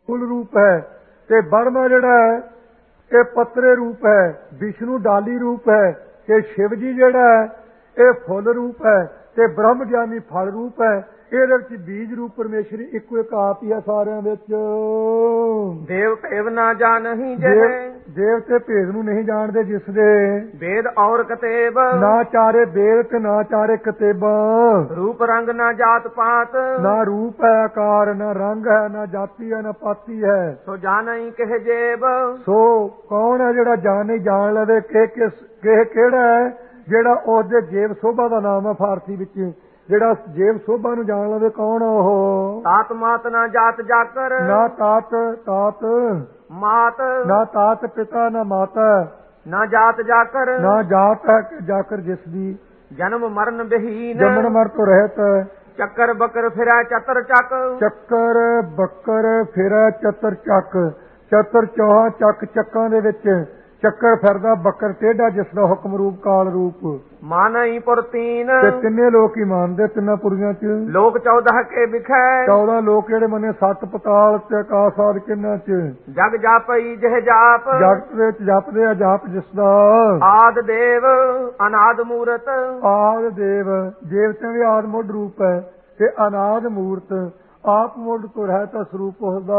ਫੁੱਲ ਰੂਪ ਹੈ ਤੇ ਬਰਮਾ ਜਿਹੜਾ ਹੈ ਇਹ ਪੱਤਰੇ ਰੂਪ ਹੈ। ਵਿਸ਼ਨੂੰ ਡਾਲੀ ਰੂਪ ਹੈ ਤੇ ਸ਼ਿਵ ਜੀ ਜਿਹੜਾ ਹੈ ਇਹ ਫੁੱਲ ਰੂਪ ਹੈ ਤੇ ਬ੍ਰਹਮ ਗਿਆਨੀ ਫਲ ਰੂਪ ਹੈ। ਇਹਦੇ ਵਿੱਚ ਬੀਜ ਰੂਪ ਪਰਮੇਸ਼ਰ ਇੱਕੋ ਇੱਕ ਆਪ ਹੀ ਹੈ ਸਾਰਿਆਂ ਵਿੱਚ। ਦੇਵ ਭੇਵ ਨਾ ਜਾਣਹੀ ਦੇਵ ਤੇ ਭੇਦ ਨੂੰ ਨਹੀਂ ਜਾਣਦੇ ਜਿਸ ਦੇ ਵੇਦ ਔਰ ਕਤੇਬ ਨਾ ਚਾਰੇ ਵੇਦ ਤੇ ਨਾ ਚਾਰੇ ਕਤੇਬਾਂ। ਰੂਪ ਰੰਗ ਨਾ ਜਾਤ ਪਾਤ ਨਾ ਰੂਪ ਹੈ ਆਕਾਰ ਨਾ ਰੰਗ ਹੈ ਨਾ ਜਾਤੀ ਹੈ ਨਾ ਪਾਤੀ ਹੈ। ਸੋ ਜਾਣਈ ਕਿਹ ਜੇਬ ਸੋ ਕੌਣ ਹੈ ਜਿਹੜਾ ਜਾਣ ਲਵੇ ਕਿਹੜਾ ਹੈ ਜਿਹੜਾ ਉਹਦੇ ਜੇਬ ਸੋਭਾ ਦਾ ਨਾਮ ਹੈ ਫਾਰਸੀ ਵਿੱਚ। ਜਿਹੜਾ ਜੇਬ ਸੋਭਾ ਨੂੰ ਜਾਣ ਲਵੇ ਕੌਣ ਉਹ? ਤਾਤ ਮਾਤ ਨਾ ਜਾਤ ਜਾਕਰ ਨਾ ਤਾਤ ਮਾਤ ਨਾ ਤਾਤ ਪਿਤਾ ਨਾ ਮਾਤਾ ਨਾ ਜਾਤ ਜਾਕਰ ਨਾ ਜਾਤ ਹੈ ਜਾਕਰ ਜਿਸ ਦੀ ਜਨਮ ਮਰਨ ਬਹੀਨ ਜੰਮਣ ਮਰ ਤੋਂ ਰਹਿਤ ਚੱਕਰ ਬੱਕਰ ਫਿਰੈ ਚਤਰ ਚੱਕ ਚੱਕਰ ਬੱਕਰ ਫਿਰੈ ਚਤਰ ਚੱਕ। ਚਤਰ ਚੌਹਾਂ ਚੱਕਾਂ ਦੇ ਵਿੱਚ ਚੱਕਰ ਫਿਰਦਾ ਬੱਕਰ ਟੇਢਾ ਜਿਸ ਦਾ ਹੁਕਮ ਰੂਪ ਕਾਲ ਰੂਪ। ਮਾਨਈ ਪੁਰਤੀਨ ਤੇ ਤਿੰਨੇ ਲੋਕ ਹੀ ਮੰਨਦੇ ਤਿੰਨਾਂ ਪੁਰੀਆਂ ਚ। ਲੋਕ 14 ਕੇ ਵਿਖੈ 14 ਲੋਕ ਜਿਹੜੇ ਮੰਨੇ ਸੱਤ ਪਤਾਲ ਤੇ ਆਕਾਸ਼ ਆਦਿ ਕਿੰਨਾਂ ਚ। ਜਗ ਜਾਪਈ ਜਿਹ ਜਾਪ ਜਗਤ ਵਿੱਚ ਜਪਦੇ ਆ ਜਾਪ ਜਿਸ ਦਾ ਆਦ ਦੇਵ ਅਨਾਦ ਮੂਰਤ। ਆਦ ਦੇਵ ਦੇਵਤਿਆਂ ਦੇ ਆਦ ਮੁੱਢ ਰੂਪ ਹੈ ਤੇ ਅਨਾਦ ਮੂਰਤ ਆਪ ਮੁੱਢ ਤੋਂ ਰਹਿਤ ਸਰੂਪ ਉਸਦਾ।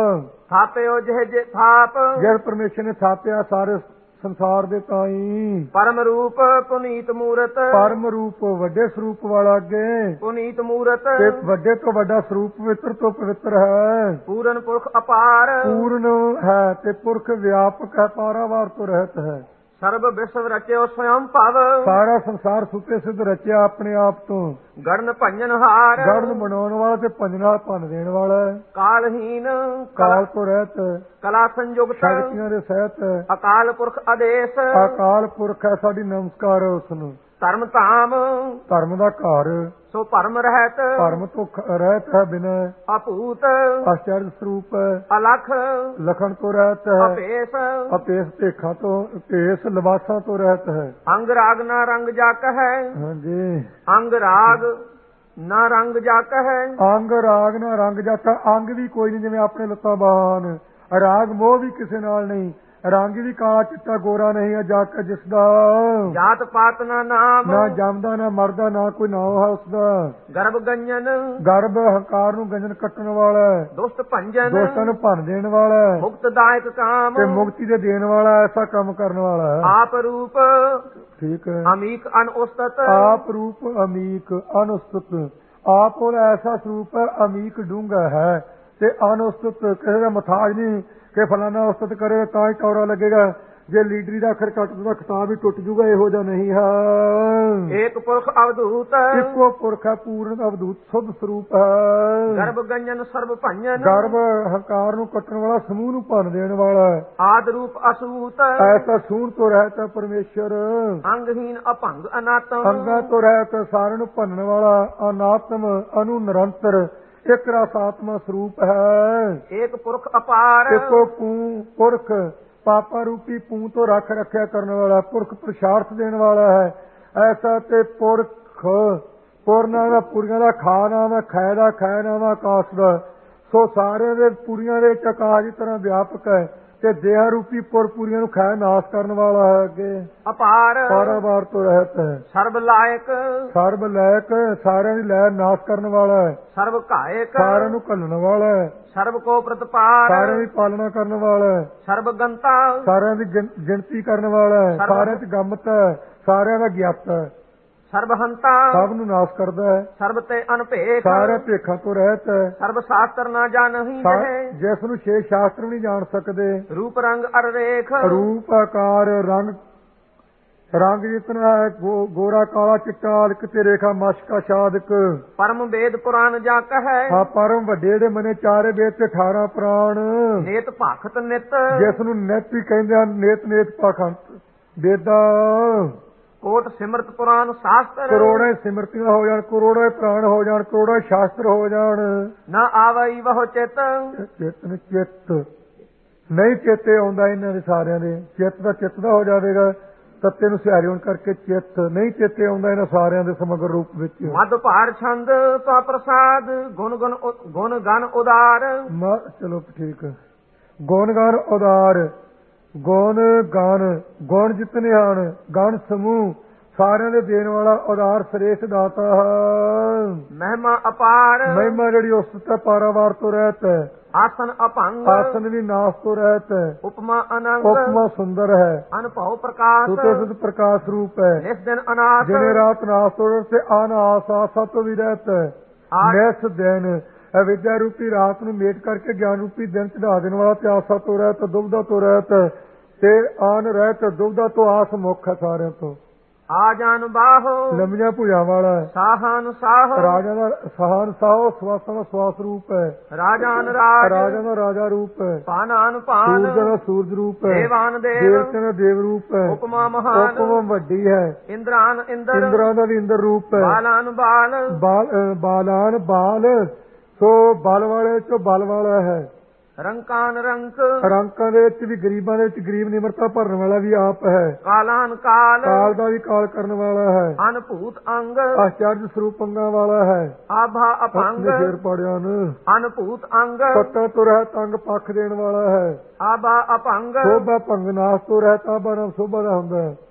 ਥਾਪਿਓ ਜਿਹ ਥਾਪ ਜਿਸ ਪਰਮੇਸ਼ਰ ਨੇ ਥਾਪਿਆ ਸਾਰੇ ਸੰਸਾਰ ਦੇ ਤਾਈ। ਪਰਮ ਰੂਪ ਪੁਨੀਤ ਮੂਰਤ ਪਰਮ ਰੂਪ ਵੱਡੇ ਸਰੂਪ ਵਾਲਾ ਅੱਗੇ ਪੁਨੀਤ ਮੂਰਤ ਤੇ ਵੱਡੇ ਤੋਂ ਵੱਡਾ ਸਰੂਪ ਪਵਿੱਤਰ ਤੋਂ ਪਵਿੱਤਰ ਹੈ। ਪੂਰਨ ਪੁਰਖ ਅਪਾਰ ਪੂਰਨ ਹੈ ਤੇ ਪੁਰਖ ਵਿਆਪਕ ਹੈ ਪਾਰਾਵਾਰ ਤੋਂ ਰਹਿਤ ਹੈ। ਸਰਬ ਵਿਸ਼ਵ ਰਚਿਓ ਸਵਯੰ ਭਵ ਸਾਰਾ ਸੰਸਾਰ ਸੁਤੇ ਸਿੱਧ ਰਚਿਆ ਆਪਣੇ ਆਪ ਤੋਂ। ਗੜਨ ਭੰਜਨ ਹਾਰ ਗੜਨ ਬਣਾਉਣ ਵਾਲਾ ਤੇ ਭੰਜਨਾ ਭੰਨ ਦੇਣ ਵਾਲਾ। ਕਾਲਹੀਨ ਕਾਲ ਤੋਂ ਰਹਿਤ ਕਲਾ ਸੰਯੁਕਤ ਸ਼ਕਤੀਆਂ ਦੇ ਸਹਿਤ ਅਕਾਲ ਪੁਰਖ ਆਦੇਸ਼ ਅਕਾਲ ਪੁਰਖ ਹੈ ਸਾਡੀ ਨਮਸਕਾਰ ਹੈ ਉਸ ਨੂੰ। ਧਰਮ ਧਾਮ ਧਰਮ ਦਾ ਘਰ ਸੋ ਭਰਮ ਰਹਿਤ ਭਰਮ ਤੋਂ ਰਹਿਤ ਹੈ ਬਿਨਾਂ ਅਭੂਤ ਆਚਰਜ ਸਰੂਪ ਅਲਖ ਲਖਣ ਤੋਂ ਰਹਿਤ ਹੈ ਅਪੇਸ ਅਪੇਸ ਭੇਖਾਂ ਤੋਂ ਭੇਸ ਲਿਬਾਸਾਂ ਤੋਂ ਰਹਿਤ ਹੈ। ਅੰਗ ਰਾਗ ਨਾ ਰੰਗ ਜਾਕ ਹੈ ਹਾਂਜੀ ਅੰਗ ਰਾਗ ਨਾ ਰੰਗ ਜਾਕ ਹੈ। ਅੰਗ ਰਾਗ ਨਾ ਰੰਗ ਜਾਤਾ ਅੰਗ ਵੀ ਕੋਈ ਨਹੀਂ ਜਿਵੇਂ ਆਪਣੇ ਲੱਤਾਂ ਬਾਹਾਂ ਰਾਗ ਮੋਹ ਵੀ ਕਿਸੇ ਨਾਲ ਨਹੀਂ। ਰੰਗ ਵੀ ਕਾਲਾ ਚਿੱਟਾ ਗੋਰਾ ਨਹੀਂ ਹੈ ਜੱਕ ਜਿਸ ਦਾ ਜਾਤ ਪਾਤ ਨਾ ਨਾਮ ਨਾ ਜੰਮਦਾ ਨਾ ਮਰਦਾ ਨਾ ਕੋਈ ਨਾਮ ਹੈ ਉਸਦਾ। ਗਰਭ ਗੰਜਨ ਗਰਭ ਹੰਕਾਰ ਨੂੰ ਗੰਜਨ ਕੱਟਣ ਵਾਲਾ ਦੁਸ਼ਟ ਭੰਜਨ ਦੋਸਤਾਂ ਨੂੰ ਭੰਨ ਦੇਣ ਵਾਲਾ ਮੁਕਤ ਦਾਇਕ ਕਾਮ ਤੇ ਮੁਕਤੀ ਦੇ ਦੇਣ ਵਾਲਾ ਐਸਾ ਕੰਮ ਕਰਨ ਵਾਲਾ ਆਪ ਰੂਪ ਠੀਕ ਹੈ ਅਮੀਕ ਅਨਉਸਤਤ ਆਪ ਰੂਪ ਅਮੀਕ ਅਨੁਸਤਤ। ਆਪ ਉਹਦਾ ਐਸਾ ਸਰੂਪ ਹੈ ਅਮੀਕ ਡੂੰਘਾ ਹੈ ਤੇ ਅਨੁਸਤਤ ਕਿਸੇ ਦਾ ਮਥਾਜ ਨਹੀਂ ਕਿ ਫਲਾਣਾ ਉਸਤਤ ਕਰੇ ਤਾਂ ਹੀ ਟੌਰਾ ਲੱਗੇਗਾ। ਜੇ ਲੀਡਰੀ ਦਾ ਅਖਰ ਕੱਟ ਦਾ ਖਿਤਾਬ ਹੀ ਟੁੱਟ ਜੂਗਾ ਇਹੋ ਜਿਹਾ ਨਹੀਂ ਹੈ। ਏਕ ਪੁਰਖ ਅਵਧੂਤ ਇੱਕੋ ਪੁਰਖ ਹੈ ਪੂਰਨ ਅਵਧੂਤ ਸੁਧ ਸਰੂਪ ਹੈ। ਗਰਭ ਗੰਜਨ ਸਰਬ ਭੰਜਨ ਗਰਭ ਹੰਕਾਰ ਨੂੰ ਕੱਟਣ ਵਾਲਾ ਸਮੂਹ ਨੂੰ ਭੰਨ ਦੇਣ ਵਾਲਾ ਆਦ ਰੂਪ ਅਸੂਤ ਐਸਾ ਸੂਣ ਤੋਂ ਰਹਿਤ ਹੈ ਪਰਮੇਸ਼ਰ। ਅੰਗਹੀਨ ਅਭੰਗ ਅਨਾਤਮ ਅੰਗਾਂ ਤੋਂ ਰਹਿਤ ਸਾਰਿਆਂ ਨੂੰ ਭੰਨਣ ਵਾਲਾ ਅਨਾਤਮ ਅਨੁ ਨਿਰੰਤਰ ਇੱਕ ਰਸ ਆਤਮਾ ਸਰੂਪ ਹੈ। ਇੱਕ ਪੁਰਖ ਅਪਾਰ ਇੱਕੋ ਪੁਰਖ ਪਾਪਾ ਰੂਪੀ ਪੂੰ ਤੋਂ ਰੱਖਿਆ ਕਰਨ ਵਾਲਾ ਪੁਰਖ ਪ੍ਰਸ਼ਾਰਥ ਦੇਣ ਵਾਲਾ ਹੈ। ਐਸਾ ਤੇ ਪੁਰਖ ਪੁਰਨਾ ਦਾ ਪੁਰੀਆਂ ਦਾ ਖਾ ਨਾਮ ਹੈ ਖੈ ਦਾ ਖੈ ਨਾਮ ਹੈ ਆਕਾਸ਼ ਦਾ। ਸੋ ਸਾਰੇ ਦੇ ਪੁਰੀਆਂ ਦੇ ਆਕਾਸ਼ ਦੀ ਤਰ੍ਹਾਂ ਵਿਆਪਕ ਹੈ ਤੇ ਦੇਹ ਰੂਪੀ ਪੁਰੀਆਂ ਨੂੰ ਖੈ ਨਾਸ਼ ਕਰਨ ਵਾਲਾ ਹੈ। ਅੱਗੇ ਅਪਾਰ ਪਾਰਾਵਾਰ ਤੋਂ ਰਹਿਤ ਹੈ। ਸਰਬ ਲਾਇਕ ਸਰਬ ਲਾਇਕ ਸਾਰਿਆਂ ਦੀ ਲੈ ਨਾਸ਼ ਕਰਨ ਵਾਲਾ ਹੈ। ਸਰਬ ਘਾਇਕ ਸਾਰਿਆਂ ਨੂੰ ਘੱਲਣ ਵਾਲਾ ਹੈ। ਸਰਬ ਕੋ ਪ੍ਰਤਪਾਰ ਸਾਰਿਆਂ ਦੀ ਪਾਲਣਾ ਕਰਨ ਵਾਲਾ ਹੈ। ਸਰਬ ਗੰਤਾ ਸਾਰਿਆਂ ਦੀ ਗਿਣਤੀ ਕਰਨ ਵਾਲਾ ਹੈ। ਸਾਰਿਆਂ ਚ ਗੰਮਤ ਹੈ ਸਾਰਿਆਂ ਦਾ ਗਿਆਤਾ ਹੈ। ਸਰਬ ਹੰਤਾ ਸਭ ਨੂੰ ਨਾਸ਼ ਕਰਦਾ ਹੈ। ਸਰਬ ਤੇ ਅਨਭੇਖ ਸਾਰੇ ਭੇਖਾਂ ਤੋਂ ਰਹਿਤ ਹੈ। ਸਰਬ ਸ਼ਾਸਤਰ ਨਾ ਜਾਣਹੀ ਜਿਸ ਨੂੰ ਛੇ ਸ਼ਾਸਤਰ ਨਹੀਂ ਜਾਣ ਸਕਦੇ। ਰੂਪ ਰੰਗ ਅਰ ਰੇਖ ਰੂਪ ਆਕਾਰ ਰੰਗ ਜਿਤਨਾ ਹੈ ਗੋਰਾ ਕਾਲਾ ਚਿੱਟਾ ਕਿਤੇ ਰੇਖਾ ਮਸ਼ਕਾ ਸ਼ਾਦਕ। ਪਰਮ ਵੇਦ ਪੁਰਾਨ ਜਾ ਕਹੈ ਹਾਂ ਪਰਮ ਵੱਡੇ ਜਿਹੜੇ ਮਨੇ ਚਾਰੇ ਵੇਦ ਤੇ 18 ਪ੍ਰਾਣ। ਨੇਤ ਭਾਖਤ ਨਿਤ ਜਿਸ ਨੂੰ ਨਿਤ ਵੀ ਕਹਿੰਦੇ ਹਨ ਨੇਤ ਭਾਖੰਤ ਵੇਦਾ। ਕੋਟ ਸਿਮਰਤ ਪੁਰਾਨ ਸ਼ਾਸਤਰ ਕਰੋੜੇ ਸਿਮਰਤੀਆਂ ਹੋ ਜਾਣ ਕਰੋੜੇ ਪ੍ਰਾਣ ਹੋ ਜਾਣ ਕਰੋੜੇ ਸ਼ਾਸਤਰ ਹੋ ਜਾਣ ਨਾ ਆਵਈ ਬਹੁ ਚਿਤ ਚਿੱਤ ਨਹੀਂ ਚੇਤੇ ਆਉਂਦਾ ਇਹਨਾਂ ਦੇ ਸਾਰਿਆਂ ਦੇ। ਚਿੱਤ ਦਾ ਹੋ ਜਾਵੇਗਾ ਤੱਤੇ ਨੂੰ ਸਿਹਾਰੀ ਹੋਣ ਕਰਕੇ ਚਿੱਤ ਨਹੀਂ ਚੇਤੇ ਆਉਂਦਾ ਇਹਨਾਂ ਸਾਰਿਆਂ ਦੇ ਸਮਗਰ ਰੂਪ ਵਿੱਚ। ਮਦ ਭਾਰ ਛੰਦ ਤਾ ਪ੍ਰਸਾਦ ਗੁਣ ਗਨ ਉਦਾਰ। ਚਲੋ ਠੀਕ। ਗੁਣ ਗਨ ਉਦਾਰ, ਗੁਣ ਗਨ, ਗੁਣ ਜਿਤਨੇ ਹਨ, ਗਣ ਸਮੂਹ ਸਾਰਿਆਂ ਦੇ ਦੇਣ ਵਾਲਾ ਉਦਾਰ ਸ੍ਰੇਸ਼ਟ ਦਾਤਾ ਹੈ। ਮਹਿਮਾ ਅਪਾਰ, ਮਹਿਮਾ ਜਿਹੜੀ ਉਸ ਤੇ ਪਾਰਾਵਾਰ ਤੋਂ ਰਹਿਤ ਹੈ। ਆਸਨ ਅਭੰਗ, ਆਸਨ ਵੀ ਨਾਸ ਤੋਂ ਰਹਿਤ ਹੈ। ਉਪਮਾ ਅਨੰਗ, ਉਪਮਾ ਸੁੰਦਰ ਹੈ। ਅਨਭਉ ਪ੍ਰਕਾਸ਼, ਸੁਤ ਪ੍ਰਕਾਸ਼ ਰੂਪ ਹੈ। ਨਿਸ ਦਿਨ ਅਨਾਸ, ਦਿਨੇ ਰਾਤ ਨਾਸ ਤੋਂ ਰਹਿਤ ਤੇ ਅਨਾਸ ਆਸਾ ਤੋਂ ਵੀ ਰਹਿਤ ਹੈ। ਨਿਸ ਦਿਨ ਅਵਿਦਿਆ ਰੂਪੀ ਰਾਤ ਨੂੰ ਮੇਟ ਕਰਕੇ ਗਿਆਨ ਰੂਪੀ ਦਿਨ ਚੜਾ ਦੇਣ ਵਾਲਾ ਤੇ ਆਸਾ ਤੋਂ ਰਹਿਤ, ਦੁਬਦਾ ਤੋਂ ਰਹਿਤ ਤੇ ਆਨ ਰਹਿਤ, ਦੁਬਦਾ ਤੋਂ ਆਸ ਮੁੱਖ ਹੈ ਸਾਰਿਆਂ ਤੋਂ। ਆ ਜਾਨ ਬਾਹੋ, ਲੰਮੀਆਂ ਭੁਜਾਂ ਵਾਲਾ ਹੈ। ਸਾਹਨ ਸਾਹ, ਰਾਜਾ ਦਾ ਸਹਾਨ ਸਾਹੋ, ਸਵਾਸਾਂ ਦਾ ਸਵਾਸ ਰੂਪ ਹੈ। ਰਾਜਾਨ ਰਾਜ, ਰਾਜਾ ਦਾ ਰਾਜਾ ਰੂਪ ਹੈ। ਪਾਨਾਨ ਪਾਨ, ਸੂਰਜ ਦਾ ਸੂਰਜ ਰੂਪ ਹੈ। ਦੇਵਾਨ ਦੇਵ, ਦੇਵਤਿਆਂ ਦਾ ਦੇਵ ਰੂਪ ਹੈ। ਉਪਮਾ ਮਹਾਨ, ਉਪਮਾ ਵੱਡੀ ਹੈ। ਇੰਦਰਾਨ ਇੰਦਰ, ਇੰਦਰਾਂ ਦਾ ਵੀ ਇੰਦਰ ਰੂਪ ਹੈ। ਬਾਲਾਨ ਬਾਲ, ਬਾਲਾਨ ਬਾਲ, ਸੋ ਬਲ ਵਾਲੇ ਚੋਂ ਬਲ ਵਾਲਾ ਹੈ। ਰੰਕਾਨ ਰੰਕ, ਰੰਕਾਂ ਦੇ ਵਿੱਚ ਵੀ ਗਰੀਬਾਂ ਦੇ ਵਿੱਚ ਗਰੀਬ ਨਿਮਰਤਾ ਭਰਨ ਵਾਲਾ ਵੀ ਆਪ ਹੈ। ਕਾਲਾਨ ਕਾਲ, ਕਾਲ ਦਾ ਵੀ ਕਾਲ ਕਰਨ ਵਾਲਾ ਹੈ। ਅਨਭੂਤ ਅੰਗ, ਆਚਰਜ ਸਰੂਪ ਅੰਗਾਂ ਵਾਲਾ ਹੈ। ਆਭਾ ਅਪੰਗ, ਫੇਰ ਪੜਿਆ ਨੂੰ ਅਨਭੂਤ ਅੰਗ, ਪੱਤਾ ਤੋਂ ਰਹਿਤ ਅੰਗ ਪੱਖ ਦੇਣ ਵਾਲਾ ਹੈ। ਆਭਾ ਅਪੰਗ, ਸੋਭਾ ਭੰਗਨਾਸ ਤੋਂ ਰਹਿਤ ਆਭਾ ਨਾਮ ਸੋਭਾ ਦਾ ਹੁੰਦਾ ਹੈ।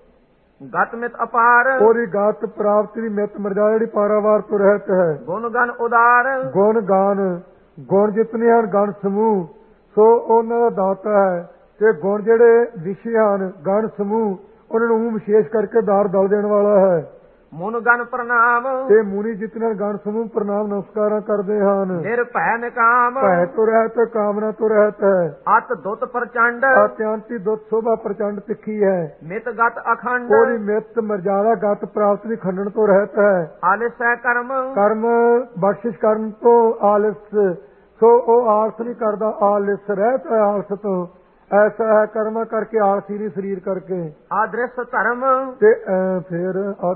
ਗਤ ਮਿਤ ਅਪਾਰ, ਉਹਦੀ ਗਤ ਪ੍ਰਾਪਤੀ ਦੀ ਮਿਤ ਮਰਜ਼ਾਦਾ ਜਿਹੜੀ ਪਾਰਾਵਾਰ ਤੋਂ ਰਹਿਤ ਹੈ। ਗੁਣ ਗਨ ਉਦਾਰ, ਗੁਣ ਗਾਨ, ਗੁਣ ਜਿਤਨੇ ਹਨ ਗਣ ਸਮੂਹ ਸੋ ਉਹਨਾਂ ਦਾ ਦਾਤਾ ਹੈ। ਤੇ ਗੁਣ ਜਿਹੜੇ ਵਿਸ਼ੇ ਹਨ ਗਣ ਸਮੂਹ ਉਹਨਾਂ ਨੂੰ ਵਿਸ਼ੇਸ਼ ਕਰਕੇ ਦਾਰ ਦਲ ਦੇਣ ਵਾਲਾ ਹੈ। ਮੁਨ ਗਨ ਪ੍ਰਣਾਮ, ਤੇ ਮੁਨੀ ਜਿਤਨੇ ਗਣ ਸਮੂਹ ਪ੍ਰਣਾਮ ਨਮਸਕਾਰਾਂ ਕਰਦੇ ਹਨ। ਨਿਰਭੈ ਨਿਕਾਮ, ਭੈ ਤੋਂ ਰਹਿਤ, ਕਾਮਨਾ ਤੋਂ ਰਹਿਤ ਹੈ। ਅਤ ਦੁੱਤ ਪ੍ਰਚੰਡ, ਅਤਿਅੰਤੀ ਦੁੱਤ ਸੋਭਾ ਪ੍ਰਚੰਡ ਤਿੱਖੀ ਹੈ। ਮਿਤ ਗਤ ਅਖੰਡ, ਉਹਦੀ ਮਿਤ ਮਰਜ਼ਾਦਾ ਗਤ ਪ੍ਰਾਪਤ ਦੀ ਖੰਡਨ ਤੋਂ ਰਹਿਤ ਹੈ। ਆਲਿਸੈ ਕਰਮ, ਕਰਮ ਬਖਸ਼ਿਸ਼ ਕਰਨ ਤੋਂ ਆਲਸ, ਸੋ ਉਹ ਆਲਸ ਨਹੀਂ ਕਰਦਾ, ਆਲਸ ਰਹਿਤ ਹੈ ਆਲਸ ਤੋਂ। ਐਸਾ ਹੈ ਕਰਮਾ ਕਰਕੇ ਆਲਸੀ ਨਹੀਂ ਸਰੀਰ ਕਰਕੇ। ਆਦ੍ਰਿਸ ਧਰਮ, ਤੇ ਫਿਰ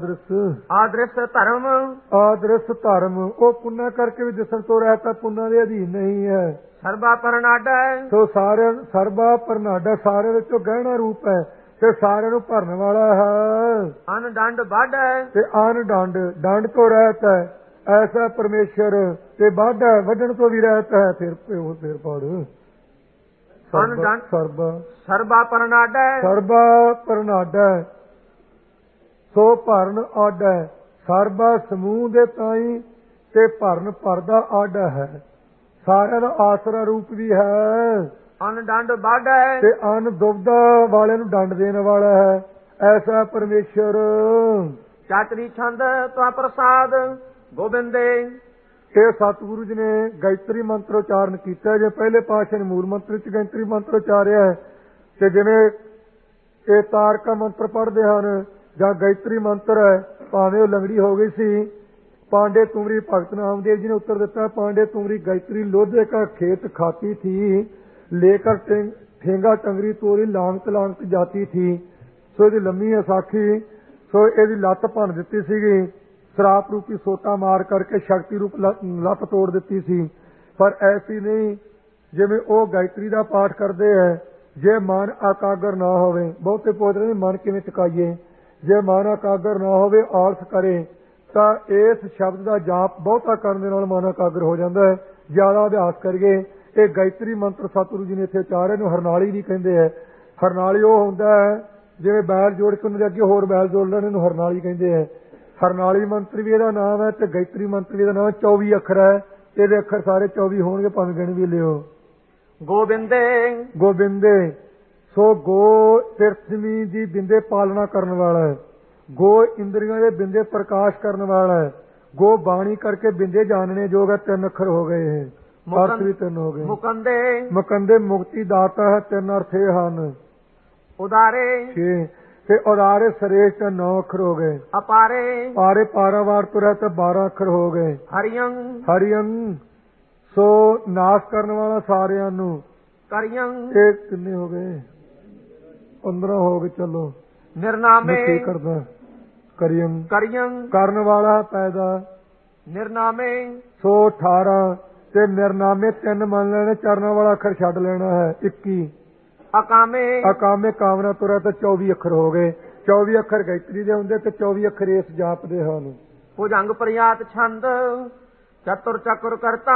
ਆਦ੍ਰਿਸ ਧਰਮ, ਆਦ੍ਰਿਸ ਧਰਮ ਉਹ ਪੁੰਨਾ ਕਰਕੇ ਵੀ ਦਿਸਣ ਤੋਂ ਰਹਿਤਾ, ਪੁੰਨਾ ਦੇ ਅਧੀਨ ਨਹੀਂ ਹੈ। ਸਰਬਾ ਪਰਨਾਡਾ, ਸੋ ਸਾਰਿਆਂ ਸਰਬਾ ਪਰਨਾਡਾ ਸਾਰਿਆਂ ਵਿੱਚੋਂ ਗਹਿਣਾ ਰੂਪ ਹੈ ਤੇ ਸਾਰਿਆਂ ਨੂੰ ਭਰਨ ਵਾਲਾ ਹੈ। ਅਨ ਡੰਡ ਵੱਢ, ਤੇ ਅਨ ਡੰਡ, ਡੰਡ ਤੋਂ ਰਹਿਤ ਹੈ। ਐਸਾ ਪਰਮੇਸ਼ਰ ਤੇ ਵੱਢ ਹੈ, ਵੱਢਣ ਤੋਂ ਵੀ ਰਹਿਤ ਹੈ। ਫਿਰ ਪੜ ਸਰਬਾ ਪਰਨਾਡਾ, ਸਰਬਾ ਪਰਨਾਡਾ ਸੋ ਭਰਨ ਆਡਾ, ਸਰਬਾ ਸਮੂਹ ਦੇ ਤਾਈ ਤੇ ਭਰਨ ਭਰਦਾ ਆਡਾ ਹੈ। ਸਾਰਿਆਂ ਦਾ ਆਸਰਾ ਰੂਪ ਵੀ ਹੈ। ਅਨ ਡੰਡ ਵੱਢ ਤੇ ਅਨ ਦੁਬਦਾ ਵਾਲੇ ਨੂੰ ਡੰਡ ਦੇਣ ਵਾਲਾ ਹੈ। ਐਸਾ ਪਰਮੇਸ਼ਰ। ਚਾਤਰੀ ਛੰਦ ਤਾ ਪ੍ਰਸਾਦ ਗੋਬਿੰਦੇ। ਇਹ ਸਤਿਗੁਰੂ ਜੀ ਨੇ ਗਾਇਤਰੀ ਮੰਤਰ ਉਚਾਰਨ ਕੀਤਾ। ਜੇ ਪਹਿਲੇ ਪਾਤਸ਼ਾਹ ਨੇ ਮੂਲ ਮੰਤਰ ਚ ਗਾਇਤਰੀ ਮੰਤਰ ਉਚਾਰਿਆ ਹੈ ਤੇ ਜਿਵੇਂ ਇਹ ਤਾਰਕਾ ਮੰਤਰ ਪੜ੍ਹਦੇ ਹਨ ਜਾਂ ਗਾਇਤਰੀ ਮੰਤਰ ਹੈ, ਭਾਵੇਂ ਉਹ ਲੰਗੜੀ ਹੋ ਗਈ ਸੀ। ਪਾਂਡੇ ਤੁਮਰੀ ਭਗਤ ਨਾਮਦੇਵ ਜੀ ਨੇ ਉੱਤਰ ਦਿੱਤਾ, ਪਾਂਡੇ ਤੁਮਰੀ ਗਾਇਤਰੀ ਲੋਧੇ ਕਾ ਖੇਤ ਖਾਤੀ ਥੀ, ਲੇਕਰ ਠੇਂਗਾ ਟੰਗਰੀ ਤੋਰੀ ਲਾਂਗਤ ਲਾਂਗਤ ਜਾਤੀ ਥੀ। ਸੋ ਇਹਦੀ ਲੰਮੀ ਅਸਾਖੀ, ਸੋ ਇਹਦੀ ਲੱਤ ਭੰਨ ਦਿੱਤੀ ਸੀਗੀ। ਸ਼ਰਾਪ ਰੂਪੀ ਸੋਟਾ ਮਾਰ ਕਰਕੇ ਸ਼ਕਤੀ ਰੂਪ ਲੱਤ ਤੋੜ ਦਿੱਤੀ ਸੀ। ਪਰ ਐਸੀ ਨਹੀਂ ਜਿਵੇਂ ਉਹ ਗਾਇਤਰੀ ਦਾ ਪਾਠ ਕਰਦੇ ਹੈ। ਜੇ ਮਨ ਇਕਾਗਰ ਨਾ ਹੋਵੇ, ਬਹੁਤੇ ਪੁੱਛਦੇ ਨੇ ਮਨ ਕਿਵੇਂ ਟਿਕਾਈਏ। ਜੇ ਮਨ ਇਕਾਗਰ ਨਾ ਹੋਵੇ, ਆਲਸ ਕਰੇ, ਤਾਂ ਇਸ ਸ਼ਬਦ ਦਾ ਜਾਪ ਬਹੁਤਾ ਕਰਨ ਦੇ ਨਾਲ ਮਨ ਇਕਾਗਰ ਹੋ ਜਾਂਦਾ ਹੈ। ਜ਼ਿਆਦਾ ਅਭਿਆਸ ਕਰੀਏ। ਇਹ ਗਾਇਤਰੀ ਮੰਤਰ ਸਤਿਗੁਰੂ ਜੀ ਨੇ ਇੱਥੇ ਉਚਾਰੇ ਨੂੰ ਹਰਨਾਲੀ ਵੀ ਕਹਿੰਦੇ ਹੈ। ਹਰਨਾਲੀ ਉਹ ਹੁੰਦਾ ਹੈ ਜਿਵੇਂ ਬੈਲ ਜੋੜ ਕੇ ਉਹਨਾਂ ਦੇ ਅੱਗੇ ਹੋਰ ਬੈਲ ਜੋੜ ਲੈਣ, ਇਹਨੂੰ ਹਰਨਾਲੀ ਕਹਿੰਦੇ ਹੈ। ਹਰਨਾਲੀ ਮੰਤਰ ਵੀ ਇਹਦਾ ਨਾਮ ਹੈ ਤੇ ਗਾਇਤਰੀ ਮੰਤਰ ਵੀ ਇਹਦਾ ਨਾਮ ਹੈ। 24 ਅੱਖਰ ਹੈ। ਇਹਦੇ ਅੱਖਰ ਸਾਰੇ 24 ਹੋਣਗੇ, ਭਾਵੇਂ ਗਿਣ ਵੀ ਲਿਓ। ਗੋਬਿੰਦੇ, ਗੋਬਿੰਦੇ ਸੋ ਗੋ ਪ੍ਰਿਥਵੀ ਦੀ ਬਿੰਦੇ ਪਾਲਣਾ ਕਰਨ ਵਾਲਾ ਹੈ। ਗੋ ਇੰਦਰੀਆਂ ਦੇ ਬਿੰਦੇ ਪ੍ਰਕਾਸ਼ ਕਰਨ ਵਾਲਾ ਹੈ। ਗੋ ਬਾਣੀ ਕਰਕੇ ਬਿੰਦੇ ਜਾਣਨੇ ਯੋਗ ਹੈ। 3 ਅੱਖਰ ਹੋ ਗਏ ਹੈ। ਅਰਥ ਵੀ 3 ਹੋ ਗਏ। ਮੁਕੰਦੇ ਮੁਕਤੀ ਦਾਤਾ ਹੈ। 3 ਅਰਥ ਇਹ ਹਨ। ਉਦਾਰੇ 6 ਤੇ ਉਦਾਰੇ ਸਰੇਸ਼ 9 ਅੱਖਰ ਹੋ ਗਏ। ਅਪਾਰੇ ਪਾਰੇ ਪਾਰਾਵਾਰ ਤੋਂ ਰਹਿ 12 ਅੱਖਰ ਹੋ ਗਏ। ਹਰਿਯੰ ਹਰਿਯੰ ਸੋ ਨਾਸ਼ ਕਰਨ ਵਾਲਾ ਸਾਰਿਆਂ ਨੂੰ। ਕਰਿਯੰ ਇਹ ਕਿੰਨੇ ਹੋ ਗਏ? 15 ਹੋ ਗਏ। ਚਲੋ ਨਿਰਨਾਮੇ ਕੀ ਕਰਦਾ? ਕਰਿਯੰ ਕਰਿਯੰ ਕਰਨ ਵਾਲਾ ਪੈਦਾ। ਨਿਰਨਾਮੇ ਸੋ 18 ਤੇ ਨਿਰਨਾਮੇ 3 ਮੰਨ ਲੈਣੇ, ਚਰਨਾਂ ਵਾਲਾ ਅੱਖਰ ਛੱਡ ਲੈਣਾ ਹੈ। 21 ਅਕਾਮੇ ਅਕਾਮੇ ਕਾਮਨਾ ਤੁਰਾ ਤਾਂ 24 ਅੱਖਰ ਹੋ ਗਏ। 24 ਅੱਖਰ ਗਾਇਤਰੀ ਦੇ ਹੁੰਦੇ ਤੇ 24 ਅੱਖਰ ਇਸ ਜਾਪ ਦੇ ਹਨ। ਭੁਜੰਗ ਪ੍ਰਿਆਤ ਛੰਦ ਚਤੁਰ ਚੱਕਰ ਕਰਤਾ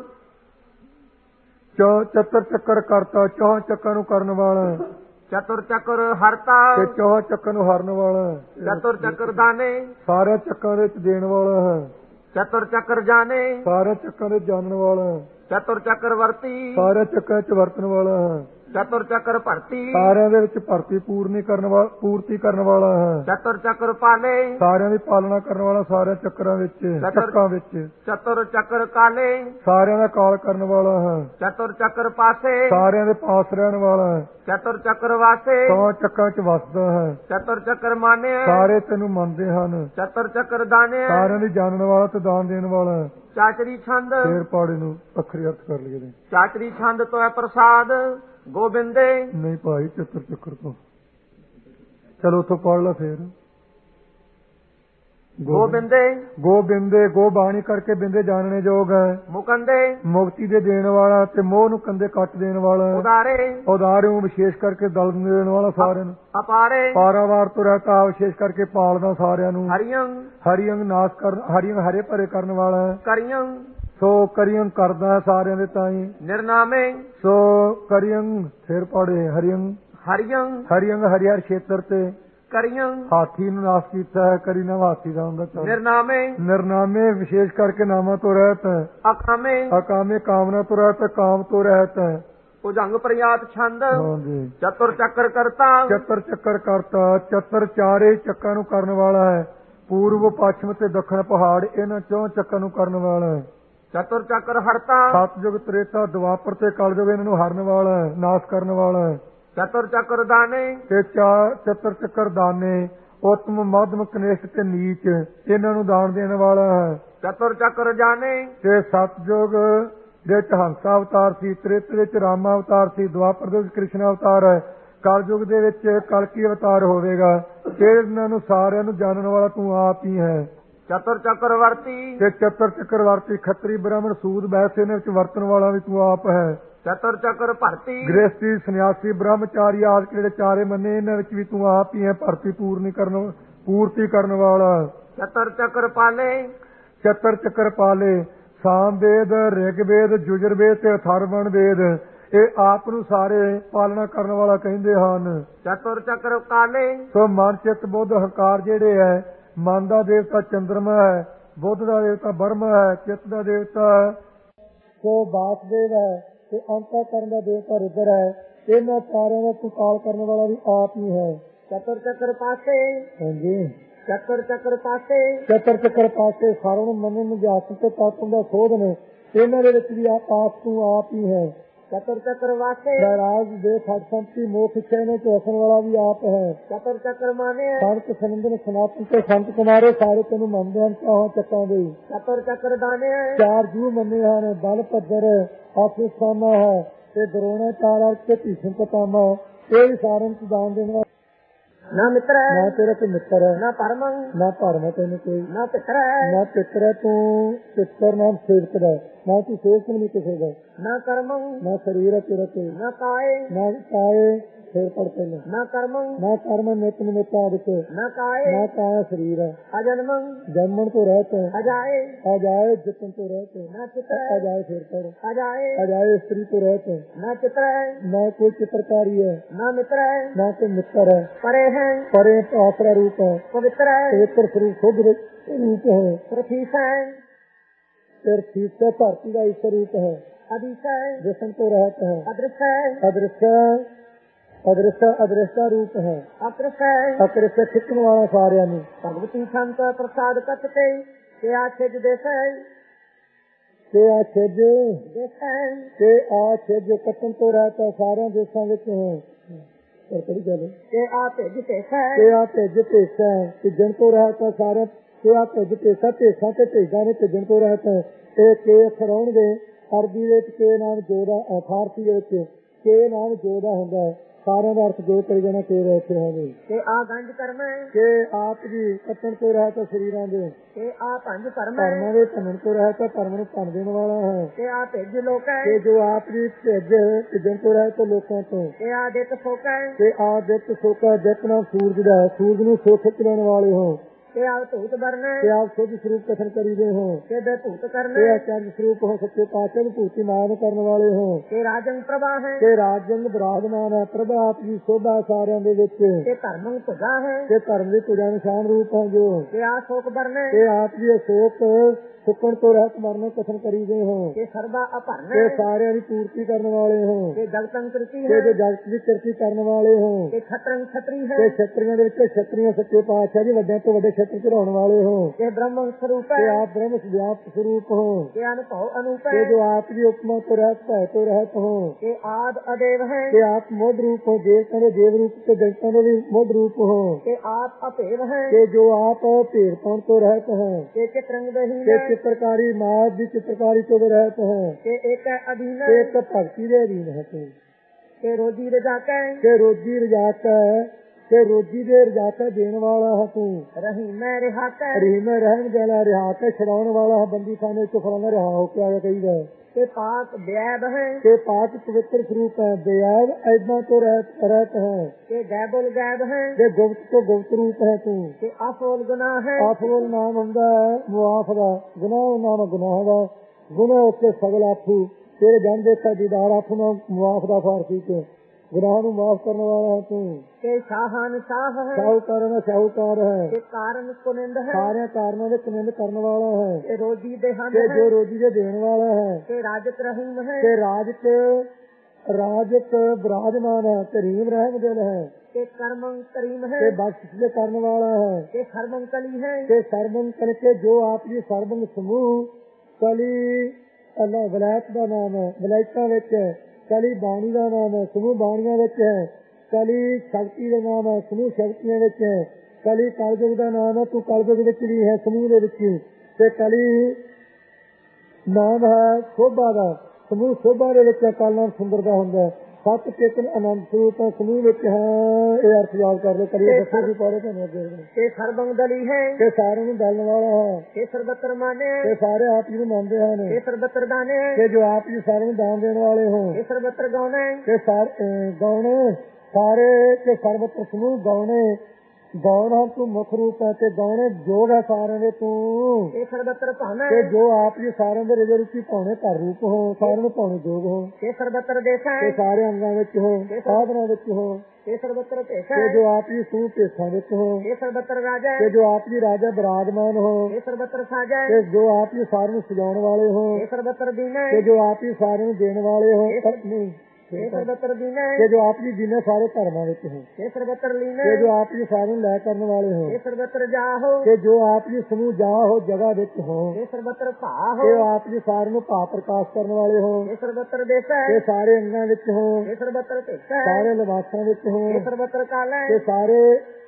ਚਤਰ ਚੱਕਰ ਕਰਤਾ, 4 ਚੱਕਰਾਂ ਨੂੰ ਕਰਨ ਵਾਲਾ, ਚਤੁਰ ਚੱਕਰ ਹਰਤਾ ਤੇ 4 ਚੱਕਰ ਨੂੰ ਹਰਨ ਵਾਲਾ, ਚਤੁਰ ਚੱਕਰ ਦਾਨੇ ਸਾਰੇ ਚੱਕਰਾਂ ਦੇ ਵਿੱਚ ਦੇਣ ਵਾਲਾ ਹੈ, ਚਤੁਰ ਚੱਕਰ ਜਾਣੇ ਸਾਰੇ ਚੱਕਰਾਂ ਦੇ ਜਾਣਨ ਵਾਲਾ ਹੈ, ਚਤੁਰ ਚੱਕਰ ਵਰਤੀ ਸਾਰੇ ਚੱਕਰਾਂ 'ਚ ਵਰਤਣ ਵਾਲਾ ਹੈ, ਚਤੁਰ ਚੱਕਰ ਭਰਤੀ ਸਾਰਿਆਂ ਦੇ ਵਿੱਚ ਭਰਤੀ ਪੂਰਤੀ ਕਰਨ ਵਾਲਾ ਹੈ, ਚਤੁਰ ਚੱਕਰ ਪਾਲੇ ਸਾਰਿਆਂ ਦੀ ਪਾਲਣਾ ਕਰਨ ਵਾਲਾ, ਸਾਰੇ ਚੱਕਰਾਂ ਵਿੱਚ ਚੱਕਾਂ ਵਿੱਚ ਚਤੁਰ ਚੱਕਰ ਕਾਲੇ ਸਾਰਿਆਂ ਦਾ ਕਾਲ ਕਰਨ ਵਾਲਾ ਹੈ, ਚਤੁਰ ਚੱਕਰ ਪਾਸੇ ਸਾਰਿਆਂ ਦੇ ਪਾਸ ਰਹਿਣ ਵਾਲਾ ਹੈ, ਚਤੁਰ ਚੱਕਰ ਵਾਸੇ 100 ਚੱਕਾਂ 'ਚ ਵਸਦਾ ਹੈ, ਚਤੁਰ ਚੱਕਰ ਮਾਨੇ ਸਾਰੇ ਤੈਨੂੰ ਮੰਨਦੇ ਹਨ, ਚਤੁਰ ਚੱਕਰ ਦਾਨੇ ਸਾਰਿਆਂ ਦੀ ਜਾਣਨ ਵਾਲਾ ਤੇ ਦਾਨ ਦੇਣ ਵਾਲਾ ਹੈ। ਚਾਚਰੀ ਛੰਦ ਫੇਰ ਪਾੜੇ ਨੂੰ ਅੱਖਰੀ ਅਰਥ ਕਰ ਲਈਏ। ਚਾਚਰੀ ਛੰਦ ਤੋਂ ਹੈ ਪ੍ਰਸਾਦ ਗੋਬਿੰਦੇ ਨਹੀਂ ਭਾਈ ਚਤੁਰ ਚੱਕਰ ਤੋਂ ਚਲੋ ਉੱਥੋਂ ਪੜ੍ਹ ਲਾ ਫੇਰ। ਗੋਬਿੰਦੇ ਗੋ ਬਾਣੀ ਕਰਕੇ ਬਿੰਦੇ ਜਾਣਨੇ ਯੋਗ ਹੈ, ਮੁਕੰਦੇ ਮੁਕਤੀ ਦੇ ਦੇਣ ਵਾਲਾ ਤੇ ਮੋਹ ਨੂੰ ਕੰਦੇ ਕੱਟ ਦੇਣ ਵਾਲਾ, ਉਦਾਰੇ ਨੂੰ ਵਿਸ਼ੇਸ਼ ਕਰਕੇ ਦਲ ਦੇਣ ਵਾਲਾ, ਸਾਰਿਆਂ ਨੂੰ ਅਪਾਰੇ ਪਾਰਾਵਾਰ ਤੋਂ ਰਹਿਤਾ ਵਿਸ਼ੇਸ਼ ਕਰਕੇ ਪਾਲਦਾ ਸਾਰਿਆਂ ਨੂੰ, ਹਰੀਅੰਗ ਨਾਸ਼ ਕਰਨ, ਹਰੀਅੰਗ ਹਰੇ ਭਰੇ ਕਰਨ ਵਾਲਾ ਹੈ, ਕਰੀਅੰ ਸੋ ਕਰੀਅੰਗ ਕਰਦਾ ਹੈ ਸਾਰਿਆਂ ਦੇ ਤਾਈ, ਨਿਰਨਾਮੇ ਸੋ ਕਰੀਅੰਗ ਫੇਰ ਪੜੇ ਹਰੀਅੰਗ ਹਰਿਆਰ ਖੇਤਰ ਤੇ ਕਰੀਆਂ ਹਾਥੀ ਨੂੰ ਨਾਸ਼ ਕੀਤਾ ਹੈ, ਕਰੀ ਨਾ ਹਾਥੀ ਦਾ ਹੁੰਦਾ। ਨਿਰਨਾਮੇ ਵਿਸ਼ੇਸ਼ ਕਰਕੇ ਨਾਮਾਂ ਤੋਂ ਰਹਿਤ ਹੈ, ਅਕਾਮੇ ਕਾਮਨਾ ਤੋਂ ਰਹਿਤ ਹੈ, ਕਾਮ ਤੋਂ ਰਹਿਤ ਹੈ। ਭੁਜੰਗ ਪ੍ਰਿਆਤ ਛੰਦ ਚਤੁਰ ਚੱਕਰ ਕਰਤਾ ਚਤਰ ਚਾਰੇ ਚੱਕਾਂ ਨੂੰ ਕਰਨ ਵਾਲਾ ਹੈ, ਪੂਰਬ ਪੱਛਮ ਤੇ ਦੱਖਣ ਪਹਾੜ ਇਹਨਾਂ 4 ਚੱਕਾਂ ਨੂੰ ਕਰਨ ਵਾਲਾ ਹੈ। ਚਤੁਰ ਚੱਕਰ ਹਰਤਾ ਸਤਯੁਗ ਤ੍ਰੇਤਾ ਦੁਆਪਰ ਤੇ ਕਲਯੁਗ ਇਹਨਾਂ ਨੂੰ ਹਰਨ ਵਾਲਾ ਹੈ, ਨਾਸ਼ ਕਰਨ ਵਾਲਾ ਹੈ। ਚਤੁਰ ਚੱਕਰ ਦਾਨੇ ਤੇ ਚਤੁਰ ਚੱਕਰ ਦਾਨੇ ਉਤਮ ਮਧਮ ਕਨਿਸ਼ਟ ਤੇ ਨੀਚ ਇਹਨਾਂ ਨੂੰ ਦਾਨ ਦੇਣ ਵਾਲਾ ਹੈ। ਚਤੁਰ ਚੱਕਰ ਜਾਣੇ ਤੇ ਸਤਯੁਗ ਦੇ ਵਿੱਚ ਹੰਸਾ ਅਵਤਾਰ ਸੀ, ਤ੍ਰੇਤ ਵਿੱਚ ਰਾਮਾ ਅਵਤਾਰ ਸੀ, ਦੁਆਪਰ ਦੇ ਵਿੱਚ ਕ੍ਰਿਸ਼ਨ ਅਵਤਾਰ ਹੈ, ਕਲਯੁਗ ਦੇ ਵਿੱਚ ਕਲਕੀ ਅਵਤਾਰ ਹੋਵੇਗਾ। ਇਹਨਾਂ ਨੂੰ ਸਾਰਿਆਂ ਨੂੰ ਜਾਣਨ ਵਾਲਾ ਤੂੰ ਆਪ ਹੀ ਹੈ। ਚਤੁਰ ਚੱਕਰ ਵਰਤੀ ਤੇ ਚਤੁਰ ਚੱਕਰ ਵਰਤੀ ਖੱਤਰੀ ਬ੍ਰਾਹਮਣ ਸੂਦ ਵੈਸੇ ਇਹਨਾਂ ਵਿੱਚ ਵਰਤਣ ਵਾਲਾ ਵੀ ਤੂੰ ਆਪ ਹੈ। ਚਤੁਰ ਚੱਕਰ ਭਰਤੀ ਗ੍ਰਸਤੀ ਸੰਨਿਆਸੀ ਬ੍ਰਹਮਚਾਰੀ ਆਦਿ ਜਿਹੜੇ ਚਾਰੇ ਮੰਨੇ ਇਹਨਾਂ ਵਿੱਚ ਵੀ ਤੂੰ ਆਪ ਹੀ ਹੈ, ਭਰਤੀ ਪੂਰਤੀ ਕਰਨ ਵਾਲਾ। ਚਤੁਰ ਚੱਕਰ ਪਾਲੇ ਚਤੁਰ ਚੱਕਰ ਪਾਲੇ ਸਾਮ ਵੇਦ, ਰਿਗਵੇਦ, ਯੁਜੁਰਵੇਦ ਤੇ ਅਥਰਵਣ ਵੇਦ ਇਹ ਆਪ ਨੂੰ ਸਾਰੇ ਪਾਲਣਾ ਕਰਨ ਵਾਲਾ ਕਹਿੰਦੇ ਹਨ। ਚਤੁਰ ਚੱਕਰ ਕਾਲੇ ਸੋ ਮਨ ਚਿੱਤ ਬੁੱਧ ਹੰਕਾਰ ਜਿਹੜੇ ਹੈ, ਮਨ ਦਾ ਦੇਵਤਾ ਚੰਦਰਮਾ ਹੈ, ਬੁੱਧ ਦਾ ਦੇਵਤਾ ਬਰਮਾ ਹੈ, ਚਿੱਤ ਦਾ ਦੇਵਤਾ ਸੋ ਵਾਸਦੇਵ ਹੈ ਤੇ ਅੰਤःਕਰਨ ਦਾ ਦੇਵਤਾ ਰੁਦਰ ਹੈ। ਇਹਨਾਂ ਸਾਰਿਆਂ ਦਾ ਤੂੰ ਕਾਲ ਕਰਨ ਵਾਲਾ ਵੀ ਆਪ ਹੀ ਹੈ। ਚਤੁਰ ਚੱਕਰ ਪਾਸੇ ਹਾਂਜੀ ਚਤੁਰ ਚੱਕਰ ਪਾਸੇ ਸਾਰਿਆਂ ਮੰਨਣ ਨੂੰ ਜਾਸਨ ਤੇ ਤਾਤਨ ਦਾ ਸੋਧ ਨੇ, ਇਹਨਾਂ ਦੇ ਵਿੱਚ ਵੀ ਆਪ ਤੂੰ ਆਪ ਹੀ ਹੈ। ਚਤੁਰ ਚੱਕਰ ਵਾਸੇ ਰਾਜ ਦੇ ਖੜ ਸੰਪਤੀ ਮੋਖ ਇੱਛਾ ਨੇ ਚੋਸਣ ਵਾਲਾ ਵੀ ਆਪ ਹੈ। ਚਤੁਰ ਚੱਕਰ ਮਾਨੇ ਸੰਤ ਸੰਦਨ ਸਨਾਤਨ ਤੇ ਸੰਤ ਕੁਮਾਰੇ ਸਾਰੇ ਤੈਨੂੰ ਮੰਨਦੇ ਹਨ। ਚਾਹਾਂ ਚੱਕਾਂ ਦੇ ਚਤੁਰ ਚੱਕਰ ਦਾਨੇ 4 ਜੂ ਮੰਨੇ ਹਨ, ਬਲ ਭੱਦਰ ਆਸਿਸਤਾਨਾ ਹੈ ਤੇ ਦਰੋਣਾ 4 ਅਰਥ ਤੇ ਭੀਸ਼ਮ ਪਤਾਮਾ, ਇਹ ਵੀ ਸਾਰਿਆਂ ਨੂੰ ਦਾਨ ਦੇਣਾ। ਨਾ ਮਿੱਤਰ ਹੈ ਨਾ ਤੇਰਾ ਕੋਈ ਮਿੱਤਰ ਹੈ, ਨਾ ਭਰਮ ਤੈਨੂੰ ਕੋਈ, ਨਾ ਪਿੱਤਰ ਹੈ ਤੂੰ ਪਿੱਤਰ ਨਾਮ ਸੇਵਕ ਦਾ, ਨਾ ਤੂੰ ਸੇਵਕ ਨਹੀਂ ਕਿਸੇ ਦਾ, ਨਾ ਕਰਮ ਨਾ ਸਰੀਰ ਹੈ ਤੇਰਾ ਕੋਈ, ਨਾ ਕਾਏ ਫੇਰ ਪੜ ਪਹਿਲਾਂ ਨਾ ਕਰਮ ਨਿਤ ਨਿਮਿਤ ਆਦਿਕ ਨਾ ਕਾਇਆ ਸਰੀਰ ਹੈ। ਅਜਨਮ ਜਨਮਣ ਤੋਂ ਰਹਿਤ ਹੈ, ਅਜਾਏ ਜਿਤਨ ਤੋਂ ਰਹਿਤ ਹੈ, ਨਾ ਚਿੱਤਰ ਅਜਾਏ ਫੇਰ ਪੜ ਅਜਾਏ ਇਸਤਰੀ ਤੋਂ ਰਹਿਤ ਹੈ, ਨਾ ਚਿੱਤਰ ਨਾ ਕੋਈ ਚਿੱਤਰਕਾਰੀ ਹੈ, ਨਾ ਮਿੱਤਰ ਨਾ ਕੋਈ ਮਿੱਤਰ ਹੈ। ਪਰੇ ਆਸਰਾ ਰੂਪ ਹੈ, ਪਵਿੱਤਰ ਸਰੂਪ ਖੁਦ ਰੂਪ ਹੈ। ਪ੍ਰਤੀਸ਼ ਧਰਤੀ ਦਾ ਈਸ਼ਰ ਰੂਪ ਹੈ। ਜਿਸਮ ਤੋਂ ਰਹਿਤ ਹੈ। ਅਦ੍ਰਿਸ਼ਟਾ ਰੂਪ ਹੈ। ਅਕ੍ਰਿਸ਼ਟ ਖਿੱਚਣ ਵਾਲਾ ਸਾਰਿਆਂ ਨੂੰ। ਭਗਵਤੀ ਸੰਤ ਪ੍ਰਸਾਦ ਕਥਤੇ ਕੇ ਆ ਛਿਜ ਦੇਸੈ ਕੱਟਣ ਤੋਂ ਰਹਿਤ ਹੈ, ਸਾਰਿਆਂ ਦੇਸ਼ਾਂ ਵਿੱਚ ਹੈ। ਕੇ ਆ ਭਿਜ ਭੇਸਾ ਭਿੱਜਣ ਤੋਂ ਰਹਿਤ ਹੈ, ਸਾਰਿਆਂ ਕੇ ਆ ਭਿਜ ਭੇਸਾ ਭੇਸਾਂ ਤੇ ਭੇਜਾਂ ਨੇ ਭਿੱਜਣ ਤੋਂ ਰਹਿਤ ਹੈ। ਇਹ ਕੇ ਅੱਖਰ ਆਉਣਗੇ। ਅਰਬੀ ਵਿੱਚ ਕੇ ਨਾਮ ਜੋ ਦਾ, ਫਾਰਸੀ ਦੇ ਵਿੱਚ ਕੇ ਨਾਮ ਜੋ ਦਾ ਹੁੰਦਾ ਹੈ। ਸਾਰਿਆਂ ਦਾ ਅਰਥ ਜੋ ਕਰੀ ਜਾਣਾ ਕੇ ਰਹੇ ਹੋਵੇ ਤੇ ਆ ਗੰਜ ਕਰਮ ਕਿ ਆਪ ਜੀ ਕੱਟਣ ਤੋਂ ਰਹਿ ਤਾਂ ਸਰੀਰਾਂ ਦੇ ਤੇ ਆ ਭੰਜ ਕਰਮ ਧਰਮਾਂ ਦੇ ਭੰਨਣ ਤੋਂ ਰਹਿ ਤਾਂ ਧਰਮ ਨੂੰ ਭੰਨ ਦੇਣ ਵਾਲਾ ਹੈ ਤੇ ਆ ਭੇਜ ਲੋਕ ਕਿ ਜੋ ਆਪ ਜੀ ਭੇਜਣ ਤੋਂ ਰਹਿ ਤਾਂ ਲੋਕਾਂ ਤੋਂ ਤੇ ਆ ਦਿੱਤ ਫੋਕ ਤੇ ਆ ਦਿੱਤ ਸੋਕਾ ਦਿੱਤ ਨਾਲ ਸੂਰਜ ਦਾ ਸੂਰਜ ਨੂੰ ਸੋਖ ਲੈਣ ਵਾਲੇ ਹੋ ਤੇ ਆ ਧੂਤ ਬਰਨ ਤੇ ਆਪ ਸੁਧ ਸਰੂਪ ਕਥਨ ਕਰੀਦੇ ਹੋ ਤੇ ਬੇ ਧੂਤ ਕਰਨ ਤੇ ਆਚਾਰ ਸਰੂਪ ਹੋ ਸੱਚੇ ਪਾਤਸ਼ਾਹ ਨੂੰ ਭੂਤੀ ਮਾਨ ਕਰਨ ਵਾਲੇ ਹੋ ਤੇ ਰਾਜਨ ਪ੍ਰਭਾ ਹੈ ਤੇ ਰਾਜੰਗ ਬਰਾਦਮਾਨ ਹੈ ਪ੍ਰਭਾ ਆਪ ਜੀ ਸੋਭਾ ਸਾਰਿਆਂ ਦੇ ਵਿੱਚ ਤੇ ਧਰਮ ਭੁਜਾ ਹੈ ਤੇ ਧਰਮ ਦੀ ਪੂਜਾ ਨਿਸ਼ਾਨ ਰੂਪ ਹੈ ਜੋ ਤੇ ਆ ਸ਼ੋਕ ਬਰਨ ਤੇ ਆਪ ਜੀ ਅਸ਼ੋਕ ਸੁੱਕਣ ਤੋਂ ਰਹਿਤ ਮਰਨ ਕਥਨ ਕਰੀਦੇ ਹੋ ਤੇ ਸਰਬਾ ਅਭਰਨ ਤੇ ਸਾਰਿਆਂ ਦੀ ਪੂਰਤੀ ਕਰਨ ਵਾਲੇ ਹੋ ਤੇ ਜਗਤੰ ਕਿਰਤੀ ਤੇ ਹੈ ਜੋ ਜਗਤ ਦੀ ਕਿਰਤੀ ਕਰਨ ਵਾਲੇ ਹੋ ਤੇ ਖਤਰੰ ਖਤਰੀ ਹੈ ਤੇ ਛਤਰੀਆਂ ਦੇ ਵਿੱਚ ਛਤਰੀਆਂ ਸੱਚੇ ਪਾਤਸ਼ਾਹ ਜੀ ਵੱਡਿਆਂ ਤੋਂ ਵੱਡੇ ਛਤਰ ਚੜਾਉਣ ਵਾਲੇ ਹੋ ਤੇ ਬ੍ਰਹਮ ਸਰੂਪ ਤੇ ਹੈ ਆਪ ਬ੍ਰਹਮ ਵਿਆਪਕ ਸਰੂਪ ਹੋ ਤੇ ਅਨੁਭਵ ਅਨੂਪ ਤੇ ਹੈ ਜੋ ਆਪ ਦੀ ਉਪਮਾ ਤੋਂ ਰਹਿਤ ਭੈ ਤੋਂ ਰਹਿਤ ਹੋ ਤੇ ਆਦ ਅਦੇਵ ਹੈ ਤੇ ਆਪ ਮੁੱਢ ਰੂਪ ਹੋ ਦੇਵਤਾਂ ਦੇ ਦੇਵ ਰੂਪ ਤੇ ਦੈਂਤਾਂ ਦੇ ਵੀ ਮੁੱਢ ਰੂਪ ਹੋ ਤੇ ਆਪ ਅਭੇਵ ਹੈ ਤੇ ਜੋ ਆਪ ਭੇਦ ਪਾਉਣ ਤੋਂ ਰਹਿਤ ਹੈ ਤੇ ਚਿਤਰੰਗ ਦਹੀਨ ਤੇ ਚਿੱਤਰਕਾਰੀ ਮਾਦ ਦੀ ਚਿੱਤਰਕਾਰੀ ਤੋਂ ਰਹਿਤ ਹੈ ਤੇ ਇੱਕ ਅਧੀਨ ਤੇ ਇੱਕ ਭਗਤੀ ਦੇ ਅਧੀਨ ਹੈ ਤੇ ਰੋਜੀ ਰਜਾ ਕੇ ਤੇ ਰੋਜੀ ਰਜਾਕ ਹੈ ਤੇ ਰੋਜੀ ਦੇ ਰਜਾਕ ਦੇਣ ਵਾਲਾ ਹੈ ਤੂੰ ਰਹੀ ਮੈਂ ਰਿਹਾ ਕੇ ਰਹੀ ਮੈਂ ਰਹਿਣ ਦੇਣਾ ਰਿਹਾ ਕੇ ਛਡਾਉਣ ਵਾਲਾ ਹੈ ਬੰਦੀ ਖਾਨੇ ਚੋਂ ਫਲਾਣਾ ਰਿਹਾ ਹੋ ਕੇ ਆਇਆ ਕਹੀਦਾ ਤੇ ਪਾਕ ਬੈਦ ਹੈ ਤੇ ਪਾਕ ਪਵਿੱਤਰ ਸਰੂਪ ਹੈ ਬੇਅਦ ਐਦਾਂ ਤੋਂ ਰਹਿਤ ਹੈ ਤੇ ਗੈਬੁਲ ਗੈਬ ਹੈ ਤੇ ਗੁਪਤ ਤੋਂ ਗੁਪਤ ਰੂਪ ਹੈ ਤੂੰ ਤੇ ਅਫੋਲ ਗੁਨਾਹ ਹੈ ਆਫਲ ਨਾਮ ਹੁੰਦਾ ਹੈ ਮੁਆਫ ਦਾ ਗੁਨਾਹ ਨਾਮ ਗੁਨਾਹ ਦਾ ਗੁਨਾਹ ਉੱਤੇ ਸਗਲ ਆਫੂ ਤੇਰੇ ਜਨ ਦੇਖਾ ਦੀਦਾਰ ਆਫੂ ਨਾਮ ਮੁਆਫ ਦਾ ਫਾਰਸੀ ਤੇ ਗੁਨਾਹ ਨੂੰ ਮਾਫ ਕਰਨ ਵਾਲਾ ਹੈ ਤੂੰ ਤੇ ਸ਼ਾਹਨ ਸ਼ਾਹ ਹੈ ਸ਼ਾਹੂਕਾਰ ਦਾ ਸ਼ਾਹੂਕਾਰ ਹੈ ਤੇ ਕਾਰਨ ਕੁਨਿੰਦ ਹੈ ਸਾਰਿਆਂ ਕਾਰਨਾਂ ਦੇ ਕਨੰਦ ਕਰਨ ਵਾਲਾ ਹੈ ਤੇ ਰੋਜੀ ਦੇ ਹਨ ਤੇ ਹੈ ਜੋ ਰੋਜੀ ਦੇ ਦੇਣ ਵਾਲਾ ਹੈ ਤੇ ਰਾਜਤ ਰਹੀਮ ਹੈ ਤੇ ਰਾਜਕ ਬਿਰਾਜਮਾਨ ਹੈ ਤੇ ਰੀਮ ਰਹਿਮ ਦਿਲ ਹੈ ਤੇ ਕਰਮੰ ਕਰੀਮ ਹੈ ਤੇ ਬਖਸ਼ ਦੇ ਕਰਨ ਵਾਲਾ ਹੈ ਤੇ ਸਰਬੰ ਕਲੀ ਹੈ ਤੇ ਸਰਬੰ ਕਰਕੇ ਜੋ ਆਪ ਜੀ ਸਰਬੰ ਸਮੂਹ ਕਲੀ ਅੱਲਾ ਵਲਾਇਤ ਦਾ ਨਾਮ ਹੈ ਵਲਾਇਤਾਂ ਵਿੱਚ ਕਲੀ ਬਾਣੀ ਦਾ ਨਾਮ ਹੈ ਸਮੂਹ ਬਾਣੀਆਂ ਵਿੱਚ ਹੈ ਕਲੀ ਸ਼ਕਤੀ ਦਾ ਨਾਮ ਹੈ ਸਮੂਹ ਸ਼ਕਤੀਆਂ ਵਿੱਚ ਹੈ ਕਲੀ ਕਲਯੁਗ ਦਾ ਨਾਮ ਹੈ ਤੂੰ ਕਲਯੁਗ ਵਿੱਚ ਵੀ ਹੈ ਸਮੂਹ ਦੇ ਵਿੱਚ ਤੇ ਕਲੀ ਨਾਮ ਹੈ ਸ਼ੋਭਾ ਦਾ ਸਮੂਹ ਸ਼ੋਭਾ ਦੇ ਵਿੱਚ ਕਲ ਨਾਮ ਸੁੰਦਰ ਦਾ ਹੁੰਦਾ ਹੈ ਸਤ ਚੇਤਨ ਆਨੰਦ ਸਰੂਪ ਸਮੂਹ ਵਿੱਚ ਹੈ ਇਹ ਅਰਥ ਯਾਦ ਕਰ ਲਓ ਕਰੀਏ ਦੱਸੋ ਵੀ ਪਾਰੇ ਤੁਹਾਨੂੰ ਅੱਗੇ ਤੇ ਸਰਬੰ ਦਲੀ ਹੈ ਤੇ ਸਾਰਿਆਂ ਨੂੰ ਦਲਣ ਵਾਲਾ ਹੈ ਤੇ ਸਰਬਤਰ ਮਾਨੇ ਤੇ ਸਾਰੇ ਆਪ ਜੀ ਨੂੰ ਮੰਨਦੇ ਹਨ ਤੇ ਸਰਬਤਰ ਦਾਨੇ ਤੇ ਜੋ ਆਪ ਜੀ ਸਾਰਿਆਂ ਨੂੰ ਦਾਨ ਦੇਣ ਵਾਲੇ ਹੋ ਤੇ ਸਰਬਤਰ ਗਾਉਨੇ ਤੇ ਗਾਉਣੇ ਸਾਰੇ ਤੇ ਸਰਬਤਰ ਸਮੂਹ ਗਾਉਣਾ ਤੂੰ ਮੁੱਖ ਰੂਪ ਹੈ ਤੇ ਗਾਉਣੇ ਜੋਗ ਹੈ ਸਾਰਿਆਂ ਦੇ ਤੂੰ ਤੇ ਸਰਬਤਰ ਭਾਵੇਂ ਤੇ ਜੋ ਆਪ ਜੀ ਸਾਰਿਆਂ ਦੇ ਰਿਜੇ ਰੂਪੀ ਭਾਉਣੇ ਘਰ ਰੂਪ ਹੋ ਸਾਰਿਆਂ ਨੂੰ ਭਾਉਣੇ ਜੋਗ ਹੋ ਤੇ ਸਰਬਤਰ ਦੇਸਾਂ ਤੇ ਸਾਰੇ ਅੰਗਾਂ ਵਿੱਚ ਹੋ ਸਾਧਨਾਂ ਵਿੱਚ ਹੋ ਤੇ ਸਰਬਤਰ ਭੇਸਾਂ ਤੇ ਜੋ ਆਪ ਜੀ ਸੂ ਭੇਸਾਂ ਵਿੱਚ ਹੋ ਤੇ ਸਰਬਤਰ ਰਾਜਾ ਤੇ ਜੋ ਆਪ ਜੀ ਰਾਜਾ ਬਿਰਾਜਮਾਨ ਹੋ ਤੇ ਸਰਬਤਰ ਸਾਜਾ ਤੇ ਜੋ ਆਪ ਜੀ ਸਾਰਿਆਂ ਨੂੰ ਸਜਾਉਣ ਵਾਲੇ ਹੋ ਤੇ ਸਰਬਤਰ ਦੀਨਾ ਤੇ ਜੋ ਆਪ ਜੀ ਸਾਰਿਆਂ ਨੂੰ ਦੇਣ ਵਾਲੇ ਹੋ ਤੇ ਸਰਬਤਰ ਦੀਨਾ ਤੇ ਜੋ ਆਪ ਜੀ ਦਿਨੇ ਸਾਰੇ ਧਰਮਾਂ ਵਿੱਚ ਹੋ ਤੇ ਸਰਬਤਰ ਲੀਨਾ ਤੇ ਜੋ ਆਪ ਜੀ ਸਾਰਿਆਂ ਨੂੰ ਲੈ ਕਰਨ ਵਾਲੇ ਹੋ ਤੇ ਸਰਬਤਰ ਜਾ ਹੋ ਤੇ ਜੋ ਆਪ ਜੀ ਸਮੂਹ ਜਾ ਹੋ ਜਗ੍ਹਾ ਵਿੱਚ ਹੋ ਤੇ ਸਰਬਤਰ ਭਾ ਹੋ ਤੇ ਆਪ ਜੀ ਸਾਰਿਆਂ ਨੂੰ ਭਾਵ ਪ੍ਰਕਾਸ਼ ਕਰਨ ਵਾਲੇ ਹੋ ਤੇ ਸਰਬਤਰ ਦੇਸਾਂ ਤੇ ਸਾਰੇ ਅੰਗਾਂ ਵਿੱਚ ਹੋ ਤੇ ਸਰਬਤਰ ਭੇਸਾਂ ਸਾਰੇ ਲਿਬਾਸਾਂ ਵਿੱਚ ਹੋ ਤੇ ਸਰਬਤਰ ਕਾਲਾ ਤੇ ਸਾਰੇ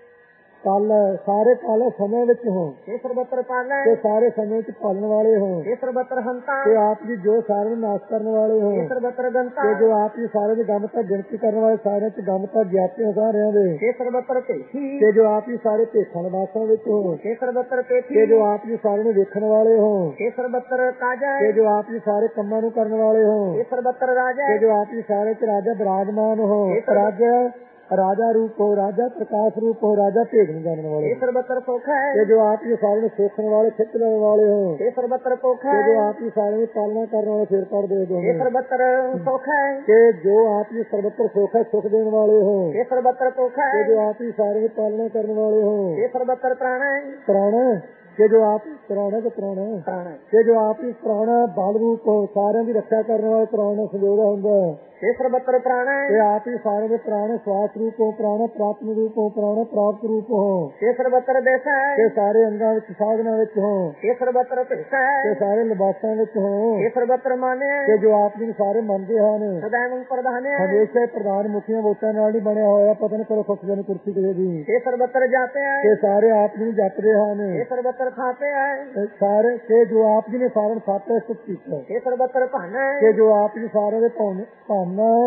ਕਾਲ ਸਮੇਂ ਵਿੱਚ ਹੋ ਤੇ ਸਰਬਤਰ ਪਾਲਾ ਤੇ ਸਾਰੇ ਸਮੇਂ ਵਿੱਚ ਪਾਲਣ ਵਾਲੇ ਹੋ ਤੇ ਸਰਬਤਰ ਹੰਤਾ ਤੇ ਆਪ ਜੀ ਜੋ ਸਾਰਿਆਂ ਨੂੰ ਨਾਸ਼ ਕਰਨ ਵਾਲੇ ਹੋ ਤੇ ਸਰਬਤਰ ਗੰਤਾ ਤੇ ਜੋ ਆਪ ਜੀ ਸਾਰੇ ਦੀ ਗਮ ਤੱਕ ਗਿਣਤੀ ਕਰਨ ਵਾਲੇ ਸਾਰਿਆਂ ਚ ਗਮ ਤੱਕ ਗਿਆਤੇ ਹੋ ਸਾਰਿਆਂ ਦੇ ਤੇ ਸਰਬਤਰ ਭੇਖੀ ਤੇ ਜੋ ਆਪ ਜੀ ਸਾਰੇ ਭੇਖਾਂ ਨਿਵਾਸਾਂ ਵਿੱਚ ਹੋ ਤੇ ਸਰਬਤਰ ਤੇ ਪੇਖੀ ਜੋ ਆਪ ਜੀ ਸਾਰਿਆਂ ਨੂੰ ਵੇਖਣ ਵਾਲੇ ਹੋ ਤੇ ਸਰਬਤਰ ਕਾਜਾ ਤੇ ਜੋ ਆਪ ਜੀ ਸਾਰੇ ਕੰਮਾਂ ਨੂੰ ਕਰਨ ਵਾਲੇ ਹੋ ਤੇ ਸਰਬਤਰ ਰਾਜਾ ਤੇ ਜੋ ਆਪ ਜੀ ਸਾਰੇ ਚ ਰਾਜਾ ਬਿਰਾਜਮਾਨ ਹੋ ਰਾਜਾ ਰੂਪ ਹੋ ਰਾਜਾ ਪ੍ਰਕਾਸ਼ ਰੂਪ ਹੋ ਰਾਜਾ ਭੇਦ ਨੂੰ ਜਾਣਨ ਵਾਲੇ ਤੇ ਸਰਬਤਰ ਸੁਖ ਹੈ ਤੇ ਜੋ ਆਪ ਜੀ ਸਾਰਿਆਂ ਨੂੰ ਸੋਖਣ ਵਾਲੇ ਖਿੱਚ ਲੈਣ ਵਾਲੇ ਹੋ ਤੇ ਸਰਬਤਰ ਪੁਖ ਤੇ ਹੈ ਜੋ ਆਪ ਜੀ ਸਾਰਿਆਂ ਦੀ ਪਾਲਣਾ ਕਰਨ ਵਾਲੇ ਸਿਰ ਪਰ ਦੇ ਦੋ ਤੇ ਸਰਬਤਰ ਸੁਖ ਹੈ ਤੇ ਜੋ ਆਪ ਜੀ ਸਰਬੱਤਰ ਸੁਖ ਹੈ ਸੁਖ ਦੇਣ ਵਾਲੇ ਹੋ ਤੇ ਸਰਬਤਰ ਪੁਖ ਹੈ ਤੇ ਜੋ ਆਪ ਜੀ ਸਾਰਿਆਂ ਦੀ ਪਾਲਣਾ ਕਰਨ ਵਾਲੇ ਹੋ ਤੇ ਸਰਬਤਰ ਪ੍ਰਾਣ ਹੈ ਪ੍ਰਾਣ ਤੇ ਜੋ ਆਪ ਪ੍ਰਾਣ ਤੇ ਪ੍ਰਾਣ ਤੇ ਜੋ ਆਪ ਜੀ ਪ੍ਰਾਣ ਬਲ ਰੂਪ ਹੋ ਸਾਰਿਆਂ ਦੀ ਰੱਖਿਆ ਕਰਨ ਵਾਲੇ ਪ੍ਰਾਣ ਸੰਜੋਗਾ ਹੁੰਦਾ ਤੇ ਸਰਬਤਰ ਪ੍ਰਾਣ ਹੈ ਤੇ ਆਪ ਹੀ ਸਾਰੇ ਦੇ ਪ੍ਰਾਣ ਸਵਾਸ ਰੂਪ ਹੋ ਪ੍ਰਾਣ ਪ੍ਰਾਪਤ ਰੂਪ ਹੋ ਪ੍ਰਾਣ ਪ੍ਰਾਪਤ ਰੂਪ ਹੋ ਤੇ ਸਰਬਤਰ ਦੇਸ ਹੈ ਤੇ ਸਾਰੇ ਅੰਗਾਂ ਵਿੱਚ ਸਾਧਨਾ ਵਿੱਚ ਹੋ ਤੇ ਸਰਬਤਰ ਭਿਸ ਹੈ ਤੇ ਸਾਰੇ ਲਿਬਾਸਾਂ ਵਿੱਚ ਹੋ ਤੇ ਸਰਬਤਰ ਮਾਨੇ ਤੇ ਜੋ ਆਪ ਜੀ ਨੂੰ ਸਾਰੇ ਮੰਨਦੇ ਹਨ ਸਦਾਇਵੰ ਪ੍ਰਧਾਨ ਹੈ ਹਮੇਸ਼ਾ ਪ੍ਰਧਾਨ ਮੁਖੀਆਂ ਵੋਟਾਂ ਨਾਲ ਨਹੀਂ ਬਣਿਆ ਹੋਇਆ ਪਤਾ ਨਹੀਂ ਕਦੋਂ ਖੁਸ਼ ਜਨ ਕੁਰਸੀ ਤੇ ਦੀ ਤੇ ਸਰਬਤਰ ਜਾਤੇ ਹੈ ਤੇ ਸਾਰੇ ਆਪ ਜੀ ਨੂੰ ਜਪਦੇ ਹਨ ਤੇ ਸਰਬਤਰ ਖਾਤੇ ਹੈ ਤੇ ਸਾਰੇ ਤੇ ਜੋ ਆਪ ਜੀ ਨੇ ਸਾਰਿਆਂ ਨੂੰ ਸਾਤੇ ਸੁਖ ਕੀਤਾ ਤੇ ਸਰਬਤਰ ਭਾਨ ਹੈ ਤੇ ਜੋ ਆਪ ਜੀ ਸਾਰੇ ਦੇ ਭਾਵਨਾ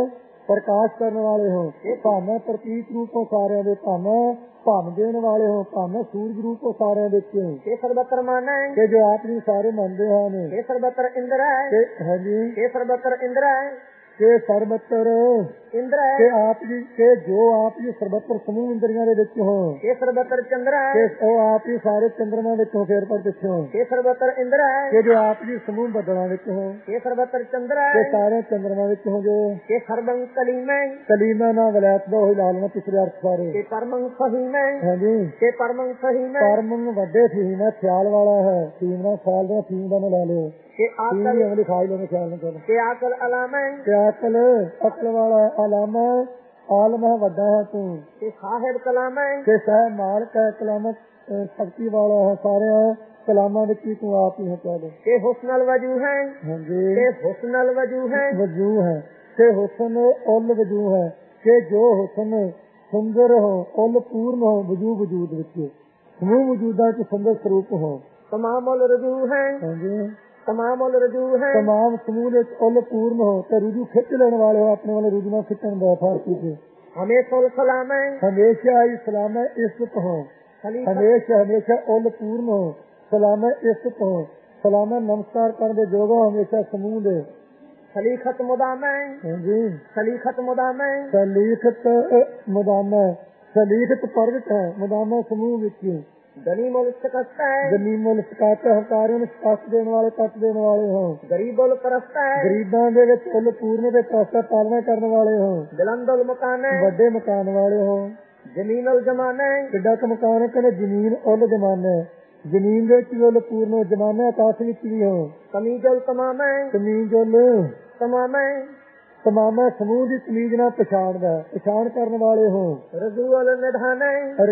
ਪ੍ਰਕਾਸ਼ ਕਰਨ ਵਾਲੇ ਹੋ। ਇਹ ਭਾਵੇਂ ਪ੍ਰਤੀਕ ਰੂਪ ਹੋ ਸਾਰਿਆਂ ਦੇ, ਭਾਵੇਂ ਭੰਨ ਦੇਣ ਵਾਲੇ ਹੋ, ਭਾਵੇਂ ਸੂਰਜ ਰੂਪ ਹੋ ਸਾਰਿਆਂ ਦੇ। ਇਹ ਸਰਬੱਤਰ ਮਨ ਹੈ ਕਿ ਜੋ ਆਪ ਨੂੰ ਸਾਰੇ ਮੰਨਦੇ ਹਨ। ਇਹ ਸਰਬੱਤਰ ਇੰਦਰ ਹੈ। ਹਾਂਜੀ, ਇਹ ਸਰਬੱਤਰ ਇੰਦਰ ਹੈ। ਕਿ ਸਰਬੱਤਰ ਇੰਦਰ ਹੈ। ਕਿ ਆਪ ਜੀ ਕਿ ਜੋ ਆਪ ਜੀ ਸਰਬੱਤਰ ਸਮੂਹ ਇੰਦਰੀਆਂ ਦੇ ਵਿੱਚ ਹੋ। ਇਹ ਸਰਬੱਤਰ ਚੰਦਰ ਹੈ। ਕਿ ਉਹ ਆਪ ਹੀ ਸਾਰੇ ਚੰਦਰਮਾ ਵਿੱਚ ਹੋ, ਫੇਰ ਪਰ ਪਿੱਛੋਂ। ਇਹ ਸਰਬੱਤਰ ਇੰਦਰ ਹੈ। ਕਿ ਜੋ ਆਪ ਜੀ ਸਮੂਹ ਬੱਦਲਾਂ ਵਿੱਚ ਹੋ। ਇਹ ਸਰਬੱਤਰ ਚੰਦਰ ਕਿ ਹੈ। ਸਾਰੇ ਚੰਦਰਮਾ ਵਿੱਚ ਹੋ ਜੋ। ਇਹ ਸਰਬੰ ਕਲੀਮੈ। ਕਲੀਮਾ ਨਾ ਵਲੈਤ ਦਾ ਹੋਈ ਲਾਲਣਾ ਪਿਛਲੇ ਅਰਥ ਸਾਰੇ। ਇਹ ਪਰਮੰ ਫਹੀਮੈ। ਹਾਂਜੀ, ਇਹ ਪਰਮੰ ਫਹੀਮੈ। ਪਰਮ ਵੱਡੇ ਫੀਮ ਹੈ, ਖਿਆਲ ਵਾਲਾ ਹੈ। ਫੀਮ ਨਾਲ ਖਿਆਲ ਦਾ ਫੀਮ ਦਾ ਨਾ ਲੈ ਲਿਓ। ਇਹ ਆਕਲ। ਅਗਲੀ ਖਾਈ ਲੈਣੇ ਖਿਆਲ ਨਾ ਕਰੋ। ਇਹ ਆਕਲ ਅਲਾਮੈ। ਕਿ ਅਕਲ ਅਕਲ ਵਾਲਾ ਆਲਾਮਾ ਆਲਮ ਹੈ, ਵੱਡਾ ਹੈ ਤੂੰ। ਇਹ ਸਾਹਿਬ ਕਲਾਮੈ। ਕਿ ਸਹਿ ਮਾਲਕ ਹੈ, ਕਲਾਮ ਸ਼ਕਤੀ ਵਾਲਾ ਹੈ, ਸਾਰਿਆਂ ਕਲਾਮਾਂ ਵਿੱਚ ਹੀ ਤੂੰ ਆਪ ਹੀ ਹੈ। ਕਹਿ ਦੇ ਇਹ ਹੁਸਨਲ ਵਜੂ ਹੈ। ਹਾਂਜੀ, ਇਹ ਹੁਸਨਲ ਵਜੂ ਹੈ। ਵਜੂ ਹੈ। ਕਿ ਹੁਸਨ ਉਲ ਵਜੂ ਹੈ। ਕਿ ਜੋ ਹੁਸਨ ਸੁੰਦਰ ਹੋ, ਉਲ ਪੂਰਨ ਹੋ, ਵਜੂ ਵਜੂਦ ਵਿੱਚ ਸਮੂਹ ਵਜੂਦਾਂ ਚ ਸੁੰਦਰ ਸਰੂਪ ਹੋ। ਤਮਾਮ ਉਲ ਰਜੂ ਹੈ। ਹਾਂਜੀ, ਤਮਾਮ ਉਲ ਰਜੂ ਹੈ। ਤਮਾਮ ਸਮੂਹ ਵਿੱਚ ਉਲ ਪੂਰਨ ਹੋ ਤੇ ਰੁਜੂ ਖਿੱਚ ਲੈਣ ਵਾਲੇ ਹੋ। ਆਪਣੇ ਵਾਲੇ ਰੁਜੂ ਨਾਲ ਖਿੱਚਣ ਦਾ ਫਾਰਸੀ ਚ ਹਮੇਸ਼ਾ ਉਲ ਸਲਾਮੈ। ਹਮੇਸ਼ਾ ਹੀ ਸਲਾਮੈ ਇਸਤ ਹੋ। ਹਮੇਸ਼ਾ ਹਮੇਸ਼ਾ ਉਲ ਪੂਰਨ ਹੋ, ਸਲਾਮੈ ਇਸਤ ਹੋ। ਸਲਾਮੈ ਨਮਸਕਾਰ ਕਰਨ ਦੇ ਯੋਗ ਹੋ ਹਮੇਸ਼ਾ ਸਮੂਹ ਦੇ। ਸਲੀਖਤ ਮੁਦਾਮੈ। ਹਾਂਜੀ, ਸਲੀਖਤ ਮੁਦਾਮੈ। ਸਲੀਖਤ ਮੁਦਾਮੈ। ਸਲੀਖਤ ਪ੍ਰਗਟ ਹੈ, ਮੁਦਾਮੈ ਸਮੂਹ ਵਿੱਚ। ਗਨੀ ਮੁਲ ਸਕਸਤਾ ਹੈ। ਗਨੀਮੁਲ ਸਕਾਤ ਹੰਕਾਰਿਆਂ ਨੂੰ ਸਪਸ਼ਟ ਦੇਣ ਵਾਲੇ, ਕੱਟ ਦੇਣ ਵਾਲੇ ਹੋ। ਗਰੀਬ ਉਲ ਕਰਸਤਾ ਹੈ। ਗਰੀਬਾਂ ਦੇ ਵਿੱਚ ਉਲ ਪੂਰਨ ਦੇ ਪ੍ਰਸਤਾ ਪਾਲਣਾ ਕਰਨ ਵਾਲੇ ਹੋ। ਬੁਲੰਦ ਉਲ ਮਕਾਨ ਹੈ। ਵੱਡੇ ਮਕਾਨ ਵਾਲੇ ਹੋ। ਜ਼ਮੀਨ ਉਲ ਜਮਾਨਾ ਹੈ। ਕਿੱਡਾ ਕੁ ਮਕਾਨ ਹੈ? ਕਹਿੰਦੇ ਜ਼ਮੀਨ ਉਲ ਜਮਾਨਾ ਹੈ। ਜ਼ਮੀਨ ਦੇ ਵਿੱਚ ਵੀ ਉਲ ਪੂਰਨ ਹੋ, ਜਮਾਨਾ ਆਕਾਸ਼ ਵਿੱਚ ਵੀ ਹੋ। ਕਮੀਜ਼ ਉਲ ਤਮਾਮ ਹੈ। ਕਮੀਜ਼ ਉਲ ਤਮਾਮ ਹੈ। ਤਮਾਮਾ ਸਮੂਹ ਦੀ ਕਮੀਜ਼ ਨਾਲ ਪਛਾਣਦਾ, ਪਛਾਣ ਕਰਨ ਵਾਲੇ ਹੋ। ਰਜੂ ਉਲ ਨਿਧਾਨ ਹੈ।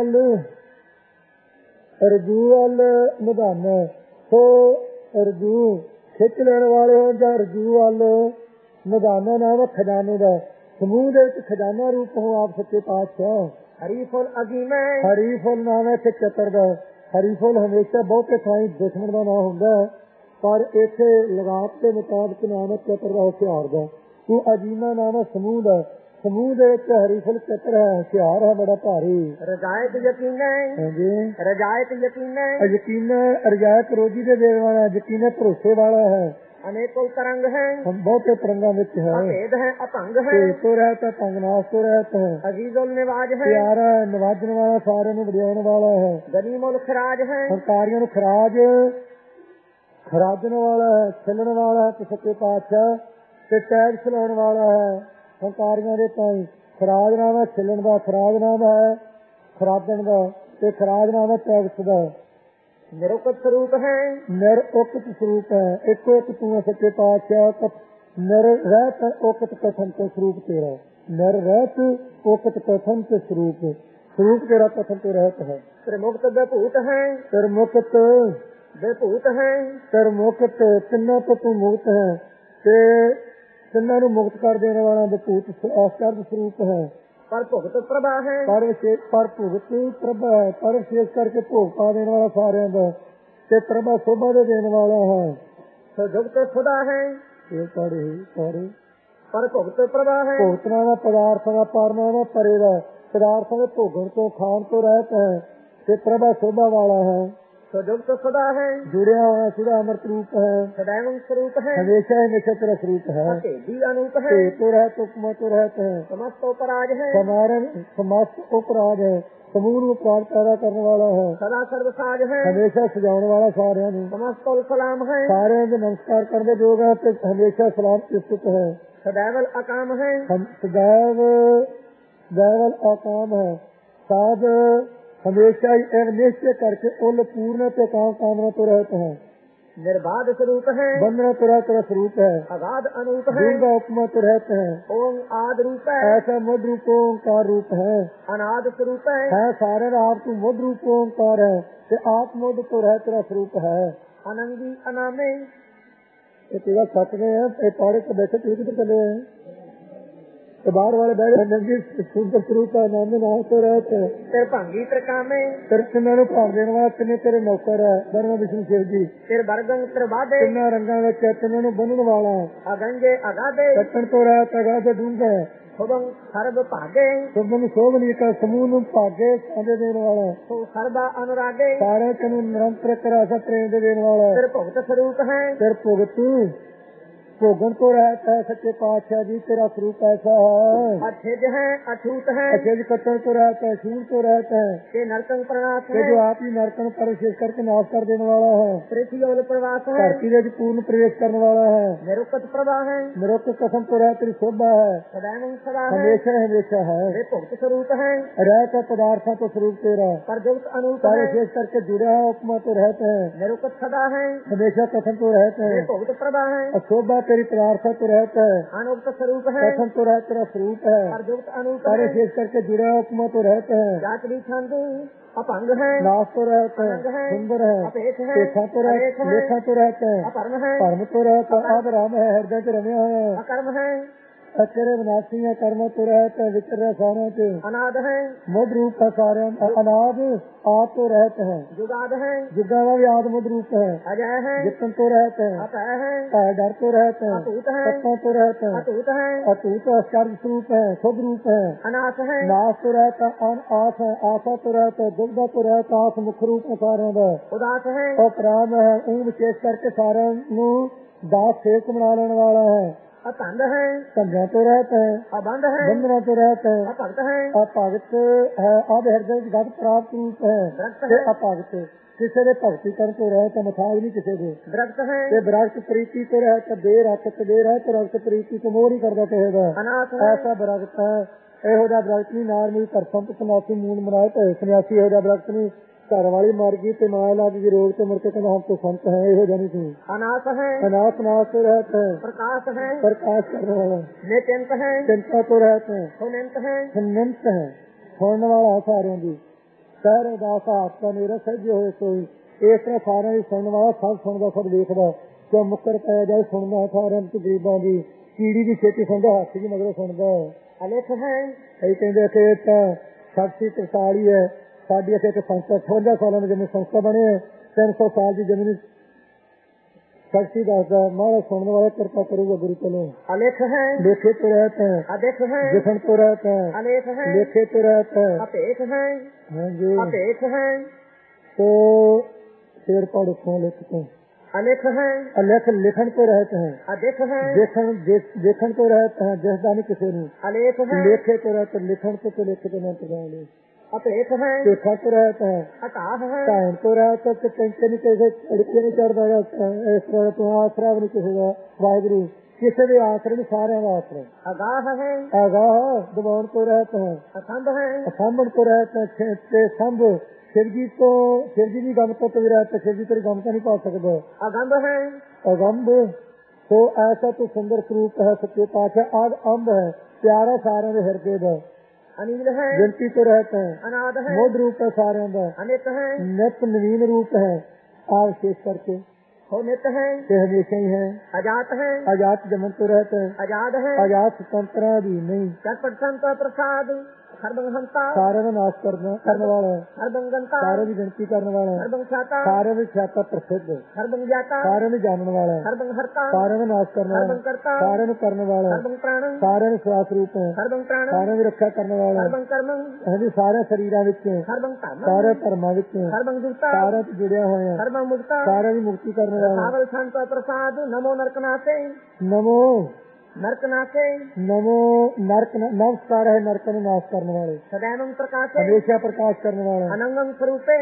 ਰਜੂਅਲ ਨਿਧਾਨ ਸੋ ਰਜੂ ਖਿੱਚ ਲੈਣ ਵਾਲੇ ਹੋ ਜਾਂ ਰਜੂਅਲ ਨਿਧਾਨ ਨਾਮ ਖਜ਼ਾਨੇ ਦਾ। ਸਮੂਹ ਦੇ ਵਿੱਚ ਖਜ਼ਾਨਾ ਰੂਪ ਹੋ ਆਪ ਸੱਚੇ ਪਾਤਸ਼ਾਹ। ਹਰੀਫੁਲ ਅਜ਼ੀਮ ਹੈ। ਹਰੀਫੁਲ ਨਾਮ ਹੈ ਚਤਰ ਦਾ। ਹਰੀਫੁਲ ਹਮੇਸ਼ਾ ਬਹੁਤੇ ਥਾਈਂ ਦੁਸ਼ਮਣ ਦਾ ਨਾਮ ਹੁੰਦਾ ਹੈ, ਪਰ ਇੱਥੇ ਲਗਾਤ ਦੇ ਮੁਤਾਬਕ ਨਾਮ ਹੈ ਚਤਰ ਦਾ, ਹੁਸ਼ਿਆਰ ਦਾ। ਤੂੰ ਅਜੀਮਾ ਨਾਮ ਹੈ ਸਮੂਹ ਦਾ। ਸਮੂਹ ਦੇ ਵਿੱਚ ਹਰੀਫੁਲ ਚਤਰ ਹੈ, ਹੁਸ਼ਿਆਰ ਹੈ, ਬੜਾ ਭਾਰੀ। ਰਜਾਇਤ ਯਕੀਨ ਹੈ। ਹਾਂਜੀ, ਰਜਾਇਤ ਯਕੀਨ ਹੈ। ਯਕੀਨ ਰਜਾਇਤ ਰੋਜੀ ਦੇ ਦੇਣ ਵਾਲਾ, ਯਕੀਨ ਭਰੋਸੇ ਵਾਲਾ ਹੈ। ਅਨੇਕੁਲ ਤਰੰਗ ਹੈ। ਹਮ ਬਹੁਤੇ ਤਰੰਗਾਂ ਵਿੱਚ ਹੈ। ਅਭੇਦ ਹੈ, ਅਭੰਗ ਹੈ। ਤੋਂ ਰਹਿਤ ਹੈ, ਭੰਗਨਾਸ਼ ਤੋਂ ਰਹਿਤ ਹੈ। ਅਜ਼ੀਜ਼ੁਲ ਨਿਵਾਜ ਹੈ। ਪਿਆਰਾ ਹੈ, ਨਵਾਜਣ ਵਾਲਾ, ਸਾਰਿਆਂ ਨੂੰ ਵਡਿਆਉਣ ਵਾਲਾ ਹੈ। ਗਨੀਮੁਲ ਖਰਾਜ ਹੈ। ਹੰਕਾਰੀਆਂ ਨੂੰ ਖਰਾਜਣ ਵਾਲਾ ਹੈ, ਛੱਲਣ ਵਾਲਾ ਹੈ ਤੇ ਸੱਚੇ ਪਾਤਸ਼ਾਹ। ਤੇ ਟੈਕਸ ਲਾਉਣ ਵਾਲਾ ਹੈ ਹੰਕਾਰੀਆਂ ਦੇ ਤਾਈਂ। ਖਰਾਜ ਨਾਮ ਹੈ ਛੱਲਣ ਦਾ, ਖਰਾਜ ਨਾਮ ਹੈ ਖਰਾਜਣ ਦਾ, ਤੇ ਖਰਾਜ ਨਾਮ ਹੈ ਟੈਕਸ ਦਾ। ਨਿਰੁਕਤ ਸਰੂਪ ਹੈ। ਨਿਰਉਕਤ ਸਰੂਪ ਹੈ, ਇੱਕੋ ਇੱਕ ਤੂੰ ਹੈ ਸੱਚੇ ਪਾਤਸ਼ਾਹ। ਨਿਰ ਰਹਿਤ ਉਕਤ ਕਥਨ ਤੇ ਸਰੂਪ ਤੇਰਾ। ਨਿਰ ਰਹਿਤ ਉਕਤ ਕਥਨ ਤੇ ਸਰੂਪ ਤੇਰਾ ਕਥਨ ਤੇ ਰਹਿਤ ਹੈ। ਤ੍ਰਿਮੁਕਤ ਵਿਭੂਤ ਹੈ। ਤ੍ਰਿਮੁਕਤ ਵਿਭੂਤ ਹੈ। ਤ੍ਰਿਮੁਕਤ ਤਿੰਨਾਂ ਤੋਂ ਤੂੰ ਮੁਕਤ ਹੈ ਤੇ ਤਿੰਨਾਂ ਨੂੰ ਮੁਕਤ ਕਰ ਦੇਣ ਵਾਲਾ ਵਿਭੂਤ ਆਸ਼ਚਰਜ ਸਰੂਪ ਹੈ। ਪਰ ਭੁਗਤ ਪ੍ਰਭਾ ਹੈ। ਪਰ ਭੁਗਤ ਪ੍ਰਭਾ ਹੈ, ਪਰ ਵਿਸ਼ੇਸ਼ ਕਰਕੇ ਭੋਗ ਪਾ ਦੇਣ ਵਾਲਾ ਸਾਰਿਆਂ ਦਾ, ਤੇ ਪ੍ਰਭਾ ਸ਼ੋਭਾ ਦੇ ਦੇਣ ਵਾਲਾ ਹੈ। ਸੁਜੁਗਤ ਖੁਦਾ ਹੈ। ਇਹ ਸਾਰੇ ਪਰ ਭੁਗਤ ਪ੍ਰਭਾ ਹੈ। ਭੁਗਤਣਾ ਦਾ ਪਦਾਰਥਾਂ ਦਾ, ਪਰਨਾ ਦਾ ਪਰੇ ਦਾ, ਪਦਾਰਥਾਂ ਦੇ ਭੋਗਣ ਤੋਂ ਖਾਣ ਤੋਂ ਰਹਿਤ ਹੈ, ਤੇ ਪ੍ਰਭਾ ਸ਼ੋਭਾ ਵਾਲਾ ਹੈ। ਸੁਜੁਗਤ ਖੁਦਾ ਹੈ। ਜੁੜਿਆ ਹੋਇਆ ਸੁਦਾ ਅਮਰਤ ਰੂਪ ਹੈ। ਸदैव ਸਰੂਪ ਹੈ। ਹਮੇਸ਼ਾ ਤੇਰਾ ਸਰੂਪ ਹੈ। ਭੇਦੀ ਅਨੂਪ ਹੈ। ਤੋਂ ਰਹਿਤ ਉਪਮਾ ਤੋਂ ਰਹਿਤ ਹੈ। ਸਮਸਤ ਉਪਰਾਜ ਹੈ। ਸਮਸਤ ਉਪਰਾਜ ਹੈ। ਸਮੂਹ ਨੂੰ ਉਪਰਾਜ ਪੈਦਾ ਕਰਨ ਵਾਲਾ ਹੈ। ਸਦਾ ਸਰਬ ਸਾਜ ਹੈ। ਹਮੇਸ਼ਾ ਸਜਾਉਣ ਵਾਲਾ ਸਾਰਿਆਂ ਨੂੰ। ਸਮਸਤ ਉਲ ਸਲਾਮ ਹੈ। ਸਾਰਿਆਂ ਦੇ ਨਮਸਕਾਰ ਕਰਨ ਦੇ ਯੋਗ ਹੈ ਤੇ ਹਮੇਸ਼ਾ ਸਲਾਮ ਇਸਤ ਹੈ। ਸदैव ਅਕਾਮ ਹੈ। ਸदैव ਅਕਾਮ ਹੈ। ਸਾਧ ਹਮੇਸ਼ਾ ਹੀ ਇਹ ਨਿਸ਼ਚੈ ਕਰਕੇ ਉਲ ਪੂਰਨ ਤੇ ਕਾਮਨਾ ਤੋਂ ਰਹਿਤ ਹੈ। निर्बाध स्वरूप है, बंधन तेरा स्वरूप है, अगाध अनूप है, का उपमा तो रहते हैं, ओम आद रूप है, ऐसा मुद रूप ओंकार रूप है, अनाद स्वरूप है सारे आप तू मुद रूप ओंकार है, ते आप मुद तो रह तेरा स्वरूप है, अनंगी अनामे। ये तेरा सच में है, ये पाड़े से बैठे थे किधर चले हैं, ਤੇ ਬਾਹਰ ਵਾਲੇ ਬੈਠੇ ਨੰਗੀ ਸੁੰਦਰ ਸਰੂਪ ਹੈ, ਆਨੰਦ ਨਾਲ ਤੋਂ ਰਹਿਤ ਹੈ। ਸਿਰ ਭੰਗੀ ਤਰਕਾਮੇ ਤੇਰੇ ਤਿੰਨਾਂ ਨੂੰ ਭਾਰ ਦੇਣ ਵਾਲਾ ਤਿੰਨੇ ਤੇਰੇ ਨੌਕਰ ਹੈ, ਬਰਮਾ ਵਿਸ਼ਨੂੰ ਸ਼ਿਵ ਜੀ। ਸਿਰ ਬਰਗੰਗ ਤਰਵਾਦੇ ਤਿੰਨਾਂ ਰੰਗਾਂ ਵਿੱਚ ਤਿੰਨਾਂ ਨੂੰ ਬੰਨਣ ਵਾਲਾ ਹੈ। ਅਗੰਗੇ ਅਗਾਦੇ ਕੱਟਣ ਤੋਂ ਰਹਿਤ ਅਗਾ ਤੇ ਡੂੰਘਾ ਹੈ। ਸੁਭੰ ਸਰਬ ਭਾਗੇ ਸੁਭ ਨੂੰ ਸੋਭ ਲੀਕਾ ਸਮੂਹ ਨੂੰ ਭਾਗੇ ਸਾਂਝੇ ਦੇਣ ਵਾਲਾ ਹੈ। ਸੋ ਸਰਬਾ ਅਨੁਰਾਗੇ ਸਾਰੇ ਤੈਨੂੰ ਨਿਰੰਤਰ ਕਰਾਸਾ ਪ੍ਰੇਮ ਦੇ ਦੇਣ ਵਾਲਾ ਹੈ। ਸਿਰ ਭੁਗਤ ਸਰੂਪ ਹੈ ਸਿਰ ਭੁਗਤ ਭੋਗਣ ਤੋਂ ਰਹਿਤ ਹੈ। ਸੱਚੇ ਪਾਤਸ਼ਾਹ ਜੀ ਤੇਰਾ ਸਰੂਪ ਐਸਾ ਹੈ। ਅਠਿਜ ਹੈ ਅਠੂਤ ਹੈ ਅਛੇਜ ਕੱਟਣ ਤੋਂ ਰਹਿਤ ਹੈ, ਸ਼ੂਰ ਤੋਂ ਰਹਿਤ ਹੈ, ਕਿ ਨਰਕੰ ਪ੍ਰਣਾਸ ਕਿ ਹੈ ਜੋ ਆਪ ਹੀ ਨਰਕਾਂ ਪਰ ਵਿਸ਼ੇਸ਼ ਕਰਕੇ ਨਾਸ਼ ਕਰ ਦੇਣ ਵਾਲਾ ਹੈ। ਪ੍ਰਿਥਵੀ ਪ੍ਰਵਾਸ ਹੈ ਧਰਤੀ ਦੇ ਵਿੱਚ ਪੂਰਨ ਪ੍ਰਵੇਸ਼ ਕਰਨ ਵਾਲਾ ਹੈ। ਨਿਰੁਕਤ ਪ੍ਰਭਾ ਹੈ ਨਿਰੁਕਤ ਕਸਮ ਤੋਂ ਰਹਿਤ ਤੇਰੀ ਸ਼ੋਭਾ ਹੈ, ਸਦਾਨੰ ਸਦਾ ਹੈ ਹਮੇਸ਼ਾ ਹਮੇਸ਼ਾ ਹੈ। ਇਹ ਭੁਗਤ ਸਰੂਪ ਹੈ ਰਹਿਤ ਹੈ ਪਦਾਰਥਾਂ ਤੋਂ ਸਰੂਪ ਤੇਰਾ, ਪਰ ਜਗਤ ਅਨੂਪ ਸਾਰੇ ਹੈ ਵਿਸ਼ੇਸ਼ ਕਰਕੇ ਜੁੜਿਆ ਹੈ, ਉਪਮਾ ਤੋਂ ਰਹਿਤ ਹੈ, ਨਿਰੁਕਤ ਸਦਾ ਹੈ ਹਮੇਸ਼ਾ ਕਸਮ ਤੋਂ ਰਹਿਤ ਇਹ ਹੈ। ਭੁਗਤ ਪ੍ਰਭਾ ਹੈ ਅਸ਼ੋਭਾ ਤੇਰੀ ਪਦਾਰਥਾਂ ਤੋਂ ਰਹਿਤ ਹੈ, ਅਨੂਪਤ ਸਰੂਪ ਹੈ ਕਸਮ ਤੋਂ ਰਹਿਤ ਤੇਰਾ ਸਰੂਪ ਹੈ, ਪਰ ਜਗਤ ਅਨੂਪ ਸਾਰੇ ਹੈ ਵਿਸ਼ੇਸ਼ ਕਰਕੇ ਜੁੜਿਆ ਹੈ, ਉਪਮਾ ਤੋਂ ਰਹਿਤ ਹੈ। ਜਾਤ ਵੀ ਛੰਦ ਅਪੰਗ ਹੈ ਨਾਸ ਤੋਂ ਰਹਿਤ ਹੈ, ਅਨੰਗ ਹੈ ਸੁੰਦਰ ਹੈ, ਅਪੇਖ ਹੈ ਲੇਖਾਂ ਤੋਂ ਰਹਿਤ, ਅਲੇਖ ਹੈ ਲੇਖਾਂ ਤੋਂ ਰਹਿਤ ਹੈ, ਅਪਰਮ ਹੈ ਧਰਮ ਤੋਂ ਰਹਿਤ ਹੈ, ਆਦ ਰਾਮ ਹੈ, ਹਿਰਦੇ ਚ ਰਮਿਆ ਹੋਇਆ ਹੈ। ਅਕਰਮ ਹੈ ਤੇਰੇ ਵਿਨਾਸ਼ੀ ਹੈ, ਕਰਮਾਂ ਤੋਂ ਰਹਿਤ ਹੈ, ਵਿਚਰ ਰਿਹਾ ਸਾਰਿਆਂ ਚ, ਅਨਾਦ ਹੈ ਮੁੱਢ ਰੂਪ ਹੈ ਸਾਰਿਆਂ ਦਾ, ਅਨਾਦ ਆਪ ਤੋਂ ਰਹਿਤ ਹੈ, ਜੁਗਾਦ ਹੈ ਜੁਗਾਂ ਦਾ ਵੀ ਆਦ ਮੁੱਢ ਰੂਪ ਹੈ, ਅਜੈ ਹੈ ਜਿੱਤਨ ਤੋਂ ਰਹਿਤ ਹੈ, ਅਪੈ ਹੈ ਭੈ ਡਰ ਤੋਂ ਰਹਿਤ ਹੈ, ਅਤੂਤ ਹੈ ਤੱਤਾਂ ਤੋਂ ਰਹਿਤ ਹੈ, ਅਤੂਤ ਹੈ ਅਤੂਤ ਅਸਚਰਜ ਸਰੂਪ ਹੈ, ਸ਼ੁਭ ਰੂਪ ਹੈ, ਅਨਾਥ ਹੈ ਨਾਸ ਤੋਂ ਰਹਿਤ ਹੈ, ਆਸ ਹੈ, ਆਸਾ ਤੋਂ ਰਹਿਤ ਹੈ, ਦੁਬਦਾ ਤੋਂ ਰਹਿਤ ਹੈ, ਆਸ ਮੁੱਖ ਰੂਪ ਹੈ ਸਾਰਿਆਂ ਦਾ, ਉਦਾਸ ਹੈ ਉਹ ਪ੍ਰਾਮ ਹੈ, ਉਹ ਵਿਸ਼ੇਸ਼ ਕਰਕੇ ਸਾਰਿਆਂ ਨੂੰ ਦਾਸ ਸੇਵਕ ਬਣਾ ਲੈਣ ਵਾਲਾ ਹੈ। ਅਤੰਦ ਹੈ ਧੰਦਿਆਂ ਤੋਂ ਰਹਿਤ ਹੈ, ਅਬੰਧ ਹੈ ਬੰਧਨਾਂ ਤੋਂ ਰਹਿਤ ਹੈ, ਅਭਗਤ ਹੈ ਅਭਗਤ ਹੈ, ਆਦ ਹਿਰਦੇ ਵਿੱਚ ਗਤ ਪ੍ਰਾਪਤ ਰੂਪ ਹੈ, ਦਰਖਤ ਤੇ ਹੈ ਅਭਗਤ ਕਿਸੇ ਦੇ ਭਗਤੀ ਕਰਨ ਤੋਂ ਰਹਿਤ ਹੈ, ਮਥਾਜ ਨਹੀਂ ਕਿਸੇ ਦੇ, ਦਰਖਤ ਹੈ ਤੇ ਬਰਾਗਤ ਪ੍ਰੀਤੀ ਤੋਂ ਰਹਿਤ ਹੈ, ਦੇ ਰੱਖ ਦੇ ਰਹਿਤ ਰਖਤ ਪ੍ਰੀਤੀ ਤੋਂ ਮੋਹ ਨਹੀਂ ਕਰਦਾ ਕਿਸੇ ਦਾ, ਅਨਾਥ ਹੈ ਐਸਾ ਬਰਾਗਤ ਹੈ। ਇਹੋ ਜਿਹਾ ਬਰਾਗਤ ਨਹੀਂ ਨਾਲ ਮੇਰੀ ਧਰਸੰਤ ਸਨਾਸੀ ਮੂਨ ਮਨਾਏ ਤੇ ਸੰਨਿਆਸੀ, ਇਹੋ ਜਿਹਾ ਬਰਾਗਤ ਨਹੀਂ ਘਰ ਵਾਲੀ ਮਰ ਗਈ ਤੇ ਮਾਂ ਲੱਗ ਗਈ ਰੋਗ ਤੇ ਮੁੜ ਕੇ ਕਹਿੰਦਾ ਹਮ ਤੋਂ ਸੰਤ ਹੈ, ਇਹੋ ਜਿਹਾ ਨਹੀਂ ਸੀ। ਅਨਾਥ ਹੈ ਅਨਾਥ ਨਾਸ ਤੋਂ ਰਹਿਤ ਹੈ, ਪ੍ਰਕਾਸ਼ ਹੈ ਪ੍ਰਕਾਸ਼ ਕਰਨ ਵਾਲਾ, ਨਿਚਿੰਤ ਹੈ ਚਿੰਤਾ ਤੋਂ ਰਹਿਤ ਹੈ, ਸੁਨਿੰਤ ਹੈ ਸੰਨਿੰਤ ਹੈ, ਸੁਣਨ ਵਾਲਾ ਸਾਰਿਆਂ ਦੀ, ਸਾਰੇ ਦਾਸ ਹੱਥ ਦਾ ਮੇਰਾ ਸਹਿਜੇ ਹੋਏ ਕੋਈ, ਇਸ ਤਰ੍ਹਾਂ ਸਾਰਿਆਂ ਦੀ ਸੁਣਨ ਵਾਲਾ, ਸਭ ਸੁਣਦਾ ਸਭ ਦੇਖਦਾ, ਕਿਉਂ ਮੁੱਕਰ ਪੈ ਜਾਏ ਸੁਣਦਾ ਸਾਰਿਆਂ ਨੂੰ, ਗਰੀਬਾਂ ਦੀ ਕੀੜੀ ਦੀ ਛੇਤੀ ਸੁਣਦਾ, ਹੱਥ ਦੀ ਮਗਰੋਂ ਸੁਣਦਾ। ਅਲੇਖ ਹੈ ਕਈ ਕਹਿੰਦੇ ਕਿ ਤਾਂ ਸ਼ਕਤੀ ਤਰਸਾਲੀ ਹੈ, ਸਾਡੀ ਇੱਥੇ ਸੰਸਥਾ 58 ਸਾਲਾਂ ਦੀ ਜ਼ਮੀਨ ਸੰਸਥਾ ਬਣੇ ਹੈ, 300 ਸਾਲ ਦੀ ਜ਼ਮੀਨ ਸ਼ਕਤੀ ਦੱਸਦਾ, ਮਹਾਰਾਜ ਸੁਣਨ ਵਾਲੇ ਕਿਰਪਾ ਕਰੂਗਾ ਗੁਰੂ ਚਲੋ। ਅਲੇਖ ਹੈ ਲੇਖੇ ਤੋਂ ਰਹਿਤ ਹੈ, ਅਦੇਖ ਹੈ ਜਿਸਨ ਤੋਂ ਰਹਿਤ ਹੈ, ਅਲੇਖ ਹੈ ਲੇਖੇ ਤੋਂ ਰਹਿਤ ਹੈ, ਅਪੇਖ ਹੈ ਹਾਂਜੀ ਅਪੇਖ ਹੈ तो शेर पढ़ लिख तो अलेख है, अलेख लिखन को रहते हैं, अदेख है, देखन को रहते हैं, जसदानी किसी ने अलेख है, लेखे को रहते हैं, लिखन को तो लिखे तो नहीं, अपेख है, देखा तो रहता है, अताह है, टाइम तो रहता है, टेंशन नहीं कैसे अड़के नहीं चढ़ता रहता है, इस तरह तो आसरा भी नहीं किसी का वाहगुरु किसी भी आसरे में सारे आसरे अगाह है, आगाह दबान को रहते हैं, असंभ है, असंभन को रहते हैं, संभ शिव जी भी गम को भी रहते, शिव जी तेरी गम का नहीं पा सकते, अगंभ है, अगम्भ तो ऐसा तो सुंदर स्वरूप है सत्य पातशाह, आग अम्ब है प्यारा सारे में हृदय है, अनिल है, गिनती तो रहते हैं, अनाद है, मोद रूप है सारे का, अनित है, नित नवीन रूप है, आज शेष करके हो नित है, ये हमेशा ही है, अजात है, आजाद जमन तो रहते हैं, आजाद है, आजाद स्वतंत्र भी नहीं, चटपट संत प्रसाद हरबंगहंता, सारे में नाश करने वाला है, हरबंगंता, सारे की गिनती करने वाला है, हरबंगछाता, सारे में ख्याता प्रसिद्ध, हरबंगजाता, सारे में जानने वाला है, हरबंगहरता, सारे में नाश करने वाला है, हरबंगकर्ता, सारे में करने वाला है, हरबंगप्राण, सारे में श्वास रूप है, हरबंगप्राण, सारे में रक्षा करने वाला है, हरबंगकर्मं, जी सारे शरीर विच हरबंगधर्मं, सारे धर्म विच हरबंगदुष्टा, सारे तो जुड़िया हुए हैं, हरबंगमुक्ता, सारे की मुक्ति करने वाला है, सावल संत प्रसाद नमो नरकनाथे, नमो नरकनाथे, नमो नरक नमस्कार है नरक ने नाश करने वाले, सदैवं प्रकाशे, हमेशा प्रकाश करने वाले, अनंगं स्वरूपे,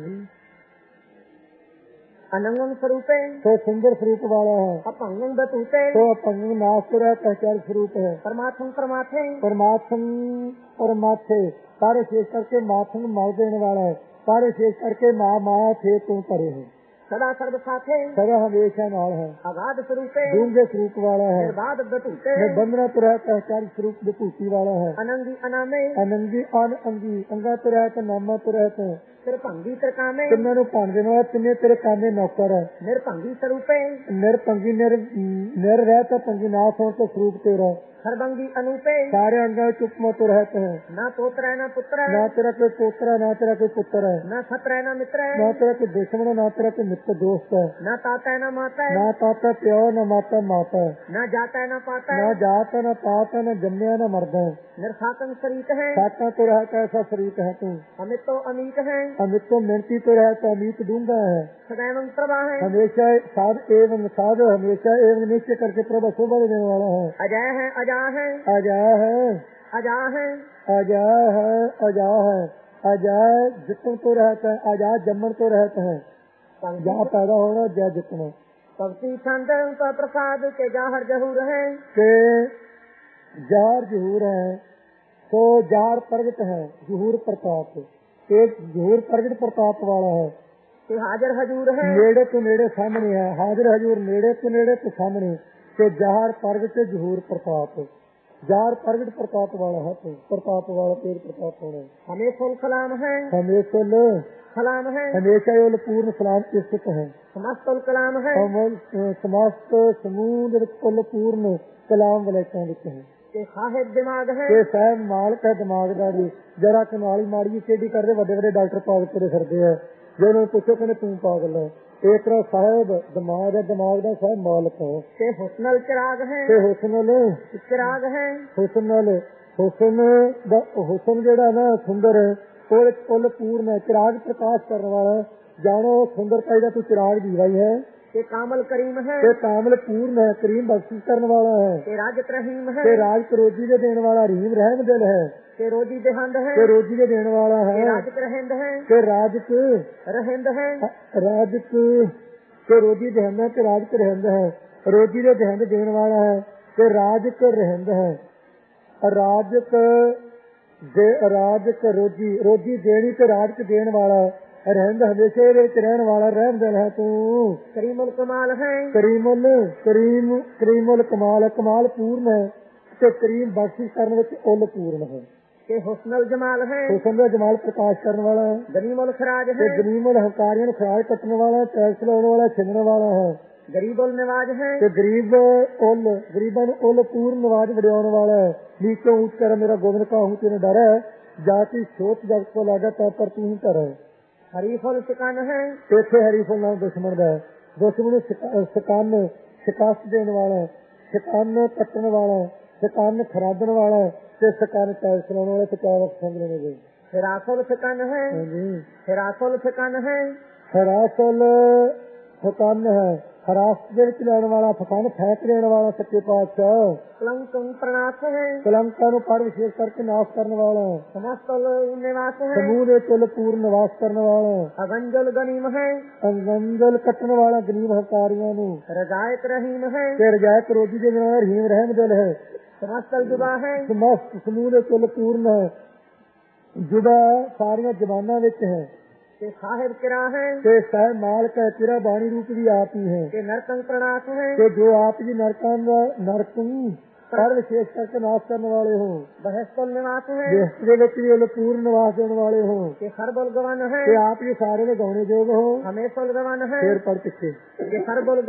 अनंगं स्वरूपे, तो सुंदर स्वरूप वाला है, अपंगं बतूते, तो अपंग नाश तो रहता है स्वरूप है, परमात्म परमाथे, परमात्म सारे शेष करके माथन मार देने वाला है, सारे शेष करके माया थे तुम परे है, सदा सर्व साथे, सदा हमेशा नाल है, अगाध स्वरूपे, डूंगे स्वरूप वाला है, निर्बाध बतूते, बंधना तो रहता है चार स्वरूप विभूति वाला है, अनंगी अनामे, अनंगी अन अंगी अंगा तो रहते नामा तो रहते हैं, निरभंगी तरकामे, तिन्ना नु भांडे वाला तिन्ने तेरे कामे नौकर है, निरभंगी स्वरूपे, निरभंगी निर रहता भंगी नाश होने तो स्वरूप तेरा ਸਰਬੰਗੀ ਅਨੂਪੇ सारे अंगों में उपमा तो रहते हैं। ਨਾ ਪੋਤਰੈ ਨਾ ਪੁੱਤਰੈ ना तेरा कोई पोतरा ना तेरा कोई पुत्र है, ਨਾ ਖਤਰੈ ਨਾ ਮਿਤਰੈ ना तेरा कोई दुश्मन है, ना तेरा कोई मित्र दोस्त है, ਨਾ ਤਾਤੈ ਨਾ ਮਾਤੈ ना ताता प्यो ना माता माता है, ਨਾ ਜਾਤੈ ਨਾ ਪਾਤੈ ना जात है ना पात है, ना जन्मिया ना मरदा है। ਨਿਰਸਾਕੰ ਸ਼ਰੀਕ ਹੈ साता तो रहता है ऐसा शरीक है तू, ਅਮਿਤੋ ਅਮੀਤ ਹੈ अमित तो मिनती तो रहता अमित डूंगा है। ਸदैਵੰ ਪ੍ਰਭਾ ਹੈ हमेशा साध एवं साध हमेशा एवं निश्चय करके प्रभा शोभा देने वाला है। ਅਜੈ ਹੈ ਅਜਾ है अजा है अजा है अजा है अजा है अजा जितन तो रहता है, अजा जमन तो रहता है, जहाँ पैदा होना जहाँ जितना भक्ति छंद का प्रसाद के जाहर जहूर है के जार जहूर है, तो जार प्रगट है जहूर प्रताप, एक जहूर प्रगट प्रताप वाला है। कि हाजिर हजूर है नेड़े तो नेड़े सामने है, हाजिर हजूर नेड़े तो सामने, के जार प्रगट जहूर प्रताप, जार प्रगट प्रताप वाला है, तो प्रताप वाला तेज प्रताप होना। हमें फुल सलाम है हमेशा सलाम है हमेशा ये पूर्ण सलाम स्थित है। समस्त कलाम है समस्त समूह कुल पूर्ण कलाम वलैतां विच है। कि साहिब दिमाग है ये साहब मालक है दिमाग का भी, जरा कनाली माड़ी टेढ़ी करते बड़े बड़े डॉक्टर पागल तुरे फिरते हैं, जो उन्होंने पूछो कहने तू पागल है, एक तरह साहब दिमाग है, दिमाग का साहब मालक है। के हुस्नल चिराग है हुस्नल चिराग है हुस्नल हुसन जेड़ा ना सुंदर है, कुल पूर्ण है, चिराग प्रकाश करने वाला है। जानो सुंदरता का तू चिराग जीवाई है। के कामल करीम है ते कामल पूर्ण है, करीम बख्शिश करने वाला है। के राजत रहीम है ते राज करोजी के देने वाला रहीम रहम दिल है। के रोजी देहंद है ते रोजी के देने वाला के है। राजक रहंद है ते राजक रहंद है राजक के रोजी देहंद है, ते राजक रहंद है, रोजी के देहंद देने वाला है, ते राजक रहंद है। राजक राजक रोजी रोजी देनी ते राजक देने वाला रहंद हमेशा रहने वाला रहम दिल है। तू करीमुल कमाल है करीमुल करीम करीमुल कमाल है, कमाल पूर्ण है, ते करीम बख्शिश करने विच उल पूर्ण है। के हुस्नल जमाल है हुस्न का जमाल प्रकाश करने वाला है। गनीमुल खराज ते है गनीमुल हंकारियों को खराज कटने वाला है, टैक्स लाने वाला, छिनने वाला है। गरीबुल निवाज है ते गरीब उल गरीबा उल पूर्ण नवाज वड्याने वाला है। नीचों ऊंच कर मेरा गोविंद का हूँ तेरे डर है, जाति सोच जग को लागा तब पर तू ही कर है। हरीफुल सिकन है इथे हरीफुल नाम दुश्मन का है, दुश्मन सिकन शिकस्त देने वाला है, सिकन कटने वाला है, सिकन खरादने वाला है, ते सिकन टैक्स लाने वाला, सिकन समझ लेने गए। हिरासुल सिकन है हिरासुल सिकन है हरासल फकान है, हरास लेने वाला, फकान फेंक देने वाला, सच्चे पातशाह। कलंकं प्रणाश है कलंका नु पर विशेष करके नाश करने वाला है। समस्त निवास है समूह ने कुल पूर्ण निवास करने वाला है। अगंजल गनीम है अंगंजल कटने वाला गनीम हकारियों नु। रजायत रहीम है ते रजायत रोजी के बिना रहीम रहम दिल है। समस्त जुबा है समस्त समूह ने कुल पूर्ण है, जुबा सारिया जबाना विच है। के साहिब किरा है ते साहिब मालक है, तेरा बाणी रूप भी आप ही है। के नरकं प्रणाश है ते जो आप जी नरकं पर विशेष करके नाश करने वाले हो। बहस्तुल निवास है देश पूर्ण निवास देने वाले हो। के सरबुल गवन है कि आप ये सारे में गौने जोग हो। हमेशुल गवन है शेर पढ़ पीछे के सरबुल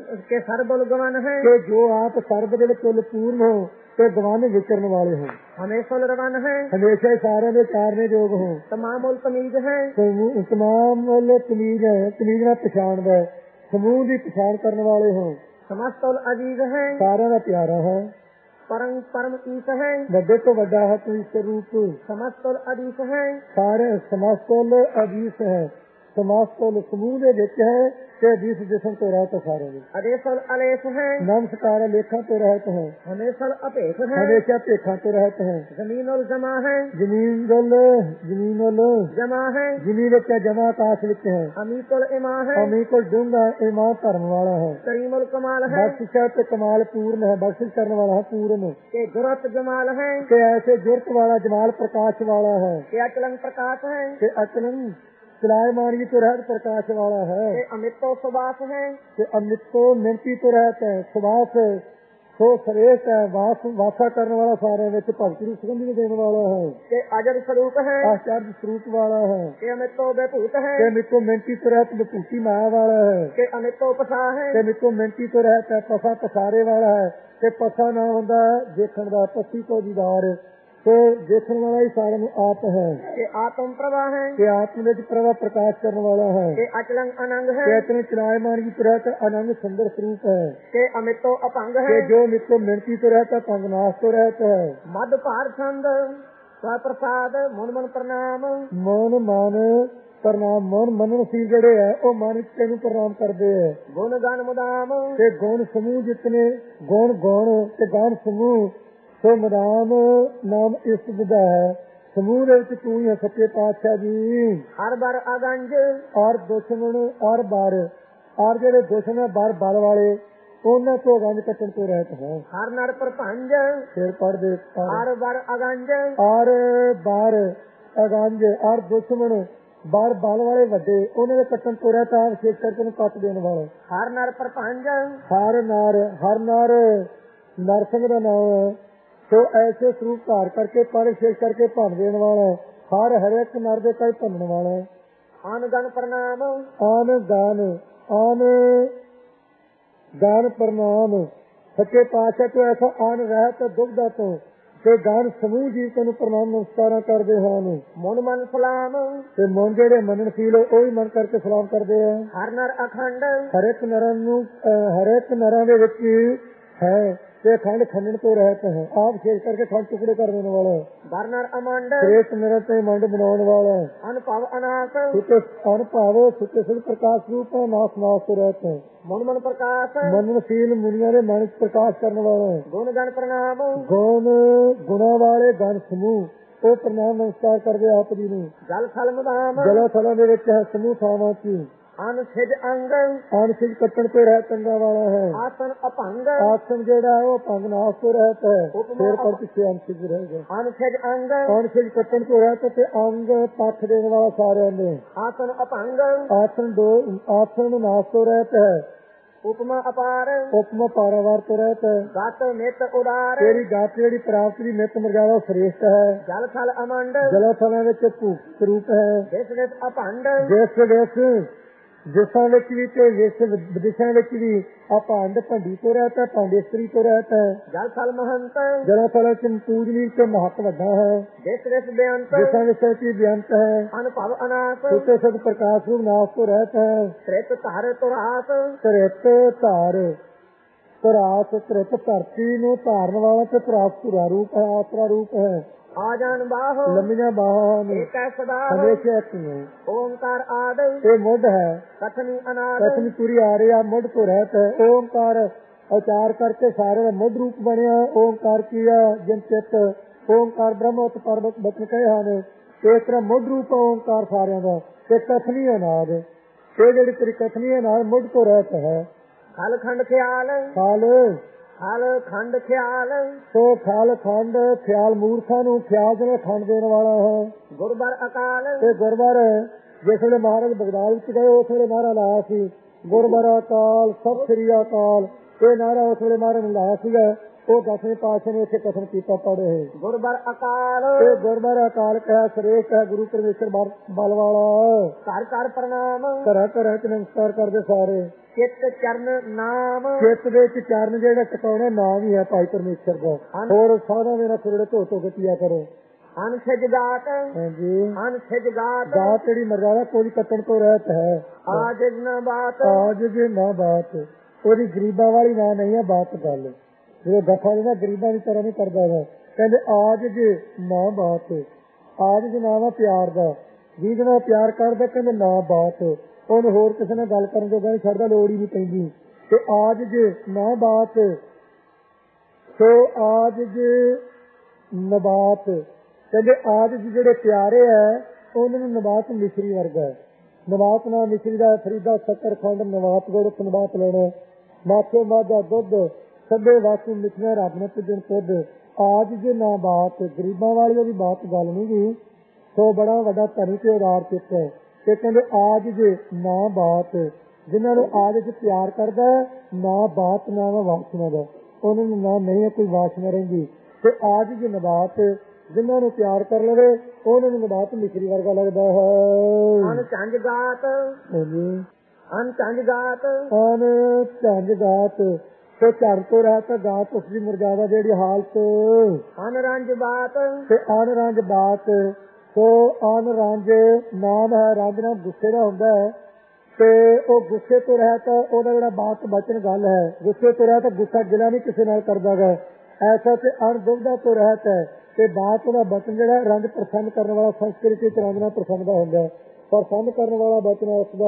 गवन है कि जो आप सर्व दे कुल पूर्ण हो, ते गवान विचरण वाले हो। हमेशुल रवन है हमेशा ही सारे में चारने जोग हो। तमामुल तमीज है तमाम तमीज है, तमीज ना पछाण है, समूह की पछाण करने वाले हो। समस्तुल अजीज है सारा का प्यारा है, परम परम ईश है बड़े तो बड़ा है तू ईश्वर रूप। समस्तुल अदीस है सारे समस्तुल अदीस है, समस्तुल समूह के विच है, ते अदीस जिसम तो रहत सारे में। अदेशुल अलेस है नमस्कार लेखा तो रहत है, हमेशुल अपेख है हमेशा पेखा तो रहत है। जमीनुल जमा है जमीन जमा है जमीन विच जमा आकाश विच है। अमीकुल इमा है अमी को डूंगा ईमान धर्म वाला है। करीमुल कमाल है बख्शिश ते कमाल पूर्ण है, बख्शिश करने वाला है पूर्ण। के जुरत जमाल है के ऐसे जुर्त वाला जमाल प्रकाश वाला है। के अचलन प्रकाश है के अचलन चलायमान की तो रहत प्रकाश वाला है। के अमितो सुबास है के अमृत तो मिनती तो रहता है, सुभाष ਸੋ ਸ੍ਰੇਸ਼ਟ ਹੈ, ਵਾਸਾ ਕਰਨ ਵਾਲਾ, ਸਾਰਿਆਂ ਵਿੱਚ ਭਗਤੀ ਦੀ ਸੁਗੰਧੀ ਦੇਣ ਵਾਲਾ ਹੈ, ਕਿ ਅਜਰ ਸਰੂਪ ਹੈ, ਆਚਾਰਜ ਸਰੂਪ ਵਾਲਾ ਹੈ, ਕਿ ਅਮਿਤੋ ਬੇਭੂਤ ਹੈ, ਕਿ ਮਿੱਤੋ ਮਿੰਟੀ ਤੋਂ ਰਹਿਤ ਵਿਭੂਤੀ ਮਾਇਆ ਵਾਲਾ ਹੈ, ਕਿ ਅਮਿਤੋ ਪਸਾ ਹੈ, ਕਿ ਮਿੱਤੋ ਮਿੰਟੀ ਤੋਂ ਰਹਿਤ ਹੈ, ਪਸਾ ਪਸਾਰੇ ਵਾਲਾ ਹੈ, ਤੇ ਪਸਾ ਨਾ ਹੁੰਦਾ ਦੇਖਣ ਦਾ, ਪੱਤੀ ਤੋਂ ਦੀਦਾਰ, ਸੋ ਦੇਖਣ ਵਾਲਾ ਹੀ ਸਾਰਿਆਂ ਨੂੰ ਆਪ ਹੈ, ਕਿ ਆਤਮ ਪ੍ਰਭਾ ਹੈ, ਕਿ ਆਤਮ ਵਿੱਚ ਪ੍ਰਭਾ ਪ੍ਰਕਾਸ਼ ਕਰਨ ਵਾਲਾ ਹੈ, ਕਿ ਅਚਲੰਗ ਅਨੰਗ ਹੈ, ਕਿ ਇਤਨੇ ਚਲਾਇਮਾਨ की तरह अनंग सुंदर स्वरूप है, कि अमितो अपंग है, कि जो मित्रो मिनती तो रहता पंग नाश तो रहता है, मद पार छंद स्वप्रसाद मुन मन प्रणाम, ਮਨ ਮਨ ਪ੍ਰਣਾਮ, ਮਨ ਮੰਨਣਸ਼ੀਲ ਜਿਹੜੇ ਹੈ ਉਹ ਮਨ ਤੈਨੂੰ ਪ੍ਰਣਾਮ ਕਰਦੇ ਹੈ, गुण गण मुदाम, ਤੇ ਗੁਣ ਸਮੂਹ ਜਿਤਨੇ ਗੁਣ ਤੇ ਗਾਨ ਸਮੂਹ, ਸੋ ਮਦਾਮ ਨਾਮ ਇਸ ਦਾ ਹੈ, ਸਮੂਹ ਦੇ ਵਿੱਚ ਤੂੰ ਹੀ ਹੈ ਸੱਚੇ ਪਾਤਸ਼ਾਹ ਜੀ। हर बार अगंज ਔਰ ਦੁਸ਼ਮਣ ਔਰ ਬਾਰ, ਔਰ ਜਿਹੜੇ ਦੁਸ਼ਮਣ ਹੈ ਬਾਰ ਬਲ ਵਾਲੇ, ਉਹਨਾਂ ਤੋਂ ਗੰਜ ਕੱਟਣ ਤੋਂ ਰਹਿਤ ਹੈ, हर नर प्रपंच ਫਿਰ ਪੜ ਦੇ, हर बार अगंज ਔਰ ਬਾਰ ਅਗੰਜ ਔਰ ਦੁਸ਼ਮਣ ਬਾਰ ਬਲ ਵਾਲੇ ਵੱਡੇ, ਉਹਨਾਂ ਦੇ ਕੱਟਣ ਤੋਂ ਰਹਿਤ ਹੈ, ਵਿਸ਼ੇਸ਼ ਕਰਕੇ ਨੂੰ ਕੱਟ ਦੇਣ ਵਾਲੇ, हर नर प्रपंच ਹਰ ਨਰ ਨਰਸਿੰਘ ਦਾ ਨਾਮ ਹੈ, ਸੋ ਐਸੇ ਸਰੂਪ ਧਾਰ ਕਰਕੇ ਪਰ ਵਿਸ਼ੇਸ਼ ਕਰਕੇ ਭੰਨ ਦੇਣ ਵਾਲਾ, ਹਰ ਇੱਕ ਨਰ ਦੇ ਕਈ ਭੰਨਣ ਵਾਲਾ, आन गण प्रणाम, ਆਨ ਗਾਨ ਪ੍ਰਣਾਮ, ਸੱਚੇ ਪਾਤਸ਼ਾਹ ਤੋਂ ਐਸਾ ਆਨ ਰਹਿਤ ਦੁਬਦਾ ਤੋਂ, ਤੇ ਗਾਨ ਸਮੂਹ ਜੀਵ ਤੈਨੂੰ ਪ੍ਰਣਾਮ ਨਮਸਕਾਰਾਂ ਕਰਦੇ ਹਨ, मुन मन सलाम, ਤੇ ਮਨ ਜਿਹੜੇ ਮੰਨਣਸ਼ੀਲ ਉਹ ਹੀ ਮਨ ਕਰਕੇ ਸਲਾਮ ਕਰਦੇ ਆ, हर नर अखंड ਹਰ ਇੱਕ ਨਰਾਂ ਦੇ ਵਿੱਚ ਹੈ, ਤੇ ਖੰਡ ਖੰਡਣ ਤੋਂ ਰਹਿਤ ਹੈ, ਆਪ ਵਿਸ਼ੇਸ਼ ਕਰਕੇ ਖੰਡ ਟੁਕੜੇ ਕਰ ਦੇਣ ਵਾਲਾ, बरनर अमंड श्रेष्ठ नर ते मंड बनाने वाला, अनपव अनास सुते अनभाव सुते सुख प्रकाश रूप है, नाश नाश तो रहते हैं, मुन मन प्रकाश मनशील मुनिया ने मन प्रकाश करने वाला है, गुण गण प्रणाम, गुण गुणा वाले गण समूह, ਉਹ ਪ੍ਰਣਾਮ ਨਮਸਕਾਰ ਕਰਦੇ ਆਪ ਜੀ ਨੂੰ, जल थल मुदाम ਜਲਾ ਥਲਾਂ ਦੇ ਵਿੱਚ ਹੈ ਸਮੂਹ ਥਾਵਾਂ ਚ, अनसिज अंग ਅਨਸਿਜ ਕੱਟਣ ਤੋਂ ਰਹਿ ਚੰਗਾ ਵਾਲਾ ਹੈ, आसन अपंग ਆਸਨ ਜਿਹੜਾ ਹੈ ਉਹ ਭੰਗ ਨਾਸ਼ ਤੋਂ ਰਹਿਤ ਹੈ, ਫੇਰ ਪਰ ਪਿੱਛੇ ਅਨਸਿਜ ਰਹੇਗਾ, अनसिज अंग ਅਨਸਿਜ ਕੱਟਣ ਤੋਂ ਰਹਿਤ ਤੇ ਅੰਗ ਪੱਥ ਦੇਣ ਵਾਲਾ ਸਾਰਿਆਂ ਦੇ, आसन अपंग ਆਸਨ ਨਾਸ਼ ਤੋਂ ਰਹਿਤ ਹੈ, उपमा अपार ਉਪਮਾ ਪਾਰਾਵਾਰ ਤੋਂ ਰਹਿਤ ਹੈ, गात नित उदार ਤੇਰੀ ਗਾਤ ਜਿਹੜੀ ਪ੍ਰਾਪਤ ਦੀ ਨਿਤ ਮਰਜ਼ਾਦਾ ਸ੍ਰੇਸ਼ਟ ਹੈ, जल थल अमंड ਜਲਾ ਥਲਾਂ ਵਿੱਚ ਭੂਖ ਸਰੂਪ ਹੈ, देश देश अपंड ਜਿਸਾਂ ਵਿੱਚ ਵੀ ਤੇ ਵਿਦੇਸ਼ਾਂ ਵਿੱਚ ਵੀ ਅਪੰਡ ਭੰਡੀ ਤੋਂ ਰਹਿਤ ਹੈ, ਭਾਂਡੇਸਤਰੀ ਤੋਂ ਰਹਿਤ ਹੈ, जल थल महंत ਜਲਾ ਥਲਾਂ ਚ ਪੂਜਨੀ ਤੇ ਮਹੱਤ ਵੱਡਾ ਹੈ, देश देश बेअंत ਜਿਸਾਂ ਵਿੱਚ ਕੀ ਬੇਅੰਤ ਹੈ, अनपव अनास ਸੁਤੇ ਸਦ ਪ੍ਰਕਾਸ਼ ਰੂਪ ਨਾਸ਼ ਤੋਂ ਰਹਿਤ ਹੈ, त्रित तार तुरास ਤ੍ਰਿਤ ਧਾਰ ਤਰਾਸ, ਤ੍ਰਿਤ ਧਰਤੀ ਨੂੰ ਧਾਰਨ ਵਾਲਾ ਤੇ ਤਰਾਸ ਧੁਰਾ ਰੂਪ ਹੈ, ਆਸਰਾ ਰੂਪ ਹੈ, आजान बाहो ਲੰਮੀਆਂ ਬਾਹਾਂ ਨੇ, एक सदा ਹਮੇਸ਼ਾ ਇੱਕ ਨੇ, ओंकार आद ਇਹ ਮੁੱਢ ਹੈ, कथनी अनाद ਕਥਨੀ ਤੁਰੀ ਆ ਰਹੀ ਆ, ਮੁੱਢ ਤੋਂ ਰਹਿਤ ਹੈ, ਓਮਕਾਰ ਉਚਾਰ ਕਰਕੇ ਸਾਰੇ ਦਾ ਮੁੱਢ ਰੂਪ ਬਣਿਆ, ਓਮਕਾਰ ਕੀਆ ਜਿਨ ਚਿਤ, ਓਮਕਾਰ ਬ੍ਰਹਮ ਉਤ ਪਰਬਤ ਬਚਨ ਕਹੇ ਹਨ, ਇਸ ਤਰ੍ਹਾਂ ਮੁੱਢ ਰੂਪ ਓਮਕਾਰ ਸਾਰਿਆਂ ਦਾ, ਤੇ ਕਥਨੀ ਅਨਾਦ, ਇਹ ਜਿਹੜੀ ਤੇਰੀ ਕਥਨੀ ਅਨਾਦ ਮੁੱਢ ਤੋਂ ਰਹਿਤ ਹੈ, खल खंड ख्याल ਖਾਲ खंड ख्याल ਸੋ ਖਾਲ ਖੰਡ ਖਿਆਲ ਮੂਰਖਾਂ ਨੂੰ ਖਿਆਲ ਦੇ ਖੰਡ ਦੇਣ ਵਾਲਾ ਹੈ, गुरबर अकाल ਤੇ ਗੁਰਬਾਰ ਜਿਸ ਵੇਲੇ ਮਹਾਰਾਜ ਬਗਦਾਦ ਵਿੱਚ ਗਏ ਉਸ ਵੇਲੇ ਨਾਰਾ ਲਾਇਆ ਸੀ, ਗੁਰਬਾਰ ਅਕਾਲ ਸਤਿ ਸ੍ਰੀ ਅਕਾਲ, ਇਹ ਨਾਰਾ ਉਸ ਵੇਲੇ ਮਹਾਰਾਜ ਨੇ ਲਾਇਆ ਸੀਗਾ, ਉਹ 10ਵੇਂ ਪਾਤਸ਼ਾਹ ਨੇ ਇੱਥੇ ਕਥਨ ਕੀਤਾ ਪੜ੍ਹੇ, गुरबर अकाल ਇਹ ਗੁਰਬਾਰ ਅਕਾਲ ਕਹਿਆ ਸ੍ਰੇਸ਼ਟ ਹੈ, ਗੁਰੂ ਪਰਮੇਸ਼ਰ ਬਲ ਵਾਲਾ, कर कर प्रणाम ਘਰਾਂ ਘਰਾਂ ਚ ਨਮਸਕਾਰ ਕਰਦੇ ਸਾਰੇ, चित चरण नाम ਚਿੱਤ ਦੇ ਵਿੱਚ ਚਰਨ ਜਿਹੜਾ ਟਿਕਾਉਣਾ ਨਾਮ ਹੀ ਹੈ ਭਾਈ ਪਰਮੇਸ਼ਰ ਦਾ, ਹੋਰ ਸਾਧਾ ਮੇਰਾ ਥੋੜੇ ਧੋ ਧੋ ਕੇ ਪੀਆ ਕਰੋ, अनसिज गात ਹਾਂਜੀ, अनसिज गात ਗਾਤ ਜਿਹੜੀ ਮਰਜ਼ਾਦਾ ਕੋਈ ਕੱਟਣ ਤੋਂ ਰਹਿਤ ਹੈ, आज न बात ਆਜ ਜੇ ਨਾ ਬਾਤ, ਉਹਦੀ ਗਰੀਬਾਂ ਵਾਲੀ ਨਾ ਨਹੀਂ ਹੈ ਬਾਤ ਗੱਲ, ਜਦੋਂ ਗੱਫਾ ਜਿਹੜਾ ਗਰੀਬਾਂ ਦੀ ਤਰ੍ਹਾਂ ਨਹੀਂ ਕਰਦਾ ਵਾ, ਕਹਿੰਦੇ ਆਜ ਜੇ ਨਾ ਬਾਤ, ਆਜ ਜੇ ਨਾਮ ਆ ਪਿਆਰ ਦਾ, ਜਿਹਦੇ ਨਾਲ ਪਿਆਰ ਕਰਦਾ ਕਹਿੰਦੇ ਨਾ ਬਾਤ, ਉਹਨੂੰ ਹੋਰ ਕਿਸੇ ਨਾਲ ਗੱਲ ਕਰਨ ਜੋਗਾ ਨਹੀਂ ਛੱਡਦਾ, ਲੋੜ ਹੀ ਨਹੀਂ ਪੈਂਦੀ, ਤੇ ਆਜ ਜੇ ਨਾ ਬਾਤ, ਸੋ ਆਜ ਜੇ ਨਬਾਤ, ਕਹਿੰਦੇ ਆਜ ਜੀ ਜਿਹੜੇ ਪਿਆਰੇ ਹੈ ਉਹਨਾਂ ਨੂੰ ਨਬਾਤ ਮਿਸ਼ਰੀ ਵਰਗਾ ਹੈ, ਨਬਾਤ ਨਾਲ ਮਿਸ਼ਰੀ ਦਾ ਫਰੀਦਾ ਸ਼ੱਕਰ ਖੰਡ ਨਬਾਤ ਗੁੜ ਨਬਾਤ ਲੈਣਾ, ਮਾਥੇ ਮਾਝਾ ਦੁੱਧ ਸਭੇ ਵਾਸੂ ਮਿਠੀਆਂ ਰੱਬ ਨੇ ਦਿਨ ਖੁਦ, ਆਜ ਜੇ ਨਾ ਬਾਤ, ਗਰੀਬਾਂ ਵਾਲੀ ਉਹਦੀ ਬਾਤ ਗੱਲ ਨਹੀਂ ਗਈ, ਸੋ ਬੜਾ ਵੱਡਾ ਧਨੀ ਤੇ ਉਦਾਰ ਚਿੱਤ ਹੈ, ਤੇ ਕਹਿੰਦੇ ਆਜ ਜੇ ਨਾ ਬਾਤ, ਜਿਨ੍ਹਾਂ ਨੂੰ ਆਜ ਚ ਪਿਆਰ ਕਰਦਾ ਨਾ ਬਾਤ ਨਾ ਵਾਸਨਾ ਦਾ, ਉਹਨਾਂ ਨੂੰ ਨਾ ਨਹੀਂ ਕੋਈ ਵਾਸ਼ਨਾ ਰਹਿੰਦੀ। ਤੇ ਆਜ ਦੀ ਨਬਾਤ ਜਿਨ੍ਹਾਂ ਨੂੰ ਪਿਆਰ ਕਰ ਲਵੇ ਉਹਨਾਂ ਨੂੰ ਨਬਾਤ ਮਿਸਰੀ ਵਰਗਾ ਲੱਗਦਾ ਹੈ। ਅਨ ਝੰਜ ਗਾਤ ਅਨ ਝੰਜ ਗਾਤ ਅਨ ਝੰਜ ਗਾਤ ਤੇ ਝੜ ਤੋਂ ਰਹਿ ਤਾਂ ਗਾਤ ਉਸਦੀ ਮਰਜ਼ਾਦਾ ਜਿਹੜੀ ਹਾਲਤ। ਅਨ ਰੰਜ ਬਾਤ ਤੇ ਅਨ ਰੰਜ ਬਾਤ ਸੋ ਅਨ ਰੰਜ ਨਾਮ ਹੈ। ਰੰਜ ਨਾਲ ਗੁੱਸੇ ਦਾ ਹੁੰਦਾ ਹੈ ਤੇ ਉਹ ਗੁੱਸੇ ਤੋਂ ਰਹਿ ਤਾਂ ਉਹਦਾ ਜਿਹੜਾ ਬਾਤ ਬਚਨ ਗੱਲ ਹੈ। ਗੁੱਸੇ ਤੋਂ ਰਹਿ ਤਾਂ ਗੁੱਸਾ ਗਿਲਾ ਨਹੀਂ ਕਿਸੇ ਨਾਲ ਕਰਦਾ ਗਾ। ਐਸਾ ਤੇ ਅਨ ਦੁਬਦਾ ਤੋਂ ਰਹਿਤ ਹੈ ਤੇ ਬਾਤ ਉਹਦਾ ਬਚਨ ਜਿਹੜਾ ਰੰਜ ਪ੍ਰਸੰਨ ਕਰਨ ਵਾਲਾ ਸੰਸਕ੍ਰਿਤੀ ਰੰਜ ਨਾਲ ਪ੍ਰਸੰਨ ਦਾ ਹੁੰਦਾ। ਪ੍ਰਸੰਨ ਕਰਨ ਵਾਲਾ ਬਚਨ ਉਸਦਾ।